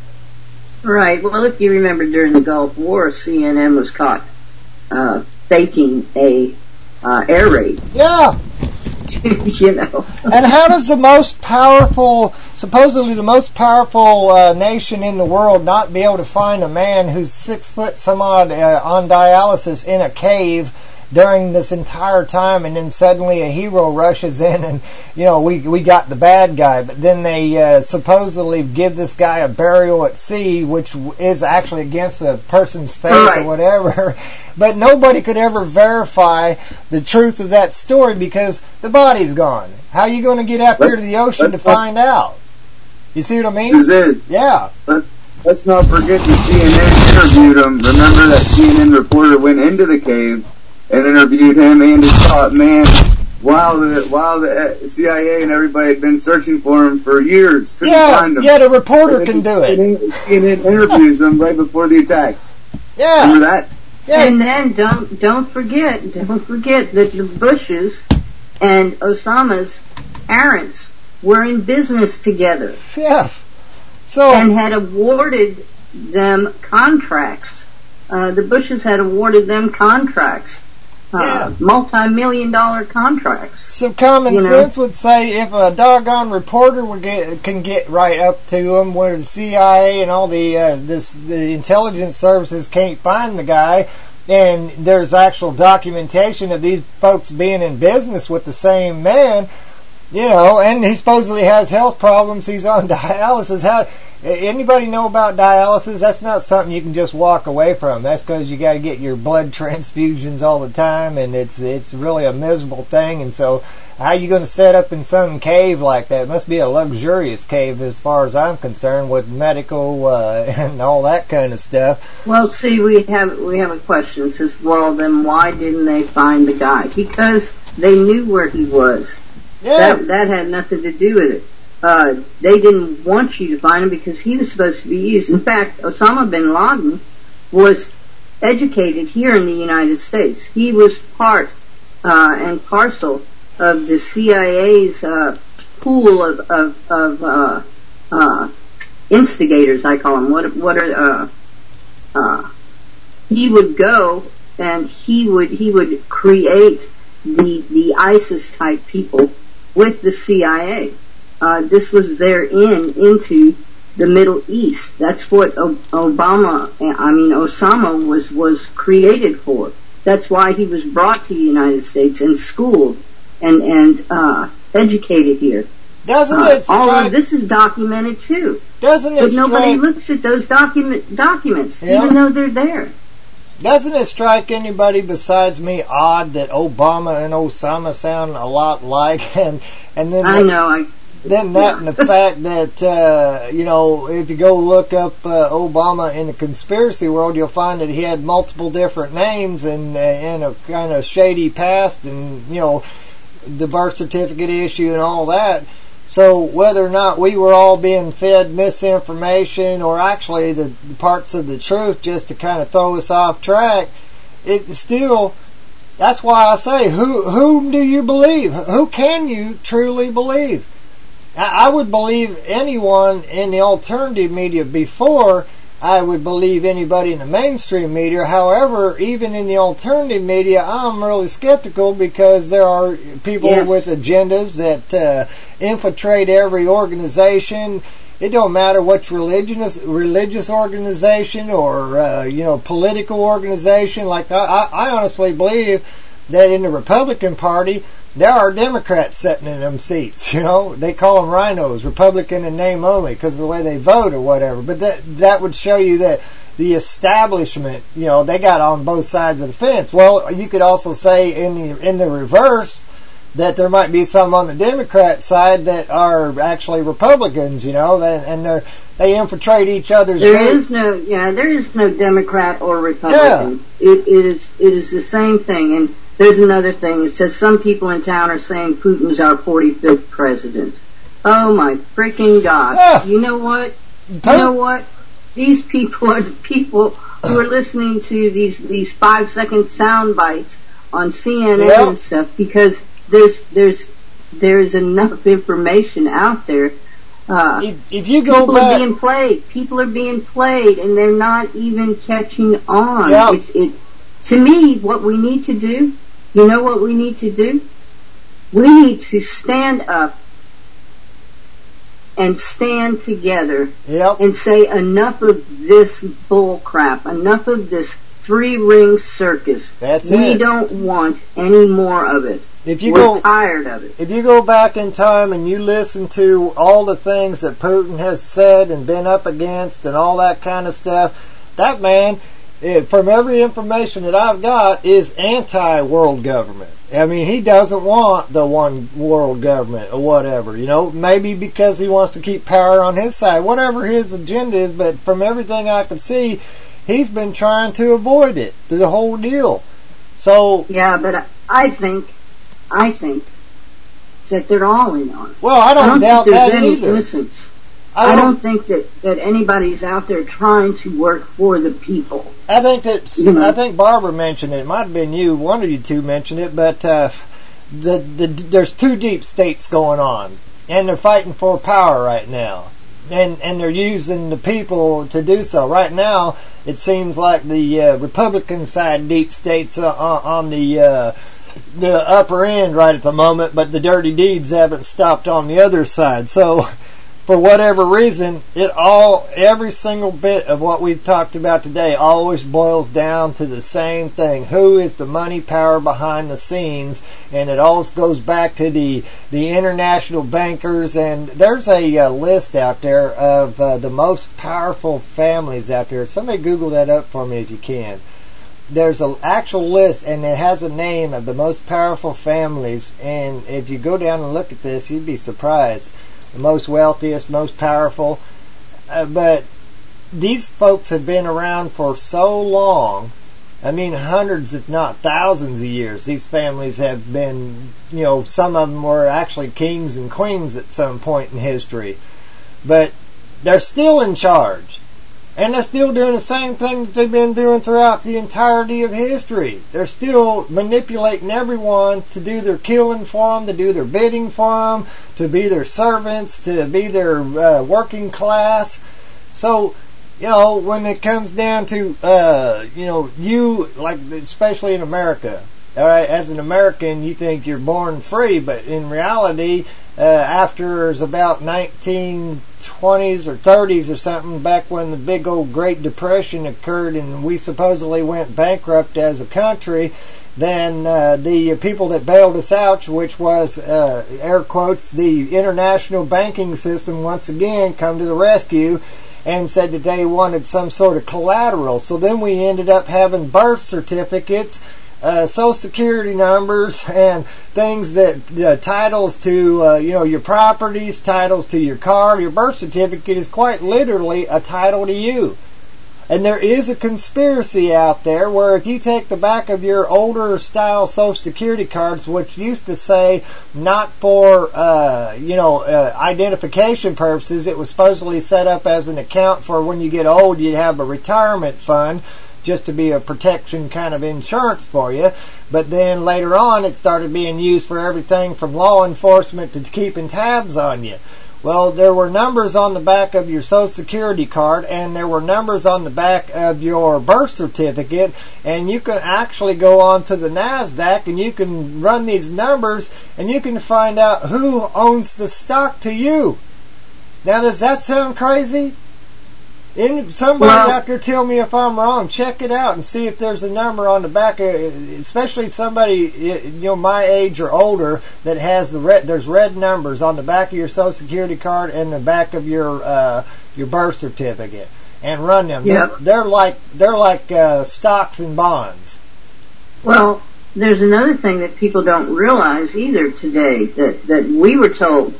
Right. Well, if you remember, during the Gulf War, C N N was caught uh, faking a uh, air raid. Yeah. You know. And how does the most powerful, supposedly the most powerful uh, nation in the world, not be able to find a man who's six foot some odd uh, on dialysis in a cave during this entire time, and then suddenly a hero rushes in, and you know, we we got the bad guy, but then they uh, supposedly give this guy a burial at sea, which is actually against a person's faith right. or whatever. But nobody could ever verify the truth of that story, because the body's gone. How are you going to get out here to the ocean to find out? You see what I mean? Is it? Yeah. But let's not forget that C N N interviewed him. Remember that C N N reporter went into the cave and interviewed him and his top man while the while the C I A and everybody had been searching for him for years. Couldn't yeah, find him. Yeah, the reporter can do it. C N N interviews him right before the attacks. Yeah. Remember that? Yeah. And then don't don't forget don't forget that the Bushes and Osama's parents were in business together. Yeah. So and had awarded them contracts. Uh, the Bushes had awarded them contracts. Uh, yeah. multi-million dollar contracts. So common you know? sense would say, if a doggone reporter would get, can get right up to them, where the C I A and all the uh, this the intelligence services can't find the guy, and there's actual documentation of these folks being in business with the same man, you know, and he supposedly has health problems, he's on dialysis. How anybody know about dialysis? That's not something you can just walk away from. That's because you got to get your blood transfusions all the time, and it's it's really a miserable thing. And so, how are you going to set up in some cave like that? It must be a luxurious cave, as far as I'm concerned, with medical uh, and all that kind of stuff. Well, see, we have we have a question. It says, well, then why didn't they find the guy? Because they knew where he was. Yeah. That that had nothing to do with it. Uh, they didn't want you to find him because he was supposed to be used. In fact, Osama bin Laden was educated here in the United States. He was part uh, and parcel of the C I A's uh, pool of of, of uh, uh, instigators. I call them. What what are uh, uh, he would go and he would he would create the the ISIS type people with the C I A. Uh, this was their in into the Middle East. That's what o- Obama, I mean Osama, was was created for. That's why he was brought to the United States and schooled and and uh, educated here. Doesn't uh, it all strike, of this is documented too. Doesn't it But nobody strike, looks at those document documents, Yeah. even though they're there. Doesn't it strike anybody besides me odd that Obama and Osama sound a lot alike? And and then I the, know. I then that yeah. and the fact that uh, you know, if you go look up uh, Obama in the conspiracy world, you'll find that he had multiple different names and uh, and a kind of shady past, and you know, the birth certificate issue and all that. So whether or not we were all being fed misinformation or actually the parts of the truth just to kind of throw us off track, it still, that's why I say, who whom do you believe? Who can you truly believe? I, I would believe anyone in the alternative media before I would believe anybody in the mainstream media. However, even in the alternative media, I'm really skeptical because there are people Yes. with agendas that uh, infiltrate every organization. It don't matter which religious religious organization or uh, you know, political organization. Like I, I honestly believe that in the Republican Party there are Democrats sitting in them seats. You know, they call them rhinos, Republican in name only, because of the way they vote or whatever. But that that would show you that the establishment, you know, they got on both sides of the fence. Well, you could also say in the in the reverse that there might be some on the Democrat side that are actually Republicans. You know, and they're they infiltrate each other's There groups. is no, yeah, there is no Democrat or Republican. Yeah. It, it is, it is the same thing. And there's another thing. It says some people in town are saying Putin's our forty-fifth president. Oh my freaking God! Yeah. You know what? You know what? These people are the people who are listening to these these five second sound bites on C N N Yep. and stuff because there's there's there's enough information out there. Uh, if, if you go people back, are being played. People are being played, and they're not even catching on. Yep. It's it. To me, what we need to do, you know what we need to do? We need to stand up and stand together yep. and say enough of this bull crap, enough of this three ring circus. That's we it. don't want any more of it. If you We're go, tired of it. If you go back in time and you listen to all the things that Putin has said and been up against and all that kind of stuff, that man, it, from every information that I've got, is anti-world government. I mean, he doesn't want the one world government or whatever, you know, maybe because he wants to keep power on his side, whatever his agenda is, but from everything I can see, he's been trying to avoid it, the whole deal. So yeah, but I think, I think that they're all in on it. Well, I don't, I don't doubt think there's that any either. innocence. I I don't, don't think that, that anybody's out there trying to work for the people. I think that You know? I think Barbara mentioned it. It might have been you. One of you two mentioned it, but uh, the the there's two deep states going on, and they're fighting for power right now, and and they're using the people to do so. Right now, it seems like the uh, Republican side deep states uh, on the uh, the upper end right at the moment, but the dirty deeds haven't stopped on the other side. So, for whatever reason, it all, every single bit of what we've talked about today always boils down to the same thing. Who is the money power behind the scenes? And it always goes back to the, the international bankers. And there's a uh, list out there of uh, the most powerful families out there. Somebody Google that up for me if you can. There's an actual list, and it has a name of the most powerful families. And if you go down and look at this, you'd be surprised. The most wealthiest, most powerful. Uh, but these folks have been around for so long. I mean, hundreds, if not thousands of years. These families have been, you know, some of them were actually kings and queens at some point in history. But they're still in charge. And they're still doing the same thing that they've been doing throughout the entirety of history. They're still manipulating everyone to do their killing for them, to do their bidding for them, to be their servants, to be their uh, working class. So, you know, when it comes down to, uh, you know, you, like, especially in America, all right, as an American, you think you're born free, but in reality, uh, after it's about nineteen twenties or thirties or something, back when the big old Great Depression occurred and we supposedly went bankrupt as a country, then uh, the people that bailed us out, which was, uh, air quotes, the international banking system, once again, come to the rescue and said that they wanted some sort of collateral. So then we ended up having birth certificates, Uh, social security numbers, and things that uh, titles to uh, you know your properties, titles to your car. Your birth certificate is quite literally a title to you. And there is a conspiracy out there where if you take the back of your older style social security cards, which used to say not for uh, you know uh, identification purposes, it was supposedly set up as an account for when you get old, you'd have a retirement fund, just to be a protection kind of insurance for you. But then later on it started being used for everything from law enforcement to keeping tabs on you. Well, there were numbers on the back of your social security card, and there were numbers on the back of your birth certificate, and you can actually go on to the NASDAQ and you can run these numbers and you can find out who owns the stock to you. Now, does that sound crazy? And somebody well, out there tell me if I'm wrong. Check it out and see if there's a number on the back of, especially somebody, you know, my age or older, that has the red, there's red numbers on the back of your social security card and the back of your uh, your birth certificate, and run them. Yep. They're, they're like they're like uh, stocks and bonds. Well, there's another thing that people don't realize either today that that we were told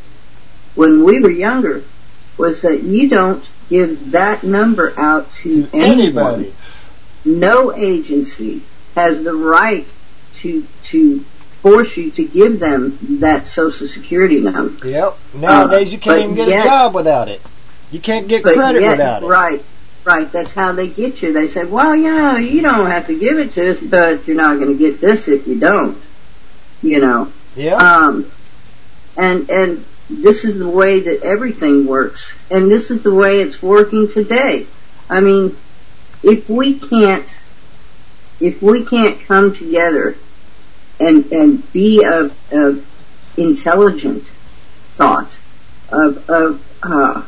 when we were younger was that you don't give that number out to, to anyone. Anybody. No agency has the right to to force you to give them that social security number. Yep. Nowadays uh, you can't even get yet, a job without it. You can't get credit yet, without it. Right. Right. That's how they get you. They say, well, you know, you don't have to give it to us, but you're not going to get this if you don't. You know. Yeah. Um. And and. This is the way that everything works, and this is the way it's working today. I mean, if we can't, if we can't come together and and be of, of intelligent thought, of of uh,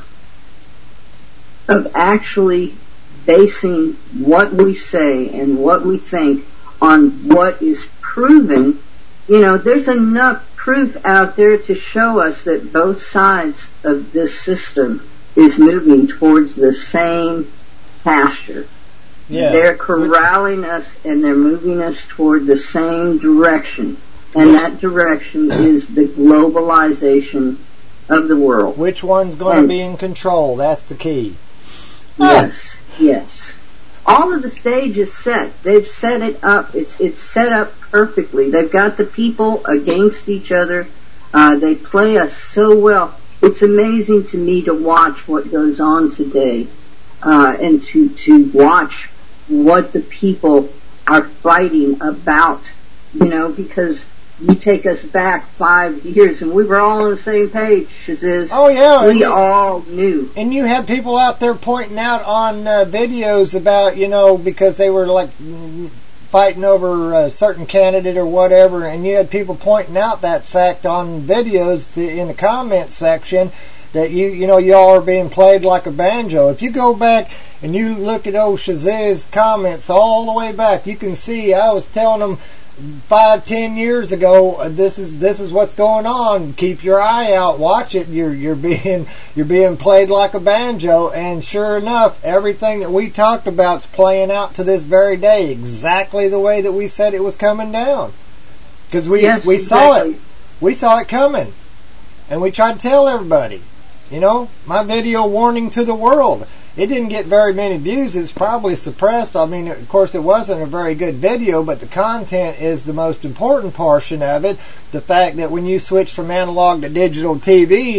of actually basing what we say and what we think on what is proven, you know, there's enough proof out there to show us that both sides of this system is moving towards the same pasture. Yeah. They're corralling us and they're moving us toward the same direction. And that direction is the globalization of the world. Which one's going and to be in control? That's the key. Yes, yes. All of the stage is set. They've set it up. It's it's set up perfectly. They've got the people against each other. Uh, they play us so well. It's amazing to me to watch what goes on today, uh, and to to watch what the people are fighting about. You know, because you take us back five years and we were all on the same page, Shaziz. Oh yeah. We all knew. And you had people out there pointing out on uh, videos about, you know, because they were like fighting over a certain candidate or whatever, and you had people pointing out that fact on videos to, in the comment section that you, you know, y'all are being played like a banjo. If you go back and you look at old Shaziz's comments all the way back, you can see I was telling them five, ten years ago, this is this is what's going on. Keep your eye out, watch it. You're you're being you're being played like a banjo, and sure enough, everything that we talked about is playing out to this very day, exactly the way that we said it was coming down. Because we yes, we exactly. saw it, we saw it coming, and we tried to tell everybody. You know, my video warning to the world. It didn't get very many views. It's probably suppressed. I mean, of course, it wasn't a very good video, but the content is the most important portion of it. The fact that when you switch from analog to digital T V,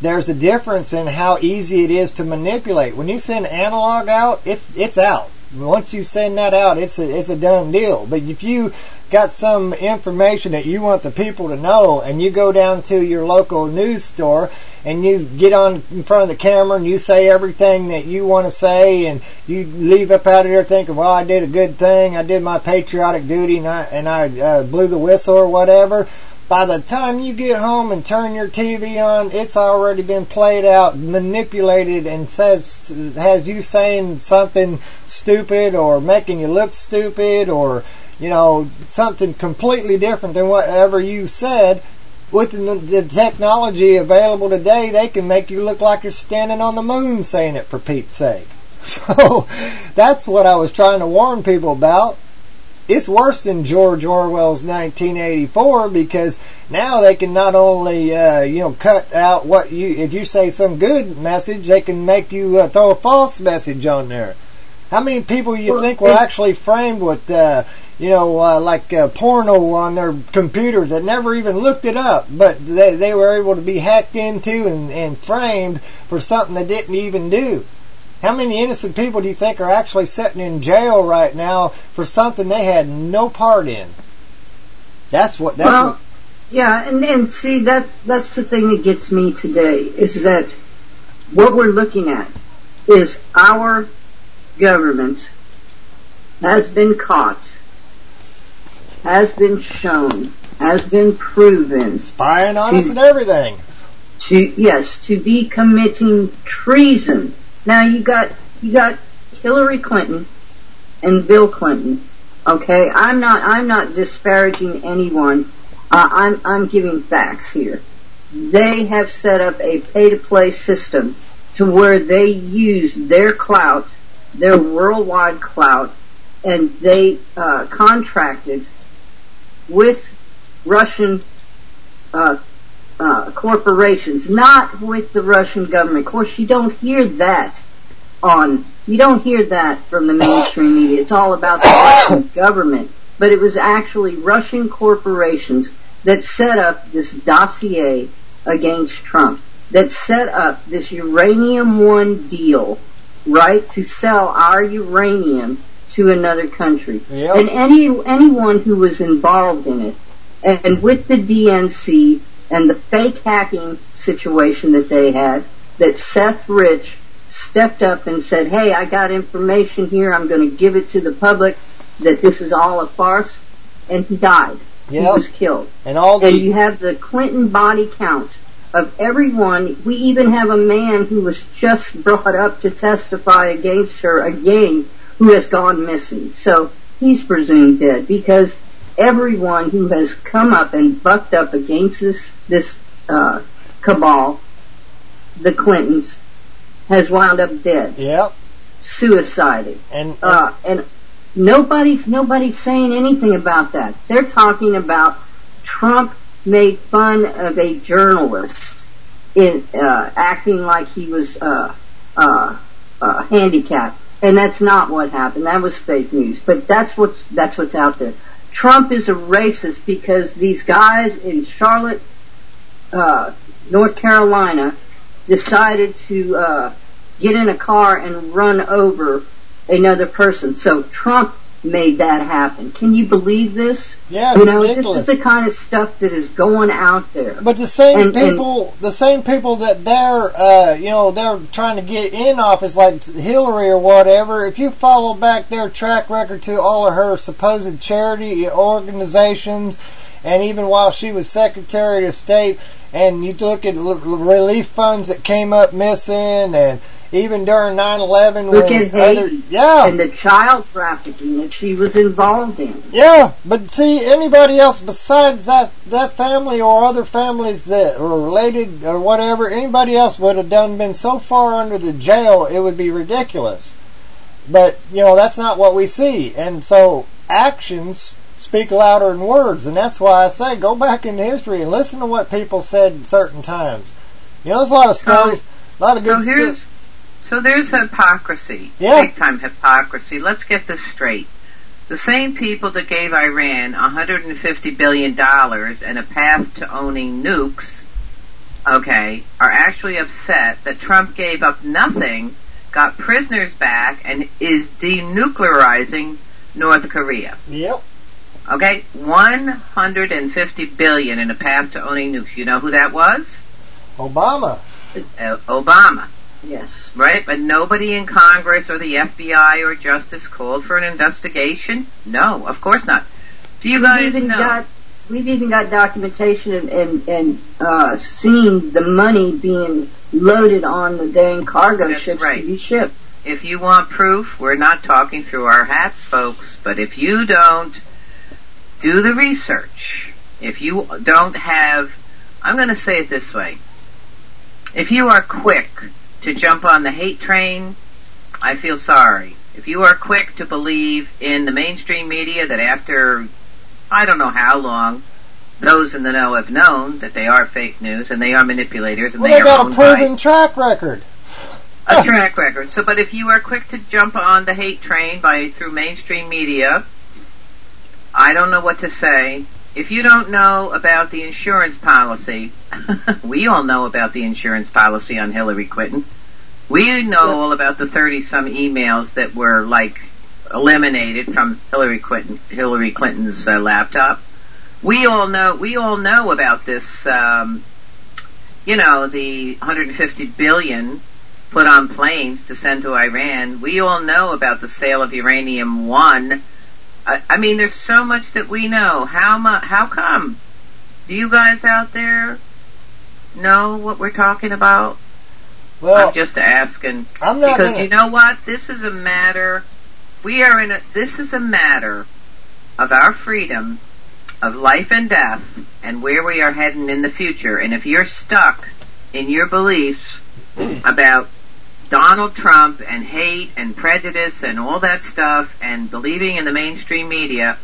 there's a difference in how easy it is to manipulate. When you send analog out, it's it's out. Once you send that out, it's a it's a done deal. But if you got some information that you want the people to know, and you go down to your local news store and you get on in front of the camera and you say everything that you want to say, and you leave up out of there thinking, well, I did a good thing, I did my patriotic duty, and I, and I uh, blew the whistle or whatever. By the time you get home and turn your T V on, it's already been played out, manipulated, and says has you saying something stupid or making you look stupid, or you know, something completely different than whatever you said. With the, the technology available today, they can make you look like you're standing on the moon saying it, for Pete's sake. So that's what I was trying to warn people about. It's worse than George Orwell's nineteen eighty-four, because now they can not only uh, you know cut out what you, if you say some good message, they can make you uh, throw a false message on there. How many people you think were actually framed with uh, you know uh, like uh, porno on their computers that never even looked it up, but they they were able to be hacked into and, and framed for something they didn't even do? How many innocent people do you think are actually sitting in jail right now for something they had no part in? That's what. That's well, what, yeah, and and see, that's that's the thing that gets me today, is that what we're looking at is our government has been caught, has been shown, has been proven, spying on to, us and everything. To yes, to be committing treason. Now you got you got Hillary Clinton and Bill Clinton. Okay, I'm not I'm not disparaging anyone. Uh, I'm I'm giving facts here. They have set up a pay-to-play system to where they use their clout, their worldwide clout, and they uh, contracted with Russian uh, uh, corporations, not with the Russian government. Of course, you don't hear that on, you don't hear that from the mainstream media. It's all about the Russian government. But it was actually Russian corporations that set up this dossier against Trump, that set up this Uranium One deal, right, to sell our uranium to another country. Yep. And any anyone who was involved in it, and, and with the D N C and the fake hacking situation that they had, that Seth Rich stepped up and said, hey, I got information here, I'm going to give it to the public, that this is all a farce, and he died. Yep. He was killed. And, all the- and you have the Clinton body count of everyone. We even have a man who was just brought up to testify against her again, who has gone missing. So he's presumed dead, because everyone who has come up and bucked up against this this uh, cabal, the Clintons, has wound up dead. Yep. Suicided. And and, uh, and nobody's nobody's saying anything about that. They're talking about Trump made fun of a journalist in uh, acting like he was uh, uh, uh, handicapped. And that's not what happened. That was fake news. But that's what's that's what's out there. Trump is a racist because these guys in Charlotte, uh, North Carolina, decided to uh, get in a car and run over another person. So Trump made that happen. Can you believe this? Yeah, you know, ridiculous. This is the kind of stuff that is going out there. But the same and, people, and, the same people that they're, uh, you know, they're trying to get in office, like Hillary or whatever. If you follow back their track record to all of her supposed charity organizations, and even while she was Secretary of State, and you look at l- relief funds that came up missing, and even during nine eleven, look when at Haiti, other, yeah, and the child trafficking that she was involved in. Yeah, but see, anybody else besides that that family or other families that were related or whatever, anybody else would have done been so far under the jail, it would be ridiculous. But you know, that's not what we see, and so actions speak louder than words, and that's why I say go back into history and listen to what people said at certain times. You know, there's a lot of stories, so, a lot of good so here's, stuff. So there's hypocrisy, yeah. big time hypocrisy. Let's get this straight. The same people that gave Iran one hundred fifty billion dollars and a path to owning nukes okay, are actually upset that Trump gave up nothing, got prisoners back, and is denuclearizing North Korea. Yep. Okay, one hundred fifty billion in a path to owning nukes. You know who that was? Obama. Uh, Obama. Yes. Right? But nobody in Congress or the F B I or Justice called for an investigation? No, of course not. Do you we've guys even know? Got, we've even got documentation and, and, and uh, seen the money being loaded on the dang cargo That's ships right. to be shipped. If you want proof, we're not talking through our hats, folks, but if you don't do the research, if you don't have, I'm going to say it this way, if you are quick to jump on the hate train, I feel sorry. If you are quick to believe in the mainstream media that after, I don't know how long, those in the know have known that they are fake news and they are manipulators and well, they, they are got a owned proven by track record. a track record. So, but if you are quick to jump on the hate train by through mainstream media, I don't know what to say. If you don't know about the insurance policy, we all know about the insurance policy on Hillary Clinton. We know all about the thirty-some emails that were, like, eliminated from Hillary Clinton, Hillary Clinton's uh, laptop. We all know, we all know about this, um, you know, the one hundred fifty billion put on planes to send to Iran. We all know about the sale of Uranium One. I, I mean, there's so much that we know. How mu- How come? Do you guys out there know what we're talking about? Well, I'm just asking. I'm not because gonna... you know what? This is a matter. We are in a. This is a matter of our freedom, of life and death, and where we are heading in the future. And if you're stuck in your beliefs about Donald Trump and hate and prejudice and all that stuff and believing in the mainstream media,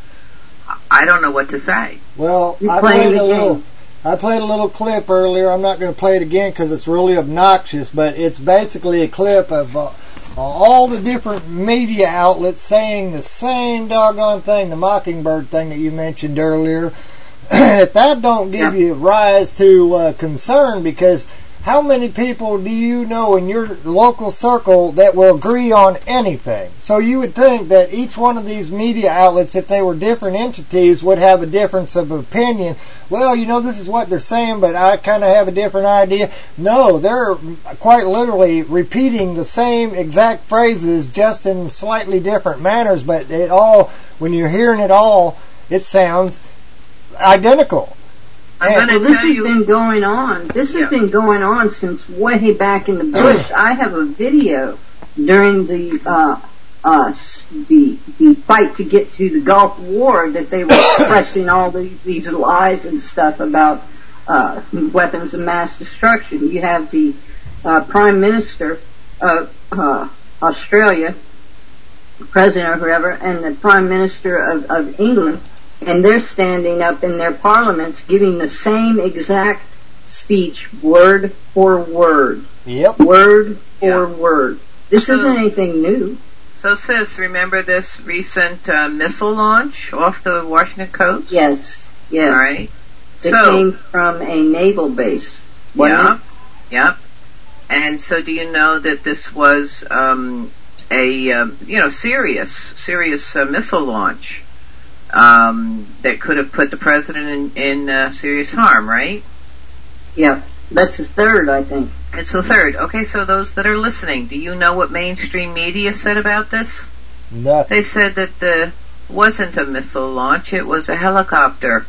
I don't know what to say. Well, You I playing played the a little. game. I played a little clip earlier. I'm not going to play it again because it's really obnoxious. But it's basically a clip of uh, all the different media outlets saying the same doggone thing, the Mockingbird thing that you mentioned earlier. If that don't give Yeah. you rise to uh, concern, because how many people do you know in your local circle that will agree on anything? So you would think that each one of these media outlets, if they were different entities, would have a difference of opinion. Well, you know, this is what they're saying, but I kind of have a different idea. No, they're quite literally repeating the same exact phrases, just in slightly different manners, but it all, when you're hearing it all, it sounds identical. I'm Well, going to this tell has you. been going on. This Yeah. has been going on since way back in the bush. I have a video during the uh, uh, the the fight to get to the Gulf War that they were pressing all these these lies and stuff about uh, weapons of mass destruction. You have the uh, Prime Minister of uh, Australia, President or whoever, and the Prime Minister of, of England. And they're standing up in their parliaments giving the same exact speech, word for word. Yep. Word for Yeah. word. This So- isn't anything new. So, sis, remember this recent uh, missile launch off the Washington coast? Yes, yes. All right. It So- came from a naval base. wasn't Yeah. it? Yep. And so, do you know that this was um, a um, you know serious, serious uh, missile launch um, that could have put the president in, in uh, serious harm, right? Yeah. That's the third, I think. It's the third. Okay, so those that are listening, do you know what mainstream media said about this? Nothing. They said that the wasn't a missile launch; it was a helicopter.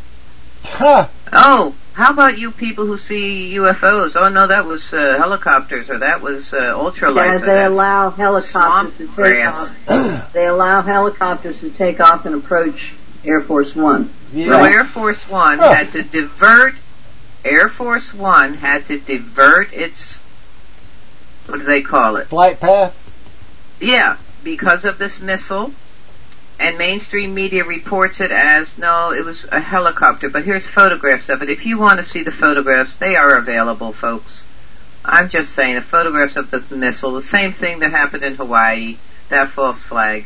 Huh. Oh, how about you people who see U F Os? Oh no, that was uh, helicopters, or that was uh, ultralights. Yeah, or they that's allow helicopters swamp to take grass. off. They allow helicopters to take off and approach Air Force One. So Air Force One Oh. had to divert. Air Force One had to divert its. What do they call it? Flight path? Yeah, because of this missile. And mainstream media reports it as, no, it was a helicopter. But here's photographs of it. If you want to see the photographs, they are available, folks. I'm just saying, the photographs of the missile, the same thing that happened in Hawaii, that false flag.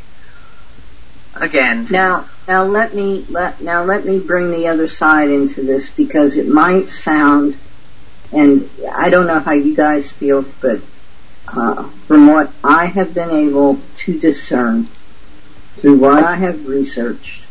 Again. Now, now let me let now let me bring the other side into this, because it might sound And I don't know how you guys feel, but uh, from what I have been able to discern through what I have researched,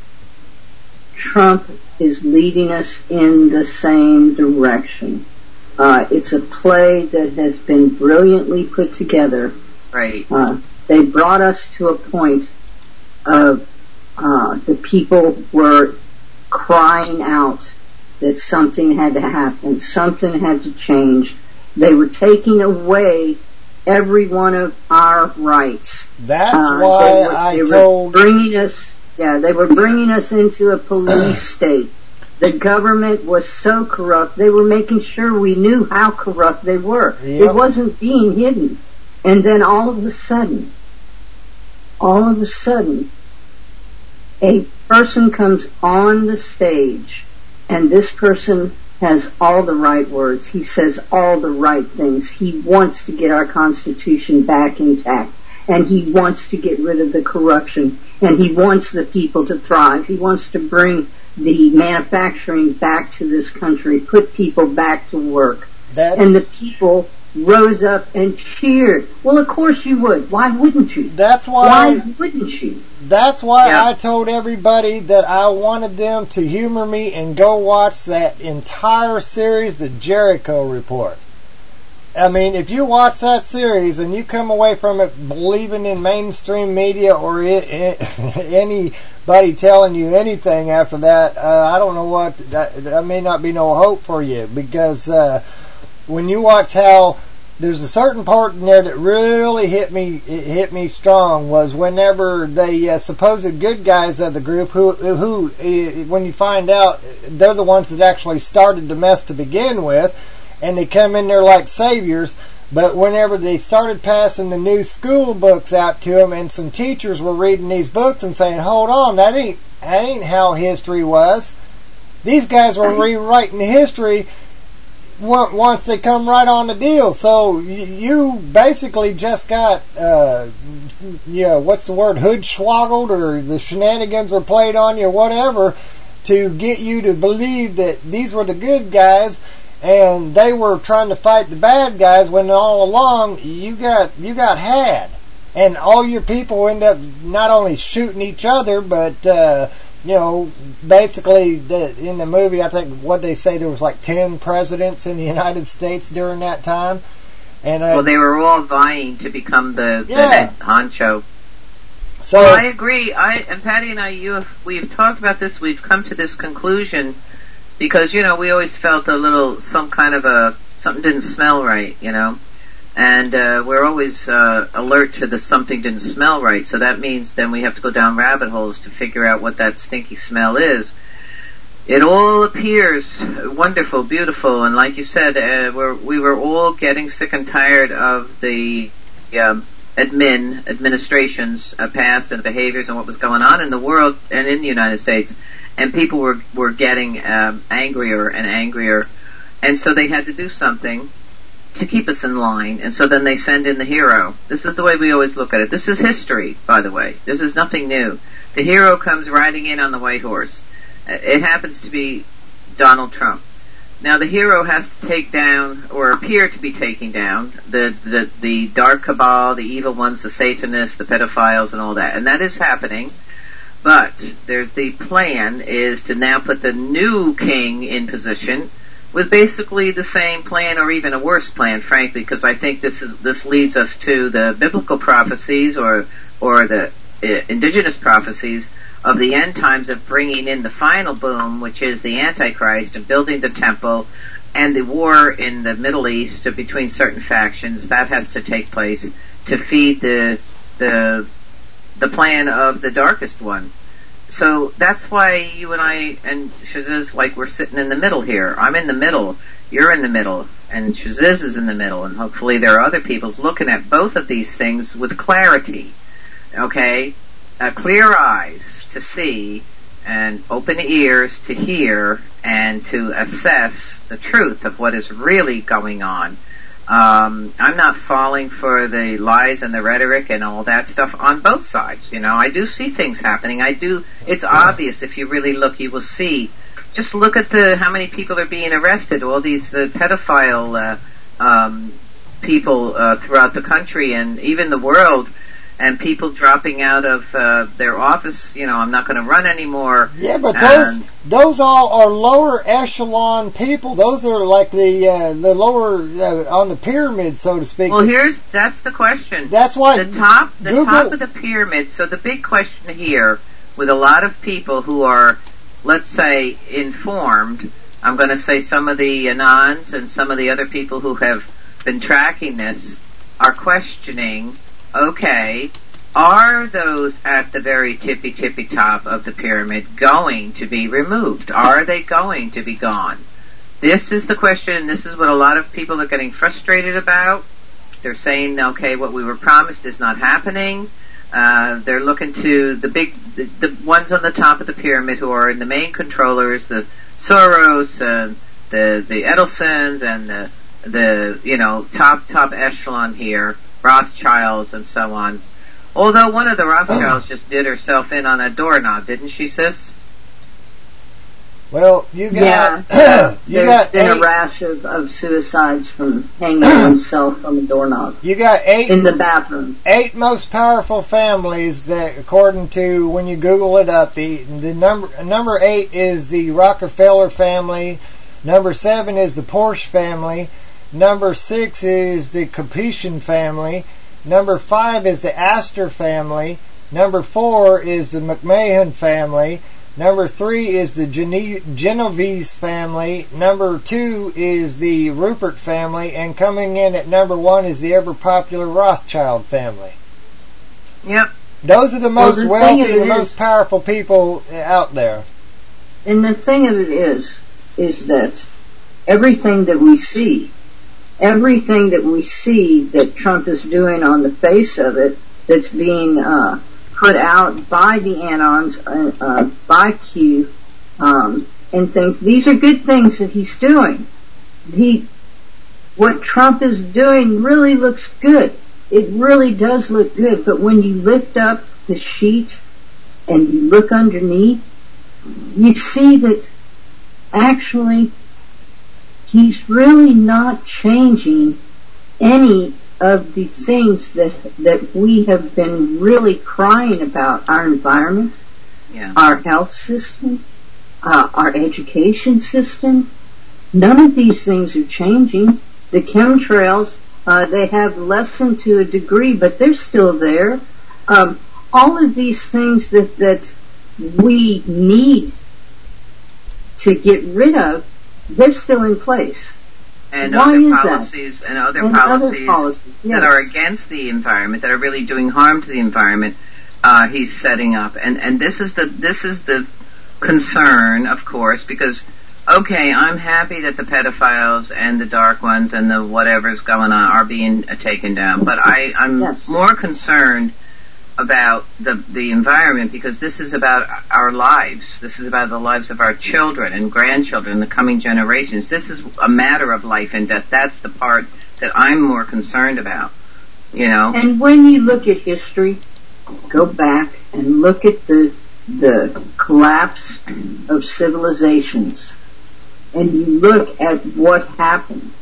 Trump is leading us in the same direction. Uh, it's a play that has been brilliantly put together. Right. Uh, they brought us to a point of uh, the people were crying out that something had to happen, something had to change. They were taking away every one of our rights. That's uh, why they were, I they told... were bringing us, yeah, they were bringing us into a police state. The government was so corrupt, they were making sure we knew how corrupt they were. Yep. It wasn't being hidden. And then all of a sudden, all of a sudden, a person comes on the stage, and this person has all the right words. He says all the right things. He wants to get our Constitution back intact, and he wants to get rid of the corruption, and he wants the people to thrive. He wants to bring the manufacturing back to this country, put people back to work. That's, and the people rose up and cheered. Well, of course you would. Why wouldn't you? That's why. Why wouldn't you? That's why yeah. I told everybody that I wanted them to humor me and go watch that entire series, the Jericho Report. I mean, if you watch that series and you come away from it believing in mainstream media or it, it, anybody telling you anything after that, uh, I don't know what, that, that may not be no hope for you, because uh, when you watch how there's a certain part in there that really hit me, it hit me strong, was whenever the uh, supposed good guys of the group, who, who, uh, when you find out they're the ones that actually started the mess to begin with, and they come in there like saviors, but whenever they started passing the new school books out to them, and some teachers were reading these books and saying, hold on, that ain't, that ain't how history was. These guys were rewriting history once they come right on the deal. So you basically just got, uh, yeah, what's the word, hood-schwoggled, or the shenanigans were played on you, whatever, to get you to believe that these were the good guys, and they were trying to fight the bad guys, when all along you got you got had, and all your people end up not only shooting each other, but uh, you know, basically the, in the movie, I think what they say, there was like ten presidents in the United States during that time, and uh, well, they were all vying to become the, yeah. the head honcho. So well, I agree. I and Patty and I, you have, we've talked about this. We've come to this conclusion. Because, you know, we always felt a little, some kind of a, something didn't smell right, you know. And uh, we're always uh, alert to the something didn't smell right. So that means then we have to go down rabbit holes to figure out what that stinky smell is. It all appears wonderful, beautiful, and like you said, uh, we're, we were all getting sick and tired of the um, admin, administrations uh, past and the behaviors and what was going on in the world and in the United States. And people were, were getting um, angrier and angrier. And so they had to do something to keep us in line. And so then they send in the hero. This is the way we always look at it. This is history, by the way. This is nothing new. The hero comes riding in on the white horse. It happens to be Donald Trump. Now the hero has to take down, or appear to be taking down, the, the, the dark cabal, the evil ones, the Satanists, the pedophiles, and all that. And that is happening. But there's the plan is to now put the new king in position with basically the same plan, or even a worse plan, frankly, because I think this is this leads us to the biblical prophecies, or or the uh, indigenous prophecies of the end times, of bringing in the final boom, which is the Antichrist, and building the temple, and the war in the Middle East between certain factions. That has to take place to feed the the the plan of the darkest one. So that's why you and I and Shaziz, like, we're sitting in the middle here. I'm in the middle, you're in the middle, and Shaziz is in the middle, and hopefully there are other people looking at both of these things with clarity, okay? Uh, clear eyes to see, and open ears to hear, and to assess the truth of what is really going on. Um, I'm not falling for the lies and the rhetoric and all that stuff on both sides. You know, I do see things happening. I do. It's obvious if you really look, you will see just look at the how many people are being arrested. All these uh, pedophile uh, um, people uh, throughout the country and even the world. And people dropping out of uh, their office, you know, I'm not going to run anymore. Yeah, but those um, those all are lower echelon people. Those are like the uh, the lower uh, on the pyramid, so to speak. Well, here's that's the question. That's why the top the Google, top of the pyramid. So the big question here, with a lot of people who are, let's say, informed. I'm going to say some of the Anons and some of the other people who have been tracking this are questioning. Okay, are those at the very tippy tippy top of the pyramid going to be removed? Are they going to be gone? This is the question, and this is what a lot of people are getting frustrated about. They're saying, okay, what we were promised is not happening. Uh, they're looking to the big, the, the ones on the top of the pyramid who are the main controllers, the Soros, and the the Edelsons, and the the you know top top echelon here. Rothschilds and so on. Although one of the Rothschilds just did herself in on a doorknob, didn't she, sis? Well, you got yeah. you There's got been eight, a rash of, of suicides from hanging himself from a doorknob. You got eight in the bathroom. Eight most powerful families that, according to when you Google it up, the the number number eight is the Rockefeller family. Number seven is the Porsche family. Number six is the Capetian family. Number five is the Astor family. Number four is the McMahon family. Number three is the Gene- Genovese family. Number two is the Rupert family. And coming in at number one is the ever-popular Rothschild family. Yep. Those are the most well, the wealthy and most powerful people out there. And the thing of it is, is that everything that we see Everything that we see that Trump is doing on the face of it, that's being uh, put out by the Anons, uh, uh, by Q, um, and things. These are good things that he's doing. He, what Trump is doing really looks good. It really does look good. But when you lift up the sheet and you look underneath, you see that actually he's really not changing any of the things that that we have been really crying about. Our environment, yeah. our health system, uh, our education system. None of these things are changing. The chemtrails, uh, they have lessened to a degree, but they're still there. Um, all of these things that, that we need to get rid of, they're still in place. And Why other is policies that? and other and policies, other policies yes. that are against the environment, that are really doing harm to the environment, uh, he's setting up. And and this is the this is the concern, of course, because okay, I'm happy that the pedophiles and the dark ones and the whatever's going on are being uh, taken down, but I I'm yes. more concerned about the the environment, because this is about our lives. This is about the lives of our children and grandchildren, the coming generations. This is a matter of life and death. That's the part that I'm more concerned about, you know. And when you look at history, go back and look at the the collapse of civilizations, and you look at what happened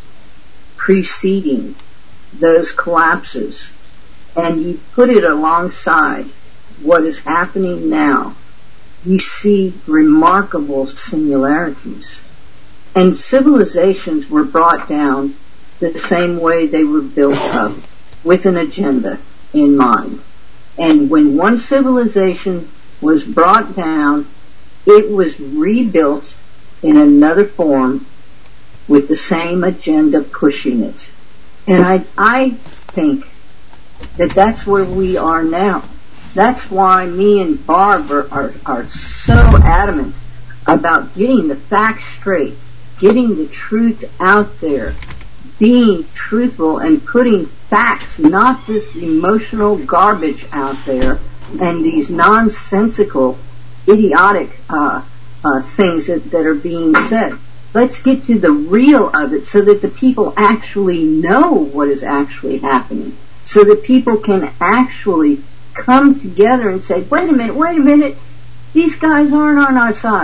preceding those collapses, and you put it alongside what is happening now, you see remarkable similarities. And civilizations were brought down the same way they were built up, with an agenda in mind. And when one civilization was brought down, it was rebuilt in another form with the same agenda pushing it. And I, I think that that's where we are now. That's why me and Barb are, are, are so adamant about getting the facts straight, getting the truth out there, being truthful and putting facts, not this emotional garbage out there and these nonsensical, idiotic uh, uh, things that, that are being said. Let's get to the real of it so that the people actually know what is actually happening, so that people can actually come together and say, wait a minute, wait a minute, these guys aren't on our side.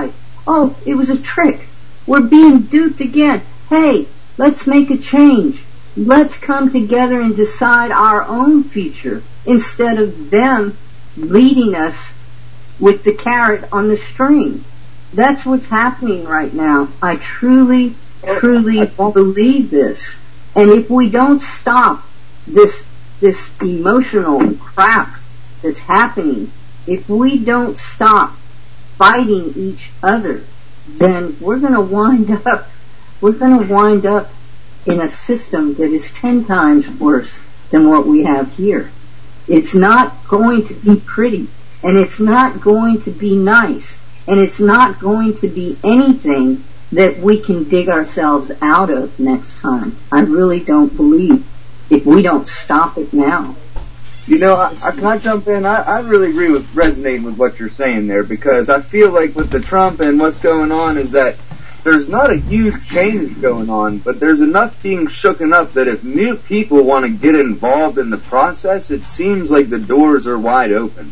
oh, it was a trick. We're being duped again. Hey, let's make a change. Let's come together and decide our own future instead of them leading us with the carrot on the string. That's what's happening right now. I truly, truly believe this. And if we don't stop this, this emotional crap that's happening, if we don't stop fighting each other, then we're going to wind up, we're going to wind up in a system that is ten times worse than what we have here. It's not going to be pretty, and it's not going to be nice, and it's not going to be anything that we can dig ourselves out of next time. I really don't believe, if we don't stop it now. You know, I, I can I jump in? I, I really agree with resonating with what you're saying there, because I feel like with the Trump and what's going on is that there's not a huge change going on, but there's enough being shooken up that if new people want to get involved in the process, it seems like the doors are wide open.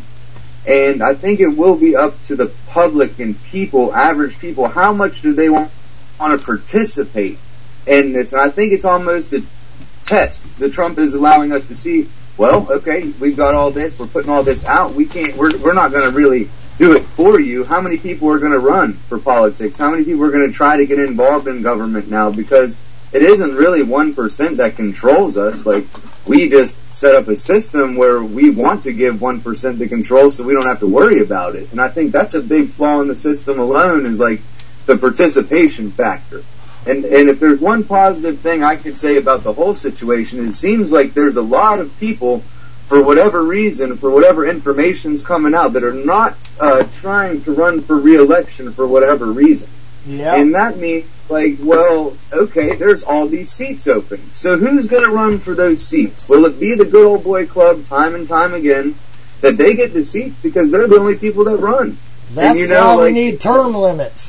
And I think it will be up to the public and people, average people, how much do they want, want to participate in this? And I think it's almost a test that Trump is allowing us to see, well, okay, we've got all this, we're putting all this out, we can't, we're, we're not going to really do it for you. How many people are going to run for politics? How many people are going to try to get involved in government now? Because it isn't really one percent that controls us. Like, we just set up a system where we want to give one percent the control so we don't have to worry about it. And I think that's a big flaw in the system alone, is like the participation factor. And, and if there's one positive thing I could say about the whole situation, it seems like there's a lot of people, for whatever reason, for whatever information's coming out, that are not uh, trying to run for re-election for whatever reason. Yeah. And that means, like, well, okay, there's all these seats open. So who's going to run for those seats? Will it be the good old boy club time and time again that they get the seats because they're the only people that run? That's and, you know, why we like, need term limits.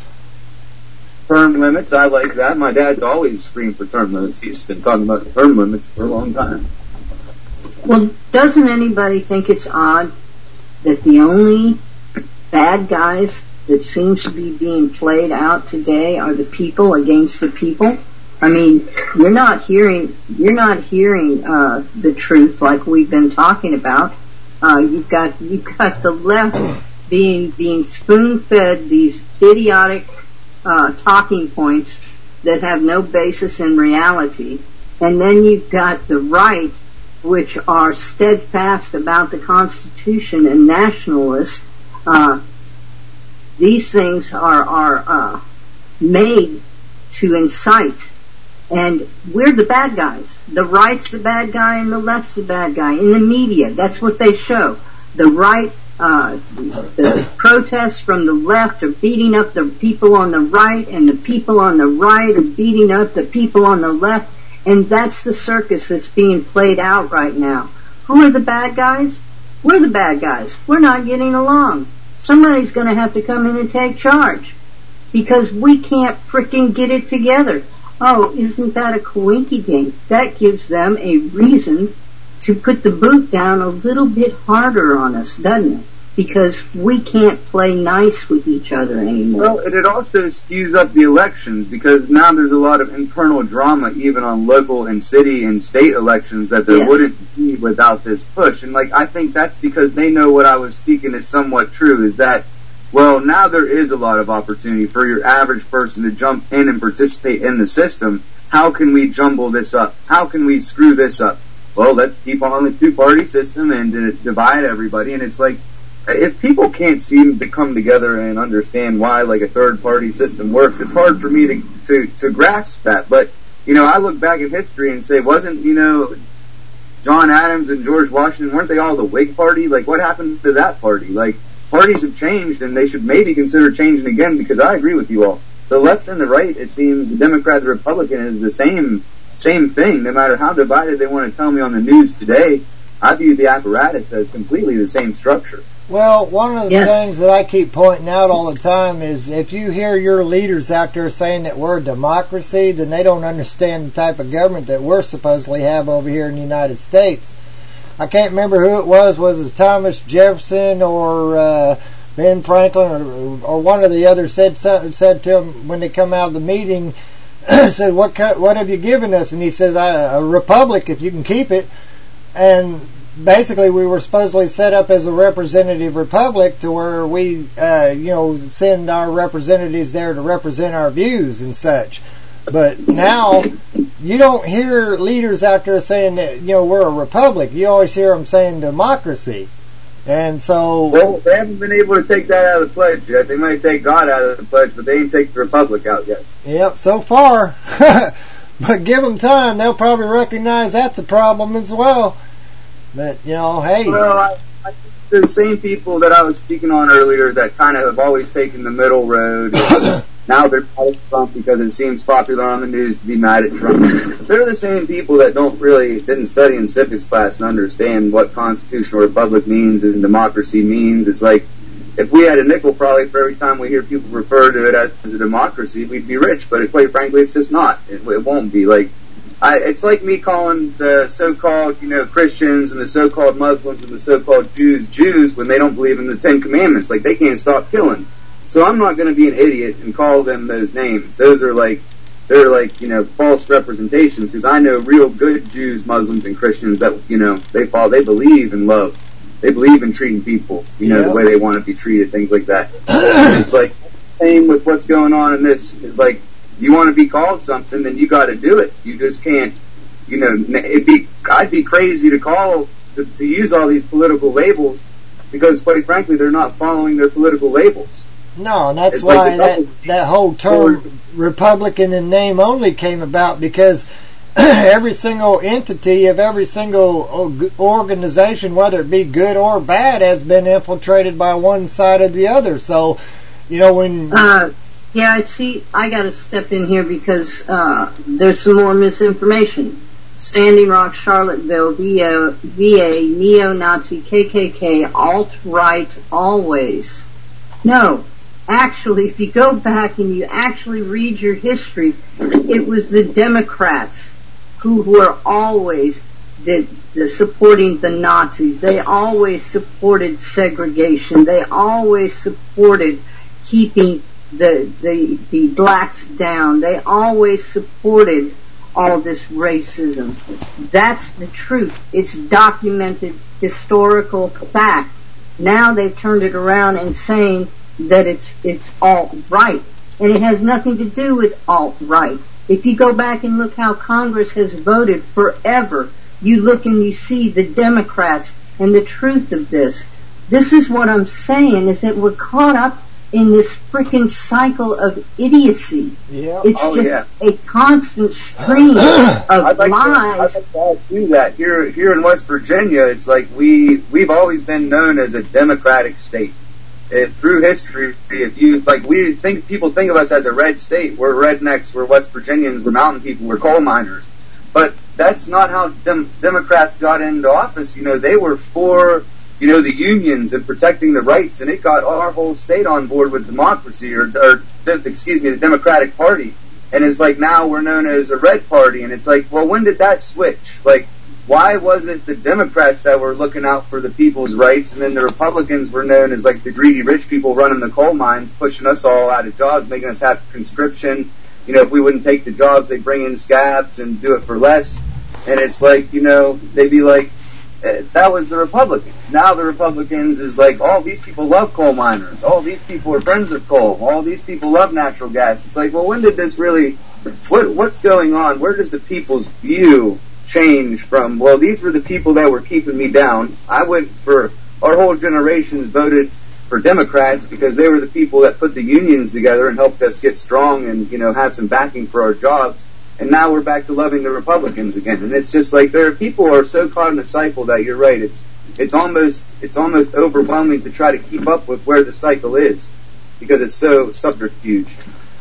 Term limits, I like that. My dad's always screamed for term limits. He's been talking about term limits for a long time. Well, doesn't anybody think it's odd that the only bad guys that seems to be being played out today are the people against the people? I mean, you're not hearing you're not hearing uh, the truth like we've been talking about. Uh, you've got you've got the left being being spoon-fed these idiotic uh, talking points that have no basis in reality, and then you've got the right, which are steadfast about the Constitution and nationalists. Uh, these things are, are uh, made to incite. And we're the bad guys. The right's the bad guy and the left's the bad guy. In the media, that's what they show. The right, uh, the protests from the left are beating up the people on the right, and the people on the right are beating up the people on the left. And that's the circus that's being played out right now. Who are the bad guys? We're the bad guys. We're not getting along. Somebody's going to have to come in and take charge, because we can't frickin' get it together. Oh, isn't that a coinky-dink? That gives them a reason to put the boot down a little bit harder on us, doesn't it? Because we can't play nice with each other anymore. Well, and it also skews up the elections, because now there's a lot of internal drama even on local and city and state elections that there Yes. wouldn't be without this push. And like, I think that's because they know what I was speaking is somewhat true, is that, well, now there is a lot of opportunity for your average person to jump in and participate in the system. How can we jumble this up? How can we screw this up? Well, let's keep on the two-party system and uh, divide everybody. And it's like, if people can't seem to come together and understand why, like, a third-party system works, it's hard for me to, to, to grasp that. But, you know, I look back at history and say, wasn't, you know, John Adams and George Washington, weren't they all the Whig Party? Like, what happened to that party? Like, parties have changed, and they should maybe consider changing again, because I agree with you all. The left and the right, it seems, the Democrat, the Republican, is the same same thing. No matter how divided they want to tell me on the news today, I view the apparatus as completely the same structure. Well, one of the Yes. things that I keep pointing out all the time is if you hear your leaders out there saying that we're a democracy, then they don't understand the type of government that we're supposedly have over here in the United States. I can't remember who it was. Was it Thomas Jefferson or uh, Ben Franklin or, or one of the others said said to him when they come out of the meeting, said, what what have you given us? And he says, a republic if you can keep it. And basically we were supposedly set up as a representative republic to where we, uh, you know, send our representatives there to represent our views and such. But now you don't hear leaders out there saying that, you know, we're a republic. You always hear them saying democracy. And so... Well, they haven't been able to take that out of the pledge yet. They might take God out of the pledge, but they ain't take the republic out yet. Yep, so far. But give them time. They'll probably recognize that's a problem as well. But, you know, hey. Well, I, I think the same people that I was speaking on earlier that kind of have always taken the middle road. Now they're mad at Trump because it seems popular on the news to be mad at Trump. They're the same people that don't really, didn't study in civics class and understand what constitutional republic means and democracy means. It's like, if we had a nickel probably for every time we hear people refer to it as a democracy, we'd be rich. But quite frankly, it's just not. It, it won't be. Like, I, it's like me calling the so-called, you know, Christians and the so-called Muslims and the so-called Jews Jews when they don't believe in the Ten Commandments. Like, they can't stop killing. So I'm not going to be an idiot and call them those names. Those are like, they're like, you know, false representations, because I know real good Jews, Muslims, and Christians that, you know, they fall, they believe in love. They believe in treating people, you know, yeah. the way they want to be treated, things like that. It's like, same with what's going on in this, is like, you want to be called something, then you got to do it. You just can't, you know, it'd be, I'd be crazy to call, to, to use all these political labels, because quite frankly, they're not following their political labels. No, and that's it's why like that, that whole term Republican in name only came about, because every single entity of every single organization, whether it be good or bad, has been infiltrated by one side or the other. So, you know, when... Uh, yeah, I see, I got to step in here because uh, there's some more misinformation. Standing Rock, Charlottesville, V A, V A neo-Nazi, K K K, alt-right, always. No. Actually, if you go back and you actually read your history, it was the Democrats who were always the, the supporting the Nazis. They always supported segregation. They always supported keeping the, the, the blacks down. They always supported all this racism. That's the truth. It's documented historical fact. Now they've turned it around and saying that it's it's alt-right, and it has nothing to do with alt-right. If you go back and look how Congress has voted forever, you look and you see the Democrats and the truth of this. This is what I'm saying, is that we're caught up in this frickin' cycle of idiocy. Yeah. It's oh, just yeah. a constant stream of I'd like lies. To, I'd like to do that. Here, here in West Virginia, it's like we, we've always been known as a democratic state. It, through history, if you like, we think people think of us as a red state. We're rednecks. We're West Virginians. We're mountain people. We're coal miners. But that's not how dem- Democrats got into office. You know, they were for, you know, the unions and protecting the rights, and it got our whole state on board with democracy, or, or excuse me, the Democratic Party. And it's like now we're known as a red party, and it's like, well, when did that switch? Like, why was it the Democrats that were looking out for the people's rights, and then the Republicans were known as like the greedy rich people running the coal mines, pushing us all out of jobs, making us have conscription? You know, if we wouldn't take the jobs, they'd bring in scabs and do it for less. And it's like, you know, they'd be like, eh, that was the Republicans. Now the Republicans is like, oh, these people love coal miners. Oh, these people are friends of coal. All these people love natural gas. It's like, well, when did this really, what what's going on? Where does the people's view change from, well, these were the people that were keeping me down. I went for, our whole generations voted for Democrats because they were the people that put the unions together and helped us get strong and, you know, have some backing for our jobs. And now we're back to loving the Republicans again. And it's just like, there are people who are so caught in a cycle that you're right. It's, it's almost, it's almost overwhelming to try to keep up with where the cycle is because it's so subterfuge.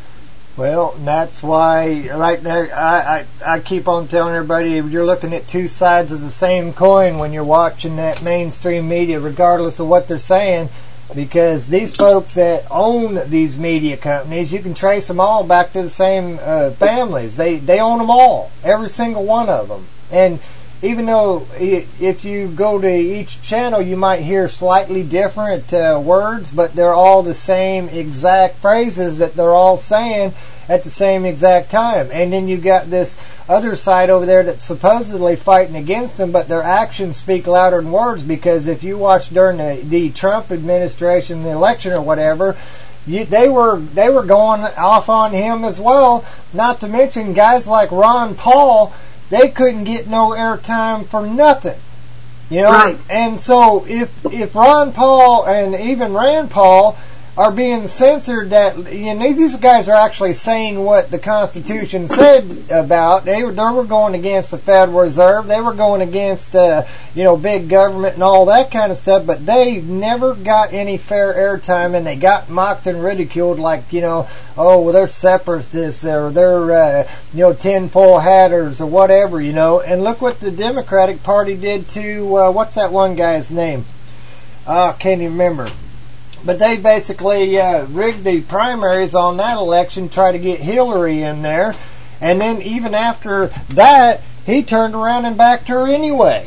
Well, that's why right now I, I, I keep on telling everybody you're looking at two sides of the same coin when you're watching that mainstream media, regardless of what they're saying, because these folks that own these media companies, you can trace them all back to the same uh, families. They they own them all, every single one of them. And even though if you go to each channel, you might hear slightly different uh, words, but they're all the same exact phrases that they're all saying at the same exact time. And then you got this other side over there that's supposedly fighting against them, but their actions speak louder than words, because if you watch during the, the Trump administration, the election or whatever, You, they were they were going off on him as well. Not to mention guys like Ron Paul, they couldn't get no airtime for nothing, you know. Right. And so if if Ron Paul and even Rand Paul are being censored, that you know these guys are actually saying what the Constitution said about. They were they were going against the Federal Reserve. They were going against uh, you know big government and all that kind of stuff. But they never got any fair airtime, and they got mocked and ridiculed like you know oh well they're separatists or they're uh, you know tinfoil hatters or whatever you know. And look what the Democratic Party did to uh, what's that one guy's name? Oh, I can't even remember. But they basically uh, rigged the primaries on that election, try to get Hillary in there, and then even after that, he turned around and backed her anyway.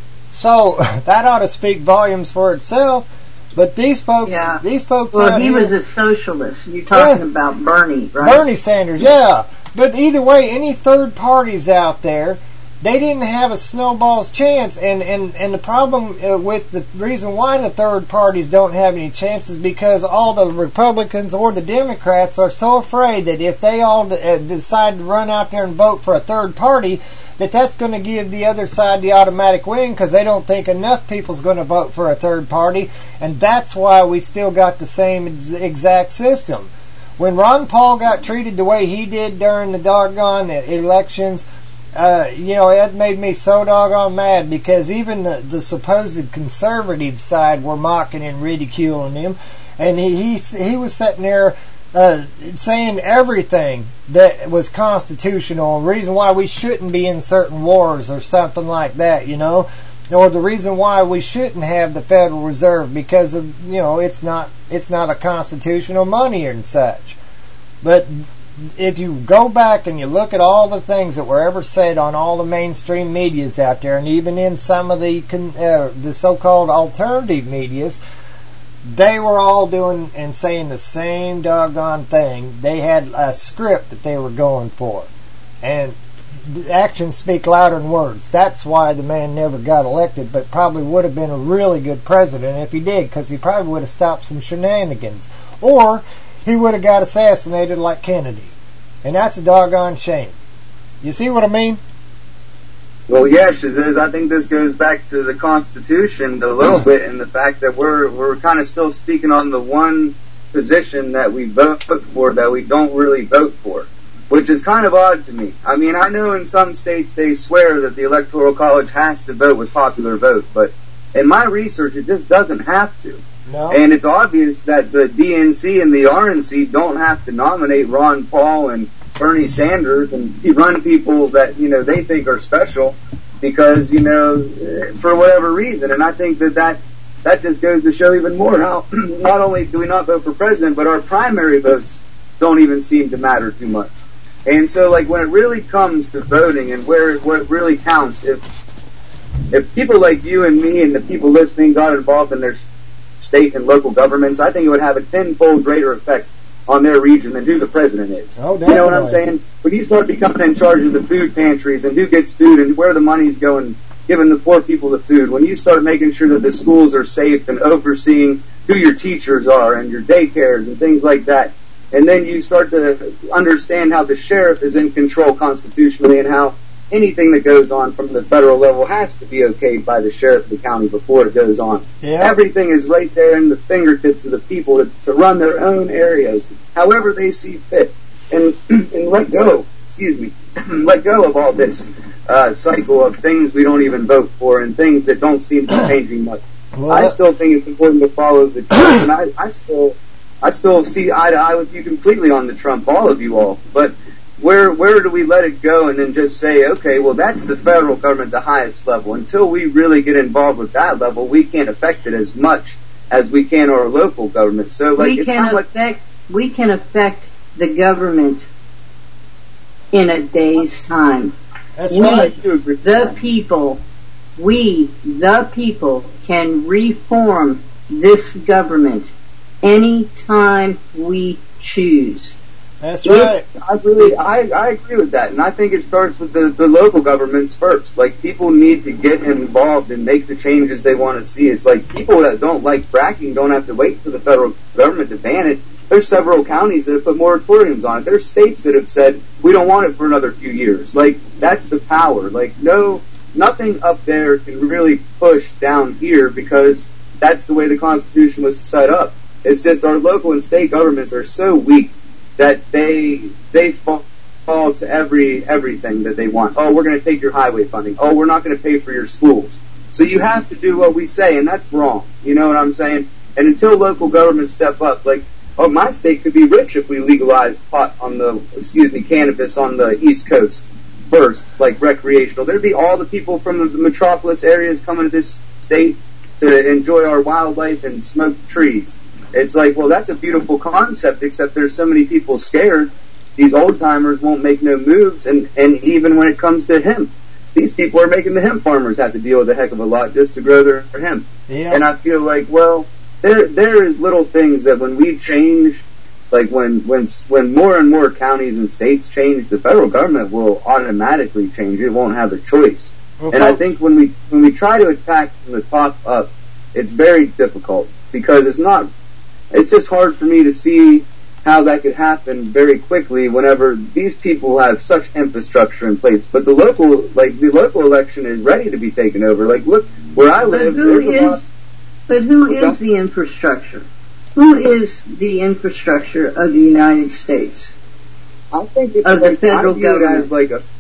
So that ought to speak volumes for itself. But these folks, yeah. these folks, well, out he here, was a socialist. You're talking yeah, about Bernie, right? Bernie Sanders, yeah. But either way, any third parties out there, they didn't have a snowball's chance, and, and, and the problem uh, with the reason why the third parties don't have any chances because all the Republicans or the Democrats are so afraid that if they all uh, decide to run out there and vote for a third party, that that's going to give the other side the automatic win because they don't think enough people's going to vote for a third party, and that's why we still got the same exact system. When Ron Paul got treated the way he did during the doggone elections, Uh, you know, it made me so doggone mad because even the, the supposed conservative side were mocking and ridiculing him, and he he, he was sitting there uh, saying everything that was constitutional, the reason why we shouldn't be in certain wars or something like that, you know, or the reason why we shouldn't have the Federal Reserve because of you know it's not it's not a constitutional money and such, but. If you go back and you look at all the things that were ever said on all the mainstream medias out there, and even in some of the uh, the so-called alternative medias, they were all doing and saying the same doggone thing. They had a script that they were going for, and actions speak louder than words. That's why the man never got elected, but probably would have been a really good president if he did, because he probably would have stopped some shenanigans, or he would have got assassinated like Kennedy. And that's a doggone shame. You see what I mean? Well, yeah, Shaziz, I think this goes back to the Constitution a little bit, and the fact that we're we're kind of still speaking on the one position that we vote for that we don't really vote for, which is kind of odd to me. I mean, I know in some states they swear that the Electoral College has to vote with popular vote, but in my research, it just doesn't have to. No. And it's obvious that the D N C and the R N C don't have to nominate Ron Paul and Bernie Sanders and run people that, you know, they think are special because, you know, for whatever reason. And I think that that, that just goes to show even more how not only do we not vote for president, but our primary votes don't even seem to matter too much. And so, like, when it really comes to voting and where what really counts, if if people like you and me and the people listening got involved in their state and local governments, I think it would have a tenfold greater effect on their region than who the president is. Oh, you know what I'm saying? When you start becoming in charge of the food pantries and who gets food and where the money's going, giving the poor people the food, when you start making sure that the schools are safe and overseeing who your teachers are and your daycares and things like that, and then you start to understand how the sheriff is in control constitutionally and how anything that goes on from the federal level has to be okayed by the sheriff of the county before it goes on. Yeah. Everything is right there in the fingertips of the people to, to run their own areas, however they see fit, and and let go. Excuse me, let go of all this uh, cycle of things we don't even vote for and things that don't seem to be changing much. Well, I still think it's important to follow the Trump, and I, I still I still see eye to eye with you completely on the Trump, all of you all, but. Where where do we let it go and then just say, okay, well, that's the federal government, the highest level. Until we really get involved with that level, we can't affect it as much as we can our local government. So, like, we it's can like affect we can affect the government in a day's time. That's we, right. the people, we, the people, can reform this government anytime we choose. That's right. I really, I, I agree with that, and I think it starts with the, the local governments first. Like, people need to get involved and make the changes they want to see. It's like people that don't like fracking don't have to wait for the federal government to ban it. There's several counties that have put moratoriums on it. There's states that have said we don't want it for another few years. Like, that's the power. Like, no, nothing up there can really push down here because that's the way the Constitution was set up. It's just our local and state governments are so weak that they they fall, fall to every everything that they want. Oh, we're going to take your highway funding. Oh, we're not going to pay for your schools. So you have to do what we say, and that's wrong. You know what I'm saying? And until local governments step up, like, oh, my state could be rich if we legalized pot on the, excuse me, cannabis on the East Coast first, like recreational. There'd be all the people from the metropolis areas coming to this state to enjoy our wildlife and smoke trees. It's like, well, that's a beautiful concept, except there's so many people scared. These old-timers won't make no moves, and, and even when it comes to hemp, these people are making the hemp farmers have to deal with a heck of a lot just to grow their hemp. Yeah. And I feel like, well, there there is little things that when we change, like when, when, when more and more counties and states change, the federal government will automatically change. It won't have a choice. Well, and I folks, think when we when we try to attack from the top up, it's very difficult because it's not... It's just hard for me to see how that could happen very quickly whenever these people have such infrastructure in place. But the local, like the local election is ready to be taken over. Like, look, where I live, but who there's a is, lot. But who is the infrastructure? Who is the infrastructure of the United States? I think it's of like, the federal I view government. it as like a,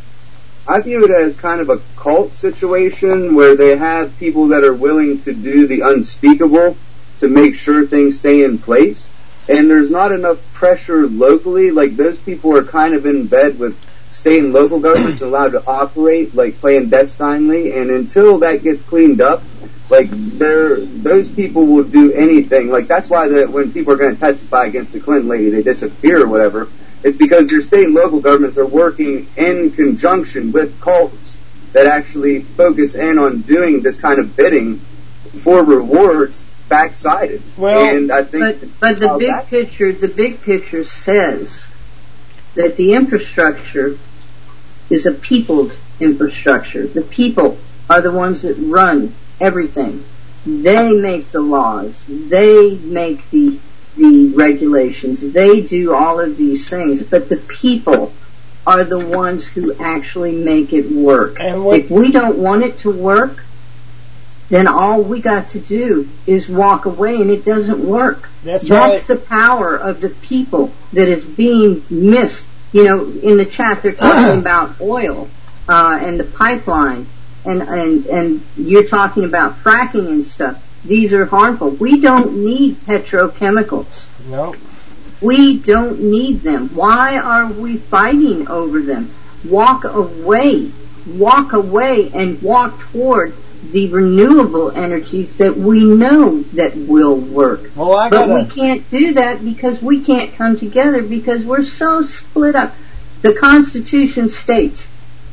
I view it as kind of a cult situation where they have people that are willing to do the unspeakable to make sure things stay in place. And there's not enough pressure locally. Like, those people are kind of in bed with state and local governments allowed to operate, like clandestinely. And until that gets cleaned up, like, they're, those people will do anything. Like, that's why the, when people are going to testify against the Clinton lady, they disappear or whatever. It's because your state and local governments are working in conjunction with cults that actually focus in on doing this kind of bidding for rewards backsided. Well, and I think but, but the big that, picture, the big picture says that the infrastructure is a peopled infrastructure. The people are the ones that run everything. They make the laws. They make the the regulations. They do all of these things. But the people are the ones who actually make it work. And what, if we don't want it to work, then all we got to do is walk away, and it doesn't work. That's, That's right. the power of the people that is being missed. You know, in the chat they're talking about oil uh, and the pipeline, and, and and you're talking about fracking and stuff. These are harmful. We don't need petrochemicals. No. We don't need them. Why are we fighting over them? Walk away. Walk away and walk toward the renewable energies that we know that will work. Well, I but gotta... we can't do that because we can't come together because we're so split up. The Constitution states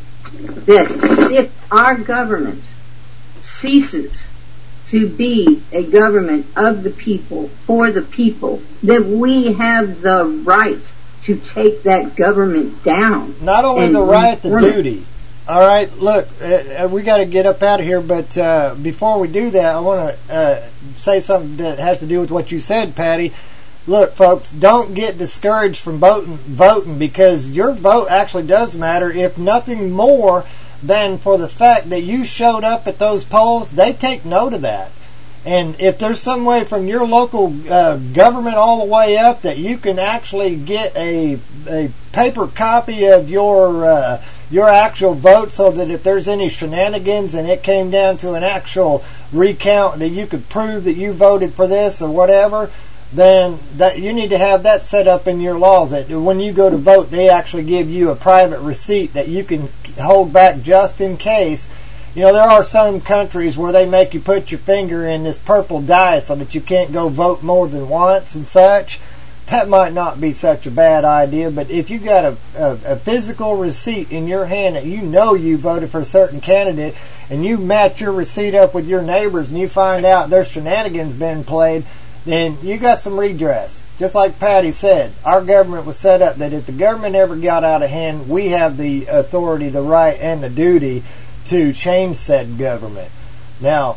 that if our government ceases to be a government of the people, for the people, that we have the right to take that government down. Not only the right, the duty. All right, look, uh, we got to get up out of here, but uh, before we do that, I want to uh, say something that has to do with what you said, Patty. Look, folks, don't get discouraged from voting, voting because your vote actually does matter, if nothing more than for the fact that you showed up at those polls. They take note of that. And if there's some way from your local uh, government all the way up that you can actually get a a paper copy of your uh, your actual vote, so that if there's any shenanigans and it came down to an actual recount, that you could prove that you voted for this or whatever, then that you need to have that set up in your laws. That when you go to vote, they actually give you a private receipt that you can hold back just in case. You know, there are some countries where they make you put your finger in this purple dye so that you can't go vote more than once and such. that might not be such a bad idea, but if you got a, a, a physical receipt in your hand that you know you voted for a certain candidate, and you match your receipt up with your neighbors and you find out there's shenanigans been played, then you got some redress. Just like Patty said, our government was set up that if the government ever got out of hand, we have the authority, the right, and the duty to change said government. Now,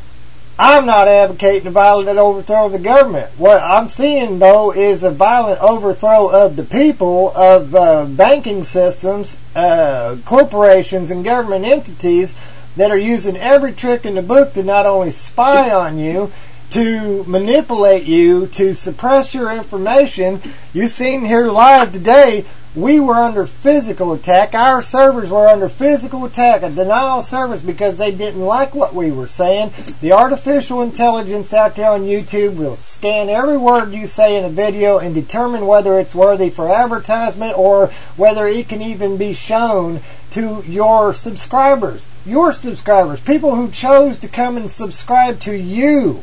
I'm not advocating a violent overthrow of the government. What I'm seeing, though, is a violent overthrow of the people, of uh, banking systems, uh, corporations, and government entities that are using every trick in the book to not only spy on you, to manipulate you, to suppress your information. You've seen here live today, we were under physical attack. Our servers were under physical attack, a denial of service, because they didn't like what we were saying. The artificial intelligence out there on YouTube will scan every word you say in a video and determine whether it's worthy for advertisement or whether it can even be shown to your subscribers. Your subscribers, people who chose to come and subscribe to you.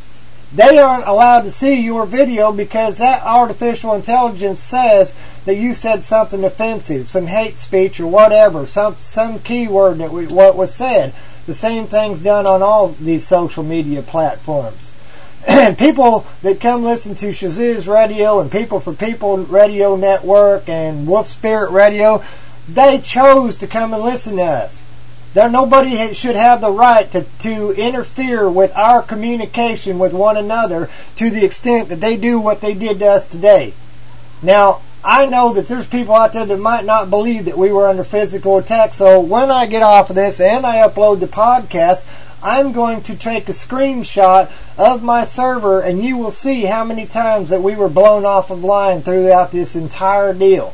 They aren't allowed to see your video because that artificial intelligence says that you said something offensive, some hate speech or whatever, some some keyword that we, what was said. The same thing's done on all these social media platforms. And people that come listen to Shazuz Radio and People for People Radio Network and Wolf Spirit Radio, they chose to come and listen to us. There, nobody should have the right to, to interfere with our communication with one another to the extent that they do what they did to us today. Now, I know that there's people out there that might not believe that we were under physical attack, so when I get off of this and I upload the podcast, I'm going to take a screenshot of my server and you will see how many times that we were blown off of line throughout this entire deal.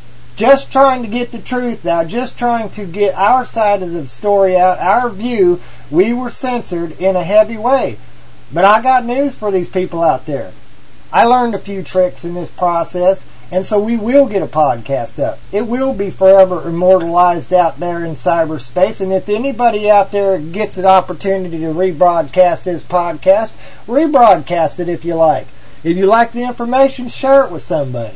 Just trying to get the truth out, just trying to get our side of the story out, our view. We were censored in a heavy way. But I got news for these people out there. I learned a few tricks in this process, and so we will get a podcast up. It will be forever immortalized out there in cyberspace, and if anybody out there gets an opportunity to rebroadcast this podcast, rebroadcast it if you like. If you like the information, share it with somebody.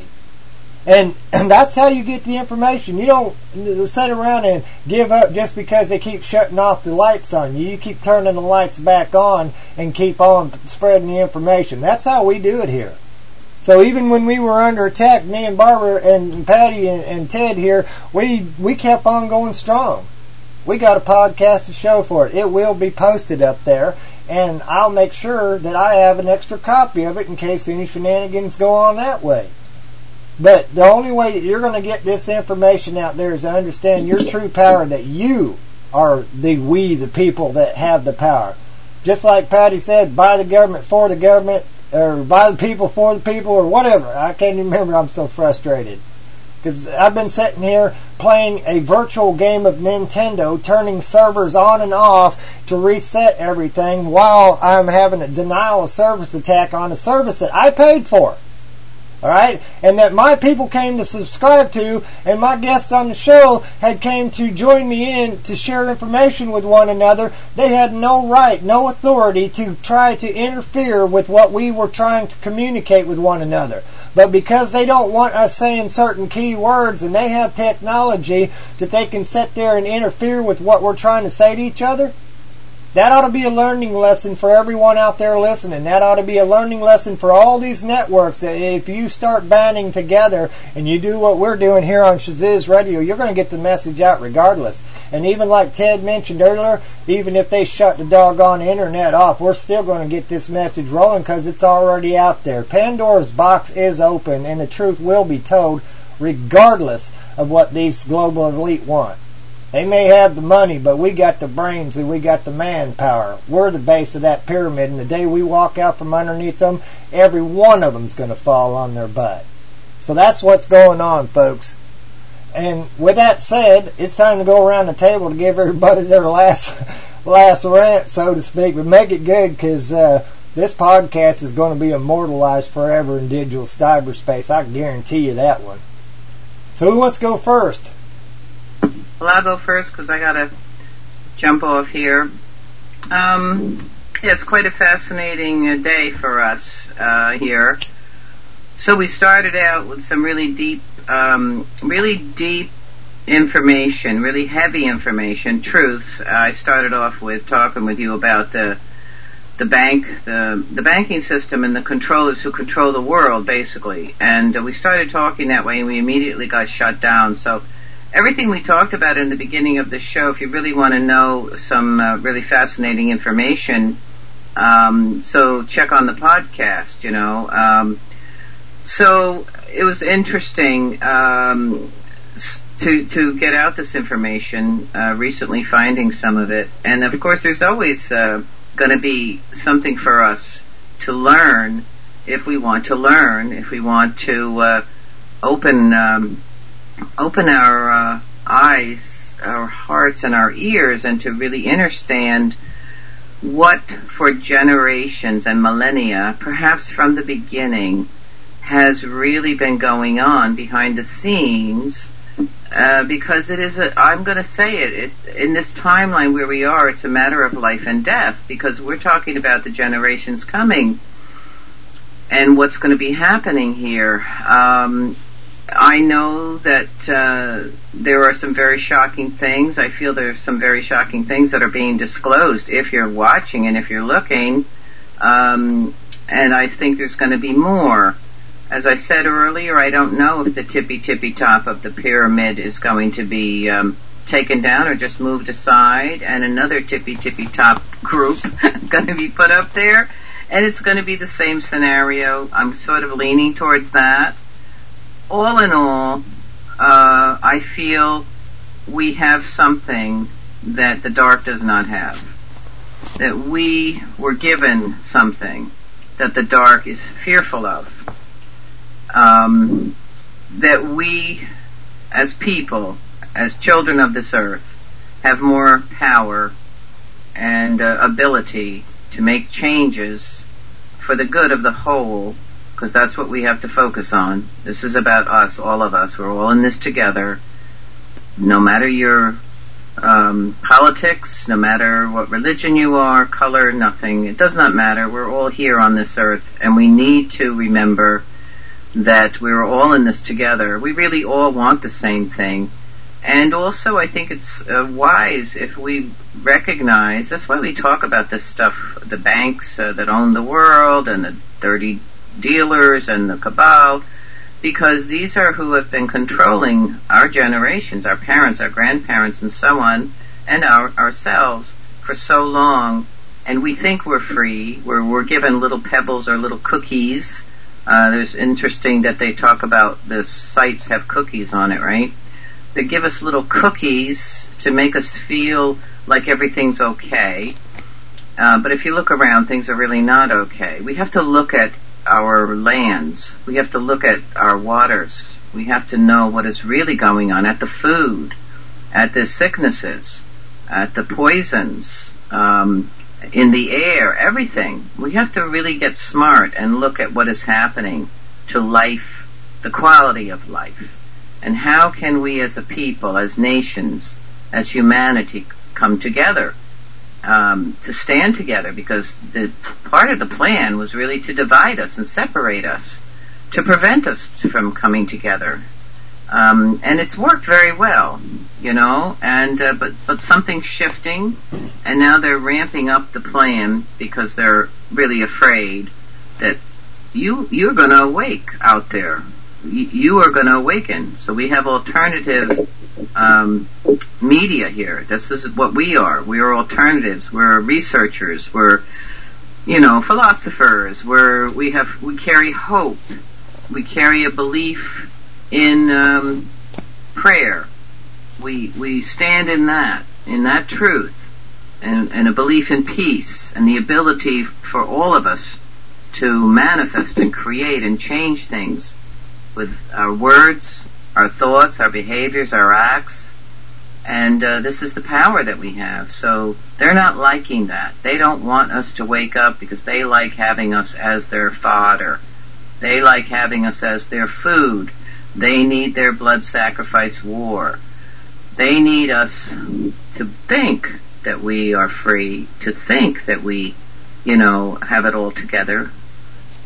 And, and that's how you get the information. You don't sit around and give up just because they keep shutting off the lights on you. You keep turning the lights back on and keep on spreading the information. That's how we do it here. So even when we were under attack, me and Barbara and Patty and, and Ted here, we we kept on going strong. We got a podcast to show for it. It will be posted up there, and I'll make sure that I have an extra copy of it in case any shenanigans go on that way. But the only way that you're going to get this information out there is to understand your true power, that you are the we, the people that have the power. Just like Patty said, by the government, for the government, or by the people, for the people, or whatever. I can't even remember. I'm so frustrated. Because I've been sitting here playing a virtual game of Nintendo, turning servers on and off to reset everything while I'm having a denial of service attack on a service that I paid for. Alright? And that my people came to subscribe to, and my guests on the show had came to join me in to share information with one another. They had no right, no authority to try to interfere with what we were trying to communicate with one another. But because they don't want us saying certain key words, and they have technology that they can sit there and interfere with what we're trying to say to each other, that ought to be a learning lesson for everyone out there listening. That ought to be a learning lesson for all these networks. That if you start banding together and you do what we're doing here on Shazuz Radio, you're going to get the message out regardless. And even like Ted mentioned earlier, even if they shut the doggone internet off, we're still going to get this message rolling because it's already out there. Pandora's box is open, and the truth will be told regardless of what these global elite want. They may have the money, but we got the brains and we got the manpower. We're the base of that pyramid, and the day we walk out from underneath them, every one of them's going to fall on their butt. So that's what's going on, folks. And with that said, it's time to go around the table to give everybody their last last rant, so to speak. But make it good, because uh, this podcast is going to be immortalized forever in digital cyberspace. I guarantee you that one. So who wants to go first? Well, I'll go first because I got to jump off here. Um, yeah, it's quite a fascinating uh, day for us uh, here. So we started out with some really deep, um, really deep information, really heavy information, truths. I started off with talking with you about the the bank, the the banking system, and the controllers who control the world, basically. And uh, we started talking that way, and we immediately got shut down. So everything we talked about in the beginning of the show, if you really want to know some uh, really fascinating information, um, so check on the podcast, you know. Um, so it was interesting um, to to get out this information, uh, recently finding some of it. And of course there's always uh, going to be something for us to learn if we want to learn, if we want to uh, open um, open our uh, eyes, our hearts, and our ears, and to really understand what for generations and millennia, perhaps from the beginning, has really been going on behind the scenes. Uh, because it is a, I'm going to say it, it, in this timeline where we are, it's a matter of life and death, because we're talking about the generations coming and what's going to be happening here. Um, I know that uh, there are some very shocking things. I feel there's some very shocking things that are being disclosed if you're watching and if you're looking, um, and I think there's going to be more. As I said earlier, I don't know if the tippy-tippy top of the pyramid is going to be um, taken down or just moved aside, and another tippy-tippy top group going to be put up there, and it's going to be the same scenario. I'm sort of leaning towards that. All in all, uh, I feel we have something that the dark does not have. That we were given something that the dark is fearful of. Um, that we, as people, as children of this earth, have more power and uh, ability to make changes for the good of the whole, because that's what we have to focus on. This is about us, all of us. We're all in this together. No matter your um, politics, no matter what religion you are, color, nothing. It does not matter. We're all here on this earth, and we need to remember that we're all in this together. We really all want the same thing. And also, I think it's uh, wise if we recognize, that's why we talk about this stuff, the banks uh, that own the world, and the dirty dealers, and the cabal, because these are who have been controlling our generations, our parents, our grandparents, and so on, and our, ourselves for so long. And we think we're free. We're, we're given little pebbles or little cookies. Uh, there's interesting that they talk about the sites have cookies on it, right? They give us little cookies to make us feel like everything's okay. Uh, but if you look around, things are really not okay. We have to look at our lands. We have to look at our waters. We have to know what is really going on, at the food, at the sicknesses, at the poisons, um, in the air, everything. We have to really get smart and look at what is happening to life, the quality of life. And how can we as a people, as nations, as humanity, come together, um, to stand together? Because the part of the plan was really to divide us and separate us, to prevent us from coming together. Um, and it's worked very well, you know, and uh, but but something's shifting, and now they're ramping up the plan because they're really afraid that you you're going to awake out there. You, you are going to awaken. So we have alternative um, media here. This is what we are. We are alternatives. We're researchers. We're, you know, philosophers. We're we have we carry hope. We carry a belief in um, prayer. We we stand in that, in that truth, and, and a belief in peace, and the ability for all of us to manifest and create and change things with our words, our thoughts, our behaviors, our acts. And uh, this is the power that we have. So they're not liking that. They don't want us to wake up because they like having us as their fodder. They like having us as their food. They need their blood sacrifice war. They need us to think that we are free, to think that we, you know, have it all together.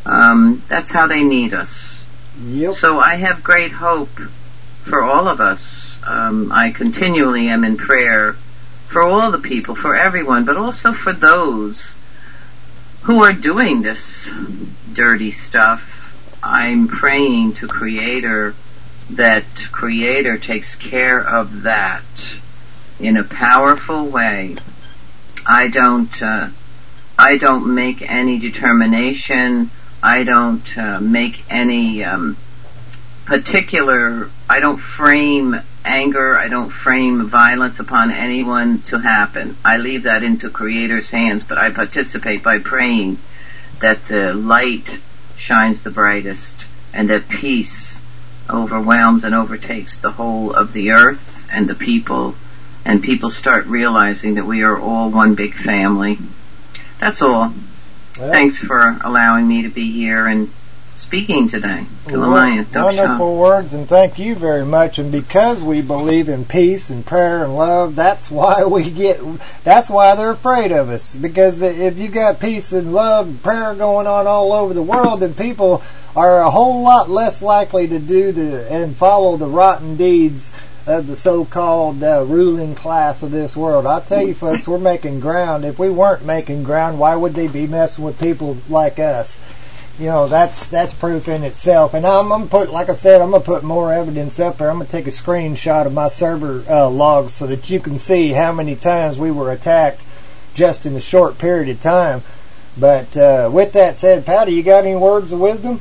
Um, that's how they need us. Yep. So I have great hope for all of us. Um, I continually am in prayer for all the people, for everyone, but also for those who are doing this dirty stuff. I'm praying to Creator that Creator takes care of that in a powerful way. I don't, uh, I don't make any determination. I don't uh, make any um, particular, I don't frame anger, I don't frame violence upon anyone to happen. I leave that into Creator's hands, but I participate by praying that the light shines the brightest and that peace overwhelms and overtakes the whole of the earth and the people, and people start realizing that we are all one big family. That's all. Well, thanks for allowing me to be here and speaking today to the Lion Dope Show. Wonderful words, and thank you very much. And because we believe in peace and prayer and love, that's why we get, that's why they're afraid of us. Because if you got peace and love and prayer going on all over the world, then people are a whole lot less likely to do the and follow the rotten deeds of the so-called uh, ruling class of this world. I'll tell you folks, we're making ground. If we weren't making ground, why would they be messing with people like us? You know, that's that's proof in itself. And I'm, I'm put, like I said, I'm gonna put more evidence up there. I'm gonna take a screenshot of my server uh, logs so that you can see how many times we were attacked just in a short period of time. But uh, with that said, Patty, you got any words of wisdom?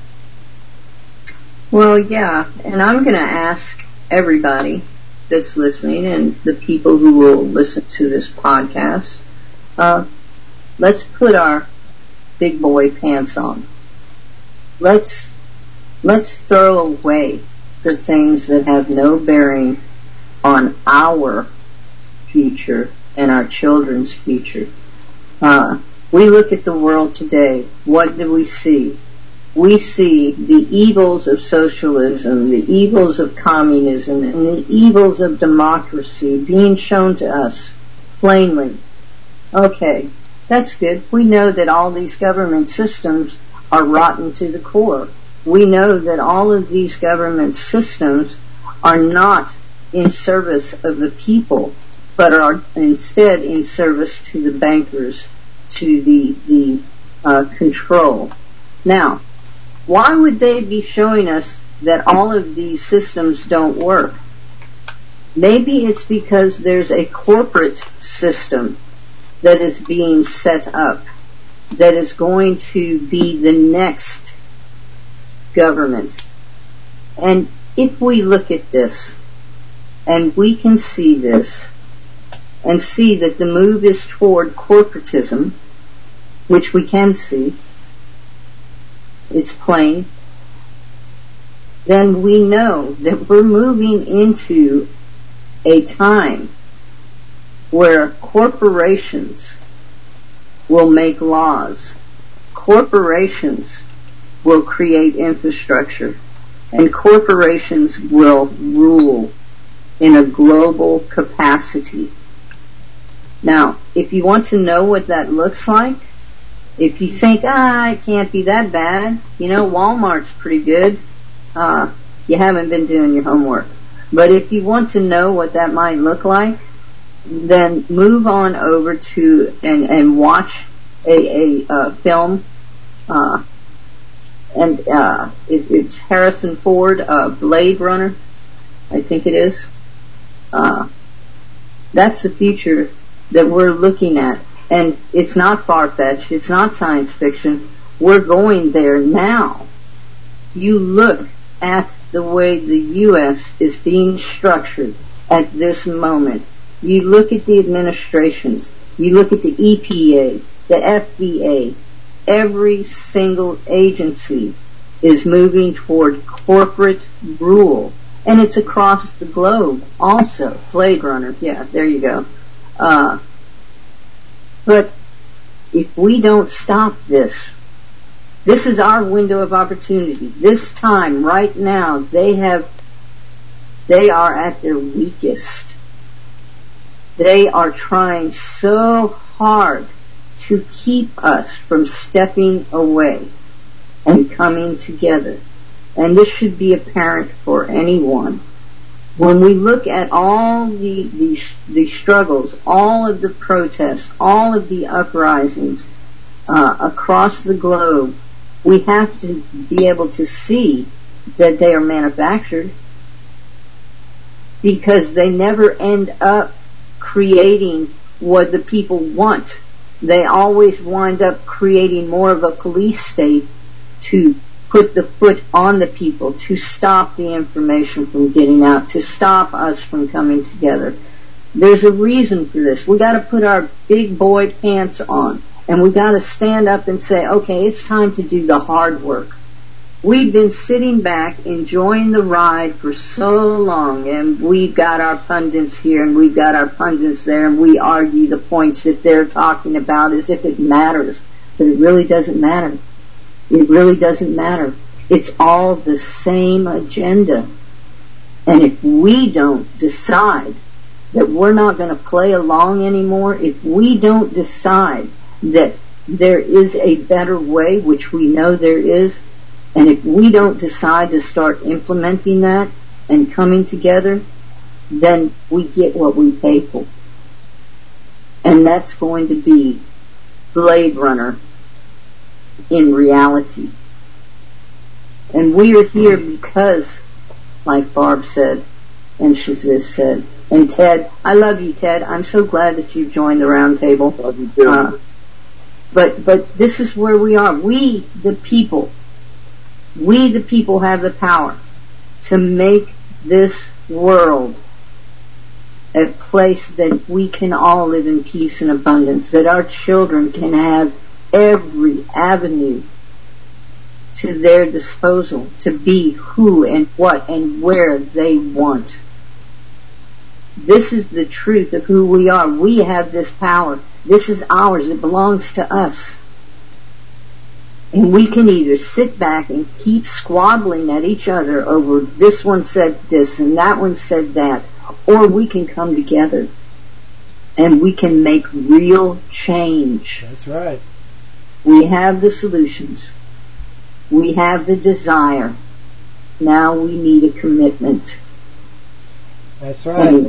Well, yeah, and I'm gonna ask everybody that's listening and the people who will listen to this podcast, uh, let's put our big boy pants on. Let's let's throw away the things that have no bearing on our future and our children's future. Uh, we look at the world today. What do we see? We see the evils of socialism, the evils of communism, and the evils of democracy being shown to us plainly. Okay, that's good. We know that all these government systems are rotten to the core. We know that all of these government systems are not in service of the people, but are instead in service to the bankers, to the, the uh, control. Now, why would they be showing us that all of these systems don't work? Maybe it's because there's a corporate system that is being set up that is going to be the next government. And if we look at this, and we can see this, and see that the move is toward corporatism, which we can see, it's plain, then we know that we're moving into a time where corporations will make laws, corporations will create infrastructure, and corporations will rule in a global capacity. Now, if you want to know what that looks like, if you think, ah, it can't be that bad, you know, Walmart's pretty good, uh, you haven't been doing your homework. But if you want to know what that might look like, then move on over to and, and watch a, a uh, film, uh, and uh, it, it's Harrison Ford, uh, Blade Runner, I think it is. Uh, that's the future that we're looking at. And it's not far-fetched. It's not science fiction. We're going there now. You look at the way the U S is being structured at this moment. You look at the administrations. You look at the E P A, the F D A. Every single agency is moving toward corporate rule. And it's across the globe also. Blade Runner. Yeah, there you go. Uh, But if we don't stop this, this is our window of opportunity. This time, right now, they have, they are at their weakest. They are trying so hard to keep us from stepping away. and coming together. And this should be apparent for anyone. When we look at all the, the, the struggles, all of the protests, all of the uprisings uh, across the globe, we have to be able to see that they are manufactured, because they never end up creating what the people want. They always wind up creating more of a police state to put the foot on the people, to stop the information from getting out, to stop us from coming together. There's a reason for this. We got to put our big boy pants on, and we got to stand up and say, okay, it's time to do the hard work. We've been sitting back enjoying the ride for so long, and we've got our pundits here and we've got our pundits there, and we argue the points that they're talking about as if it matters. But it really doesn't matter. It really doesn't matter. It's all the same agenda. And if we don't decide that we're not going to play along anymore, if we don't decide that there is a better way, which we know there is, and if we don't decide to start implementing that and coming together, then we get what we pay for. And that's going to be Blade Runner in reality. And we are here because, like Barb said, and Shazia said, and Ted, I love you, Ted. I'm so glad that you've joined the round table. Love you too. Uh, but, but this is where we are. We, the people, We, the people, have the power to make this world a place that we can all live in peace and abundance, that our children can have every avenue to their disposal to be who and what and where they want. This is the truth of who we are. We have this power. This is ours. It belongs to us. And we can either sit back and keep squabbling at each other over this one said this and that one said that, or we can come together and we can make real change. That's right. We have the solutions. We have the desire. Now we need a commitment. That's right. Anyway,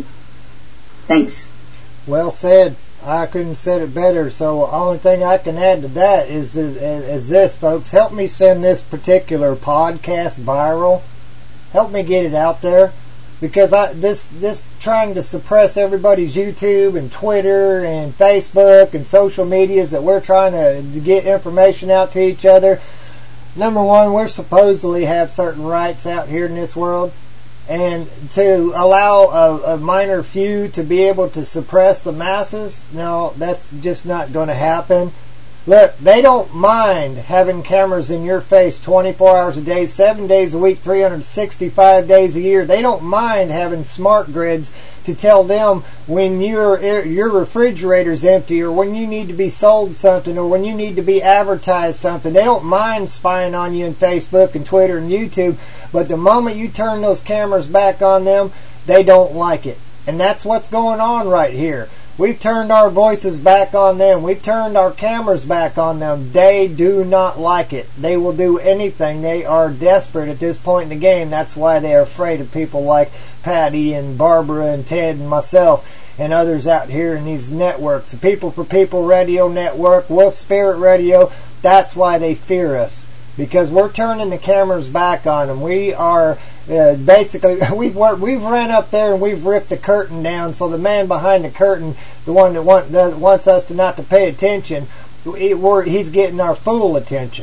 thanks. Well said. I couldn't have said it better. So the only thing I can add to that is this, is this, folks. Help me send this particular podcast viral. Help me get it out there, because I this this trying to suppress everybody's YouTube and Twitter and Facebook and social medias that we're trying to, to get information out to each other. Number one, we're supposedly have certain rights out here in this world. And to allow a, a minor few to be able to suppress the masses, no, that's just not going to happen. Look, they don't mind having cameras in your face twenty-four hours a day, seven days a week, three hundred sixty-five days a year. They don't mind having smart grids to tell them when your your refrigerator's empty, or when you need to be sold something, or when you need to be advertised something. They don't mind spying on you in Facebook and Twitter and YouTube. But the moment you turn those cameras back on them, they don't like it. And that's what's going on right here. We've turned our voices back on them. We've turned our cameras back on them. They do not like it. They will do anything. They are desperate at this point in the game. That's why they are afraid of people like Patty and Barbara and Ted and myself and others out here in these networks. The People for People Radio Network, Wolf Spirit Radio, that's why they fear us. Because we're turning the cameras back on them. We are uh, basically, we've worked, we've ran up there and we've ripped the curtain down. So the man behind the curtain, the one that, want, that wants us to not to pay attention, it, we're, he's getting our full attention.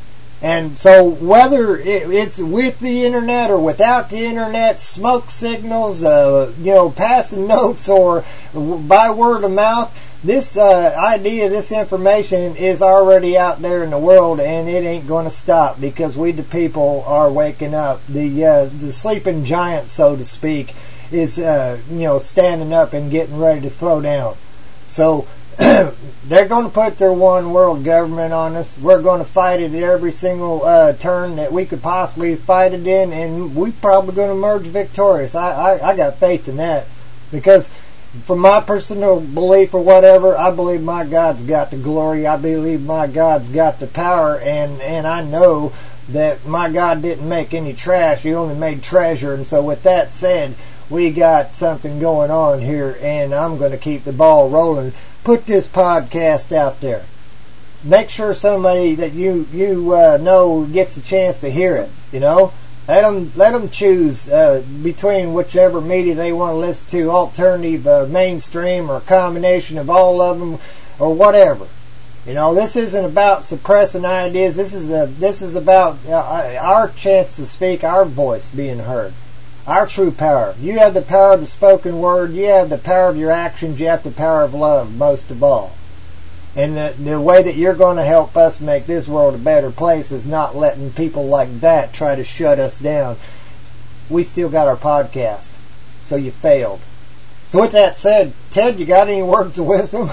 And so whether it, it's with the internet or without the internet, smoke signals, uh, you know, passing notes, or by word of mouth, this uh, idea, this information is already out there in the world, and it ain't going to stop, because we the people are waking up. The uh, the sleeping giant, so to speak, is uh, you know standing up and getting ready to throw down. So they're going to put their one world government on us. We're going to fight it at every single uh, turn that we could possibly fight it in, and we're probably going to emerge victorious. I, I, I got faith in that, because from my personal belief or whatever, I believe my God's got the glory. I believe my God's got the power, and, and I know that my God didn't make any trash. He only made treasure. And so with that said, we got something going on here, and I'm going to keep the ball rolling. Put this podcast out there. Make sure somebody that you, you uh, know gets a chance to hear it, you know. Let them, let them choose uh, between whichever media they want to listen to, alternative, uh, mainstream, or a combination of all of them, or whatever. You know, this isn't about suppressing ideas. This is a, this is about uh, our chance to speak, our voice being heard, our true power. You have the power of the spoken word. You have the power of your actions. You have the power of love, most of all. And the, the way that you're going to help us make this world a better place is not letting people like that try to shut us down. We still got our podcast, so you failed. So with that said, Ted, you got any words of wisdom?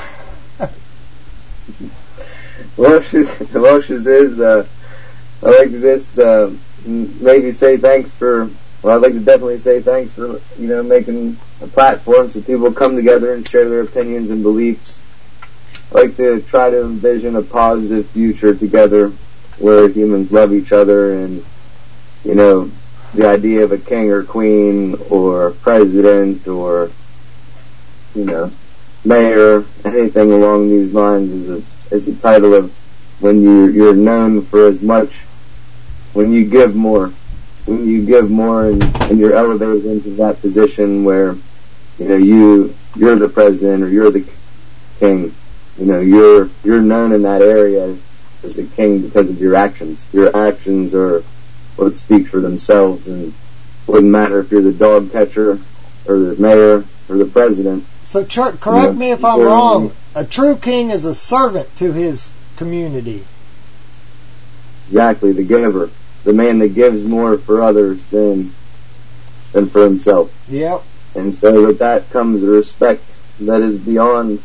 well, Shaz is, uh, I'd like to just uh, maybe say thanks for, well, I'd like to definitely say thanks for, you know, making a platform so people come together and share their opinions and beliefs. I like to try to envision a positive future together where humans love each other, and, you know, the idea of a king or queen or president or, you know, mayor, anything along these lines is a is a title of when you you're known for as much, when you give more, when you give more and, and you're elevated into that position where, you know, you you're the president or you're the king. You know, you're you're known in that area as the king because of your actions. Your actions are what speak for themselves, and it wouldn't matter if you're the dog catcher or the mayor or the president. So tr- correct you know, me if I'm wrong. A true king is a servant to his community. Exactly, the giver, the man that gives more for others than than for himself. Yep. And so with that comes a respect that is beyond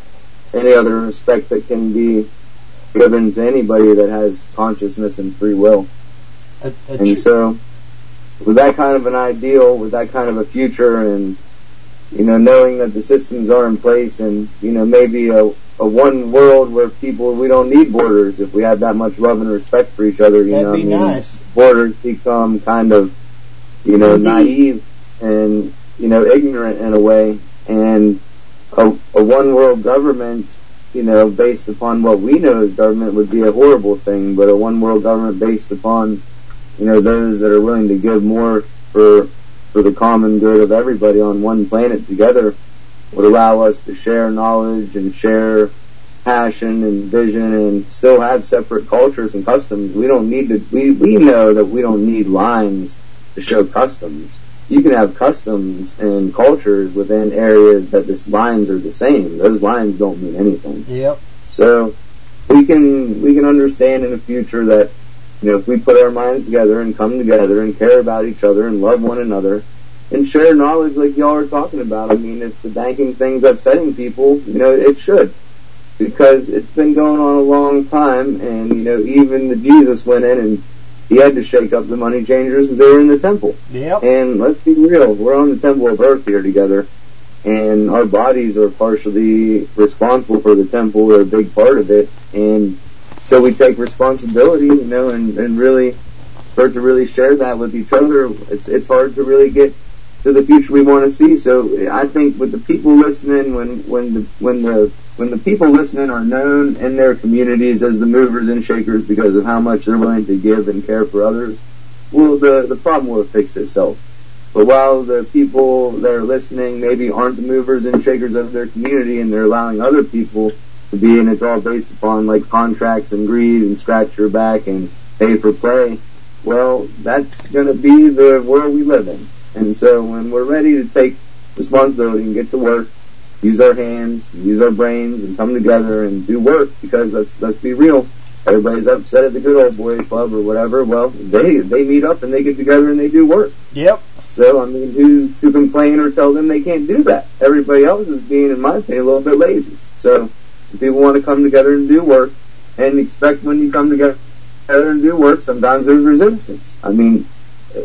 any other respect that can be given to anybody that has consciousness and free will. A, a and tr- so, with that kind of an ideal, with that kind of a future, and, you know, knowing that the systems are in place, and, you know, maybe a, a one world where people, we don't need borders if we have that much love and respect for each other, you That'd know. be I mean, nice. Borders become kind of, you know, Indeed. naive and, you know, ignorant in a way, and A, a one world government, you know, based upon what we know as government would be a horrible thing, but a one world government based upon, you know, those that are willing to give more for for the common good of everybody on one planet together would allow us to share knowledge and share passion and vision and still have separate cultures and customs. We don't need to, we, we know that we don't need lines to show customs. You can have customs and cultures within areas that the lines are the same. Those lines don't mean anything. Yep. So we can we can understand in the future that, you know, if we put our minds together and come together and care about each other and love one another and share knowledge like y'all are talking about. I mean, if the banking thing's upsetting people, you know, it should, because it's been going on a long time, and, you know, even the Jesus went in and he had to shake up the money changers because they were in the temple. Yep. And let's be real, we're on the temple of earth here together, and our bodies are partially responsible for the temple. They're a big part of it. And so we take responsibility, you know, and, and really start to really share that with each other. It's it's hard to really get to the future we want to see. So I think with the people listening, when when the when the when the people listening are known in their communities as the movers and shakers because of how much they're willing to give and care for others, well, the the problem will have fixed itself. But while the people that are listening maybe aren't the movers and shakers of their community, and they're allowing other people to be, and it's all based upon like contracts and greed and scratch your back and pay for play, well, that's going to be the world we live in. And so when we're ready to take responsibility and get to work, use our hands, use our brains, and come together and do work, because let's let's be real, everybody's upset at the good old boy club or whatever. Well, they they meet up and they get together and they do work. Yep. So, I mean, who's to complain or tell them they can't do that? Everybody else is being, in my opinion, a little bit lazy. So, if people want to come together and do work, and expect when you come together and do work, sometimes there's resistance. I mean,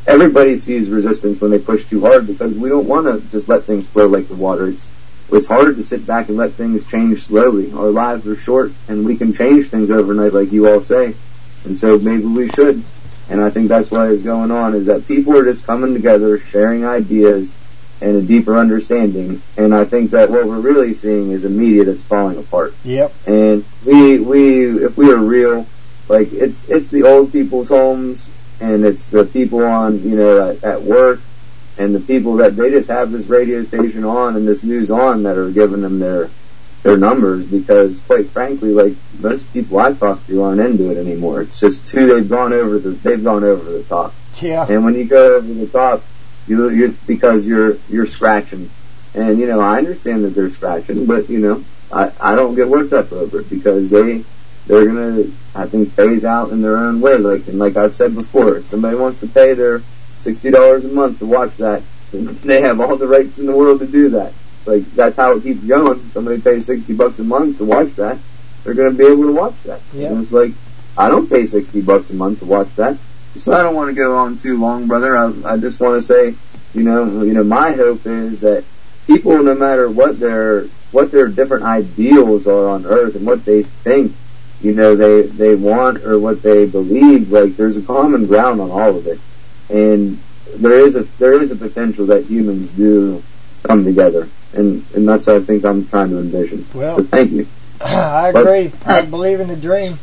everybody sees resistance when they push too hard because we don't want to just let things flow like the water. It's it's hard to sit back and let things change slowly. Our lives are short, and we can change things overnight, like you all say. And so maybe we should. And I think that's what is going on, is that people are just coming together, sharing ideas, and a deeper understanding. And I think that what we're really seeing is a media that's falling apart. Yep. And we, we, if we are real, like, it's, it's the old people's homes, and it's the people on, you know, at, at work, and the people that they just have this radio station on and this news on that are giving them their, their numbers, because quite frankly, like, most people I talk to aren't into it anymore. It's just too, they've gone over the, they've gone over the top. Yeah. And when you go over the top, you, you it's because you're, you're scratching. And, you know, I understand that they're scratching, but, you know, I, I don't get worked up over it because they, they're gonna, I think, phase out in their own way. Like, and like I've said before, if somebody wants to pay their sixty dollars a month to watch that, they have all the rights in the world to do that. It's like, that's how it keeps going. Somebody pays sixty bucks a month to watch that, they're going to be able to watch that. Yep. And it's like, I don't pay sixty bucks a month to watch that. So I don't want to go on too long, brother. I, I just want to say, you know, you know, my hope is that people, no matter what their, what their different ideals are on earth and what they think, you know, they, they want or what they believe, like, there's a common ground on all of it. And there is a there is a potential that humans do come together, and and that's what I think I'm trying to envision. Well, so thank you. I agree. But, I believe in the dream.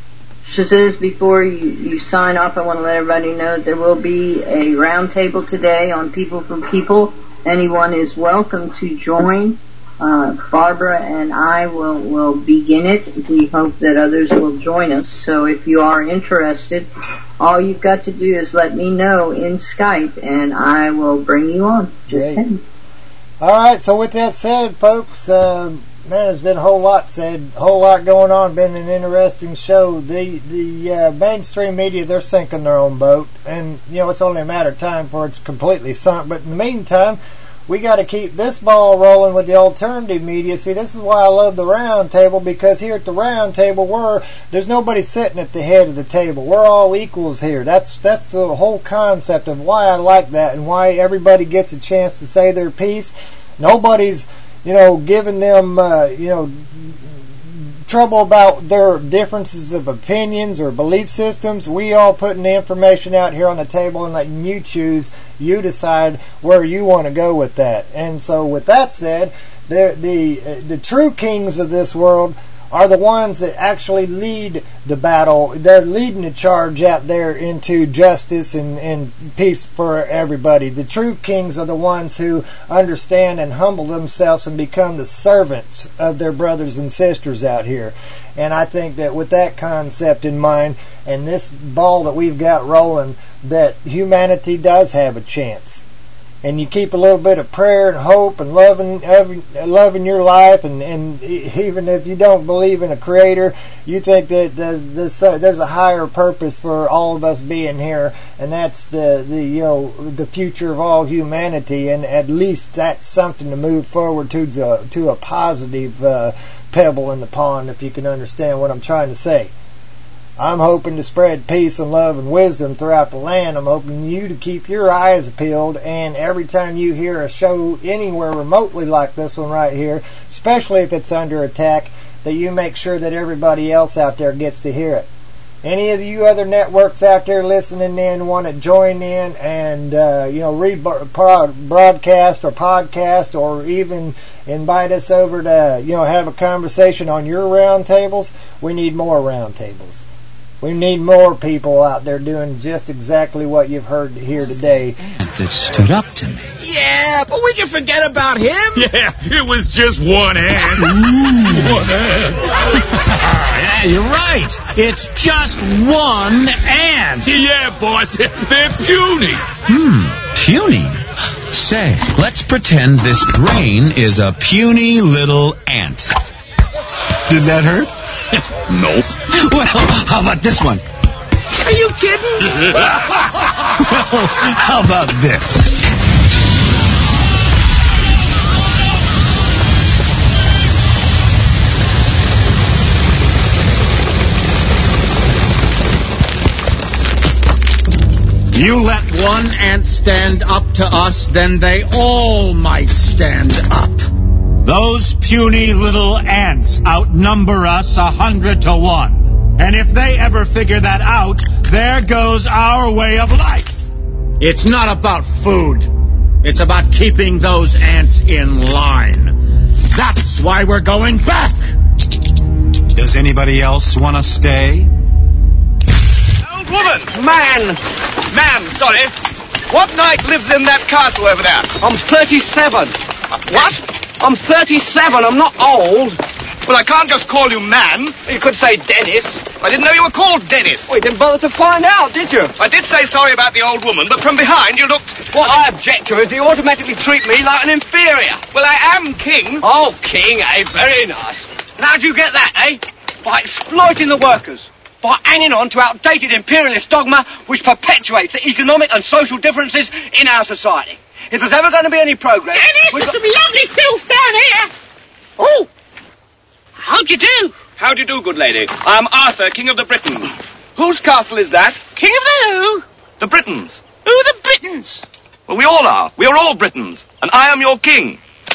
Shazuz, before you, you sign off, I want to let everybody know that there will be a round table today on People for People. Anyone is welcome to join. Uh, Barbara and I will, will begin it. We hope that others will join us. So if you are interested, all you've got to do is let me know in Skype, and I will bring you on. Just saying. All right. So with that said, folks, uh, man, there's been a whole lot said, a whole lot going on. Been an interesting show. The the uh, mainstream media, they're sinking their own boat, and you know it's only a matter of time before it's completely sunk. But in the meantime, we got to keep this ball rolling with the alternative media. See, this is why I love the round table, because here at the round table, we're, there's nobody sitting at the head of the table. We're all equals here. That's that's the whole concept of why I like that and why everybody gets a chance to say their piece. Nobody's, you know, giving them, uh, you know, trouble about their differences of opinions or belief systems. We all putting the information out here on the table and letting you choose. You decide where you want to go with that. And so with that said, the the uh, the true kings of this world are the ones that actually lead the battle. They're leading the charge out there into justice and, and peace for everybody. The true kings are the ones who understand and humble themselves and become the servants of their brothers and sisters out here. And I think that with that concept in mind and this ball that we've got rolling, that humanity does have a chance. And you keep a little bit of prayer and hope and loving, loving your life, and, and even if you don't believe in a creator, you think that there's, uh, there's a higher purpose for all of us being here, and that's the, the you know the future of all humanity, and at least that's something to move forward to to, to a positive uh, pebble in the pond, if you can understand what I'm trying to say. I'm hoping to spread peace and love and wisdom throughout the land. I'm hoping you to keep your eyes peeled, and every time you hear a show anywhere remotely like this one right here, especially if it's under attack, that you make sure that everybody else out there gets to hear it. Any of you other networks out there listening in want to join in and uh, you know rebroadcast or podcast, or even invite us over to you know have a conversation on your round tables, we need more round tables. We need more people out there doing just exactly what you've heard here today. That stood up to me. Yeah, but we can forget about him. Yeah, it was just one ant. One ant. Yeah, you're right. It's just one ant. Yeah, boss. They're puny. Hmm, puny? Say, let's pretend this brain is a puny little ant. Did that hurt? Nope. Well, how about this one? Are you kidding? Well, how about this? You let one ant stand up to us, then they all might stand up. Those puny little ants outnumber us a hundred to one. And if they ever figure that out, there goes our way of life. It's not about food. It's about keeping those ants in line. That's why we're going back. Does anybody else want to stay? Old woman! Man! Ma'am, sorry. What knight lives in that castle over there? I'm thirty-seven. What? I'm thirty-seven. I'm not old. Well, I can't just call you man. You could say Dennis. I didn't know you were called Dennis. Well, you didn't bother to find out, did you? I did say sorry about the old woman, but from behind you looked... What I object to is you automatically treat me like an inferior. Well, I am king. Oh, king, eh? Very nice. And how'd you get that, eh? By exploiting the workers. By hanging on to outdated imperialist dogma which perpetuates the economic and social differences in our society. If there's ever going to be any progress... Dennis, there's some lovely filth down here. Oh, how'd you do? How do you do, good lady? I am Arthur, King of the Britons. Whose castle is that? King of the who? The Britons. Who are the Britons? Well, we all are. We are all Britons. And I am your king.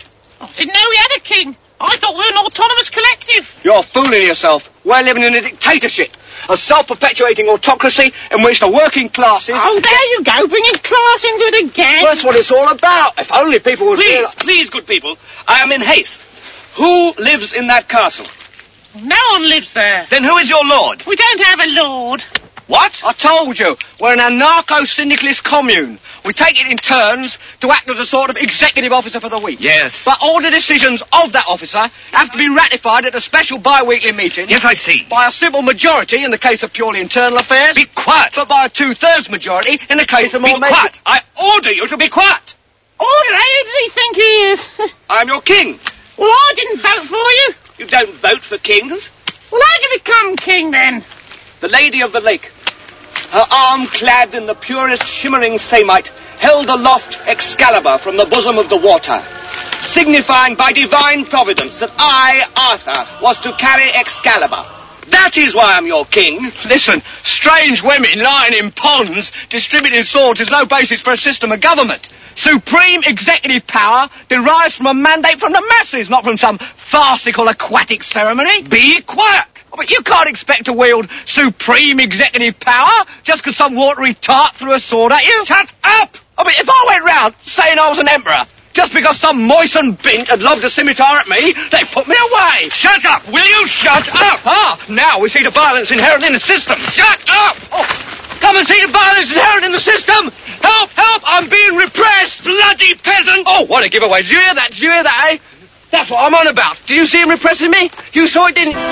I didn't know we had a king. I thought we were an autonomous collective. You're fooling yourself. We're living in a dictatorship. A self-perpetuating autocracy in which the working classes... Oh, there you go, bringing class into it again. Well, that's what it's all about. If only people would... Please, realize... please, good people. I am in haste. Who lives in that castle? No one lives there. Then who is your lord? We don't have a lord. What? I told you, we're an anarcho-syndicalist commune. We take it in turns to act as a sort of executive officer for the week. Yes. But all the decisions of that officer have to be ratified at a special bi-weekly meeting. Yes, I see. By a simple majority in the case of purely internal affairs. Be quiet. But by a two-thirds majority in the case of more... Be quiet. I order you to be quiet. Order, who does he think he is? I am your king. Well, I didn't vote for you. You don't vote for kings. Well, how'd you become king, then? The Lady of the Lake, her arm clad in the purest shimmering samite, held aloft Excalibur from the bosom of the water, signifying by divine providence that I, Arthur, was to carry Excalibur. That is why I'm your king. Listen, strange women lying in ponds distributing swords is no basis for a system of government. Supreme executive power derives from a mandate from the masses, not from some farcical aquatic ceremony. Be quiet. Oh, but you can't expect to wield supreme executive power just because some watery tart threw a sword at you. Shut up! I mean, if I went round saying I was an emperor, just because some moistened bint had lobbed a scimitar at me, they put me away. Shut up! Will you shut up? Ah, now we see the violence inherent in the system. Shut up! Oh, come and see the violence inherent in the system. Help, help, I'm being repressed. Bloody peasant! Oh, what a giveaway. Did you hear that? Did you hear that, eh? That's what I'm on about. Do you see him repressing me? You saw it, didn't you?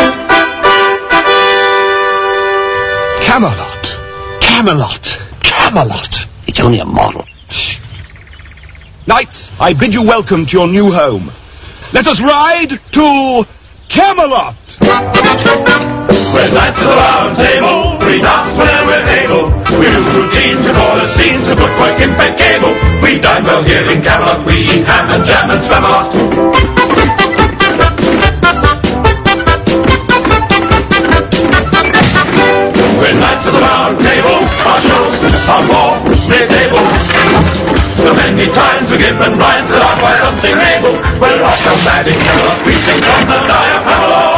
Camelot. Camelot. Camelot. It's only a model. Shh. Knights, I bid you welcome to your new home. Let us ride to Camelot. We're knights of the round table, we dance whenever we're able. We do routines, we call the scenes, the footwork impeccable. We dine well here in Camelot, we eat ham and jam and spamalot. We're knights of the round table, our shows are more mid-able. So many times we're given rhymes that are quite unsingable. We're off the mad in Camelot, we sing from the diaphragm.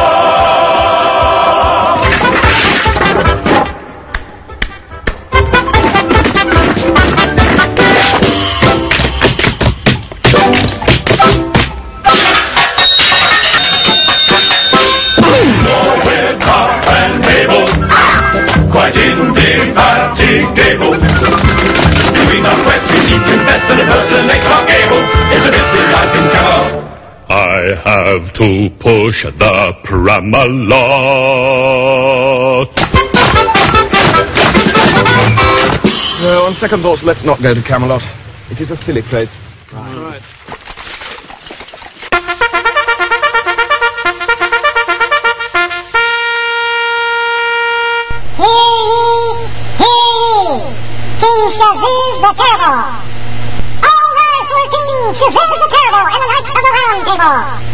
Quite indefatigable. Doing our quest, we seek, confess, and impersonate Clark Gable. It's a busy life in Camelot. I have to push the Pramalot. No, on second thoughts, let's not go to Camelot. It is a silly place. Right. Right. Shazuz the Terrible. All rise for King Shazuz the Terrible and the Knights of the Round Table.